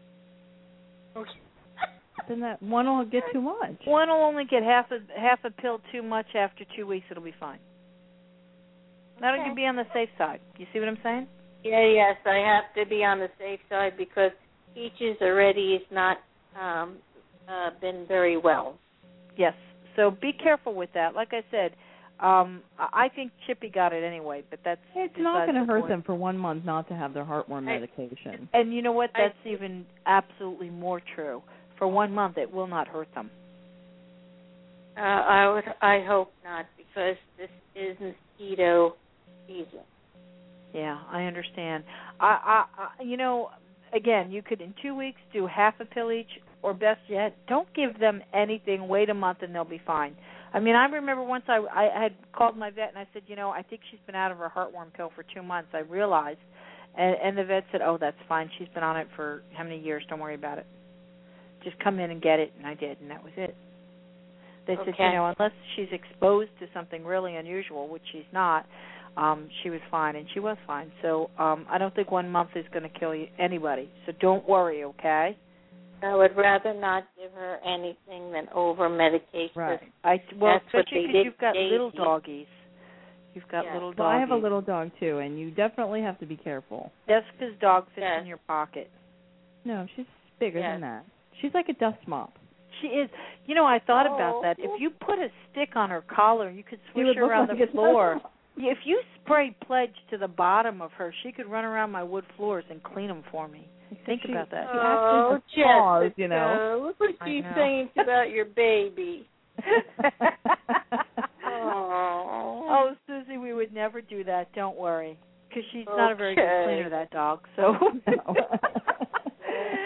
Then that one will get too much. One will only get half a half a pill too much. After two weeks, it'll be fine. That'll Okay. be on the safe side. You see what I'm saying? Yeah, yes, I have to be on the safe side because Peaches already is not um, uh, been very well. Yes. So be careful with that. Like I said, um, I I think Chippy got it anyway, but that's It's not besides going to the hurt point. them for one month not to have their heartworm I- medication. And you know what? I- That's even absolutely more true. For one month, it will not hurt them. Uh, I would, I hope not, because this is mosquito season. Yeah, I understand. I, I, I, you know, again, you could in two weeks do half a pill each, or best yet, don't give them anything. Wait a month and they'll be fine. I mean, I remember once I, I had called my vet and I said, you know, I think she's been out of her heartworm pill for two months. I realized, and, and the vet said, oh, that's fine. She's been on it for how many years? Don't worry about it. Just come in and get it, and I did, and that was it. They said, Okay. you know, unless she's exposed to something really unusual, which she's not, um, she was fine, and she was fine. So um, I don't think one month is going to kill you, anybody. So don't worry, okay? I would rather not give her anything than over medicate. Right. I well, That's what especially they because did you've got Daisy. little doggies. You've got Yeah. little doggies. Well, I have a little dog too, and you definitely have to be careful. Jessica's dog fits Yes. in your pocket. No, she's bigger Yes. than that. She's like a dust mop. She is. You know, I thought about Oh. that. If you put a stick on her collar, you could She swish would her look around like the a dust floor. mop. If you sprayed Pledge to the bottom of her, she could run around my wood floors and clean them for me. Think She- about that. She Oh, actually has claws, Jessica, you know. look what I she's know. saying about your baby. Oh. Oh, Susie, we would never do that. Don't worry, because she's not a very good Okay. cleaner, that dog. So. All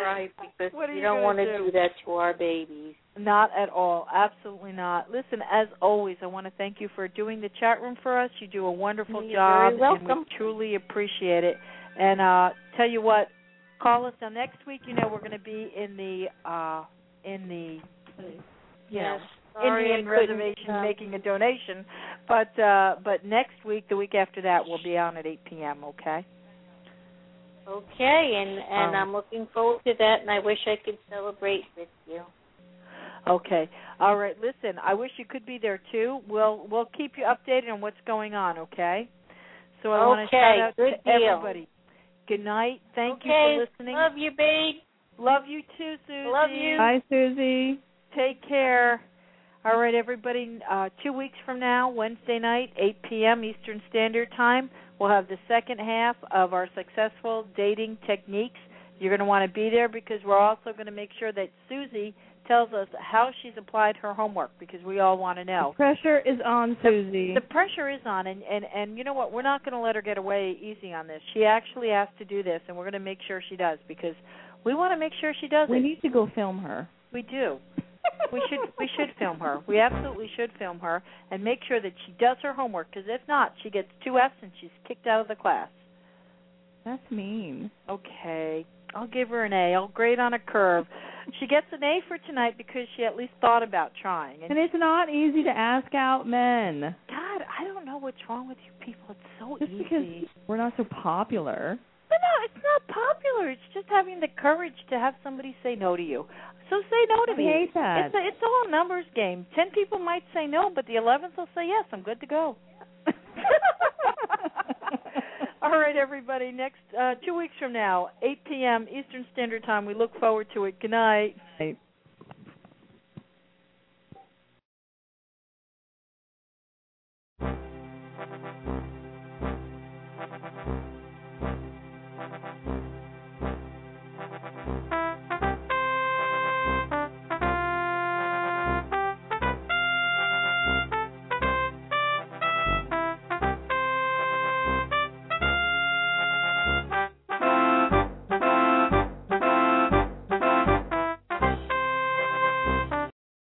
right, because What are you you don't gonna want to do? do that to our babies. Not at all. Absolutely not. Listen, as always, I want to thank you for doing the chat room for us. You do a wonderful You're job, very welcome. and we truly appreciate it. And uh, tell you what, call us now next week. You know we're going to be in the uh, in the you know, Yes. Sorry, Indian I couldn't, reservation uh, making a donation. But uh, but next week, the week after that, we'll be on at eight p.m. Okay. Okay, and and Um, I'm looking forward to that, and I wish I could celebrate with you. Okay. All right. Listen, I wish you could be there too. We'll we'll keep you updated on what's going on. Okay. So I want to Okay, shout out good to deal. everybody. Good night. Thank Okay, you for listening. love you, babe. Love you too, Susie. Love you. Bye, Susie. Take care. All right, everybody. Uh, two weeks from now, Wednesday night, eight p.m. Eastern Standard Time, we'll have the second half of our successful dating techniques. You're going to want to be there because we're also going to make sure that Susie tells us how she's applied her homework because we all want to know. The pressure is on Susie. The pressure is on, and, and, and you know what? We're not going to let her get away easy on this. She actually has to do this, and we're going to make sure she does because we want to make sure she does we it. need to go film her. We do. we should we should film her. We absolutely should film her and make sure that she does her homework because if not, she gets two F's and she's kicked out of the class. That's mean. Okay. I'll give her an A. I'll grade on a curve. She gets an A for tonight because she at least thought about trying. And it's not easy to ask out men. God, I don't know what's wrong with you people. It's so Just easy. because we're not so popular. But no, it's not popular. It's just having the courage to have somebody say no to you. So say no to I me. hate that. It's a, it's all a numbers game. Ten people might say no, but the eleventh will say yes. I'm good to go. All right, everybody. Next uh, two weeks from now, eight p.m. Eastern Standard Time. We look forward to it. Good night. Night.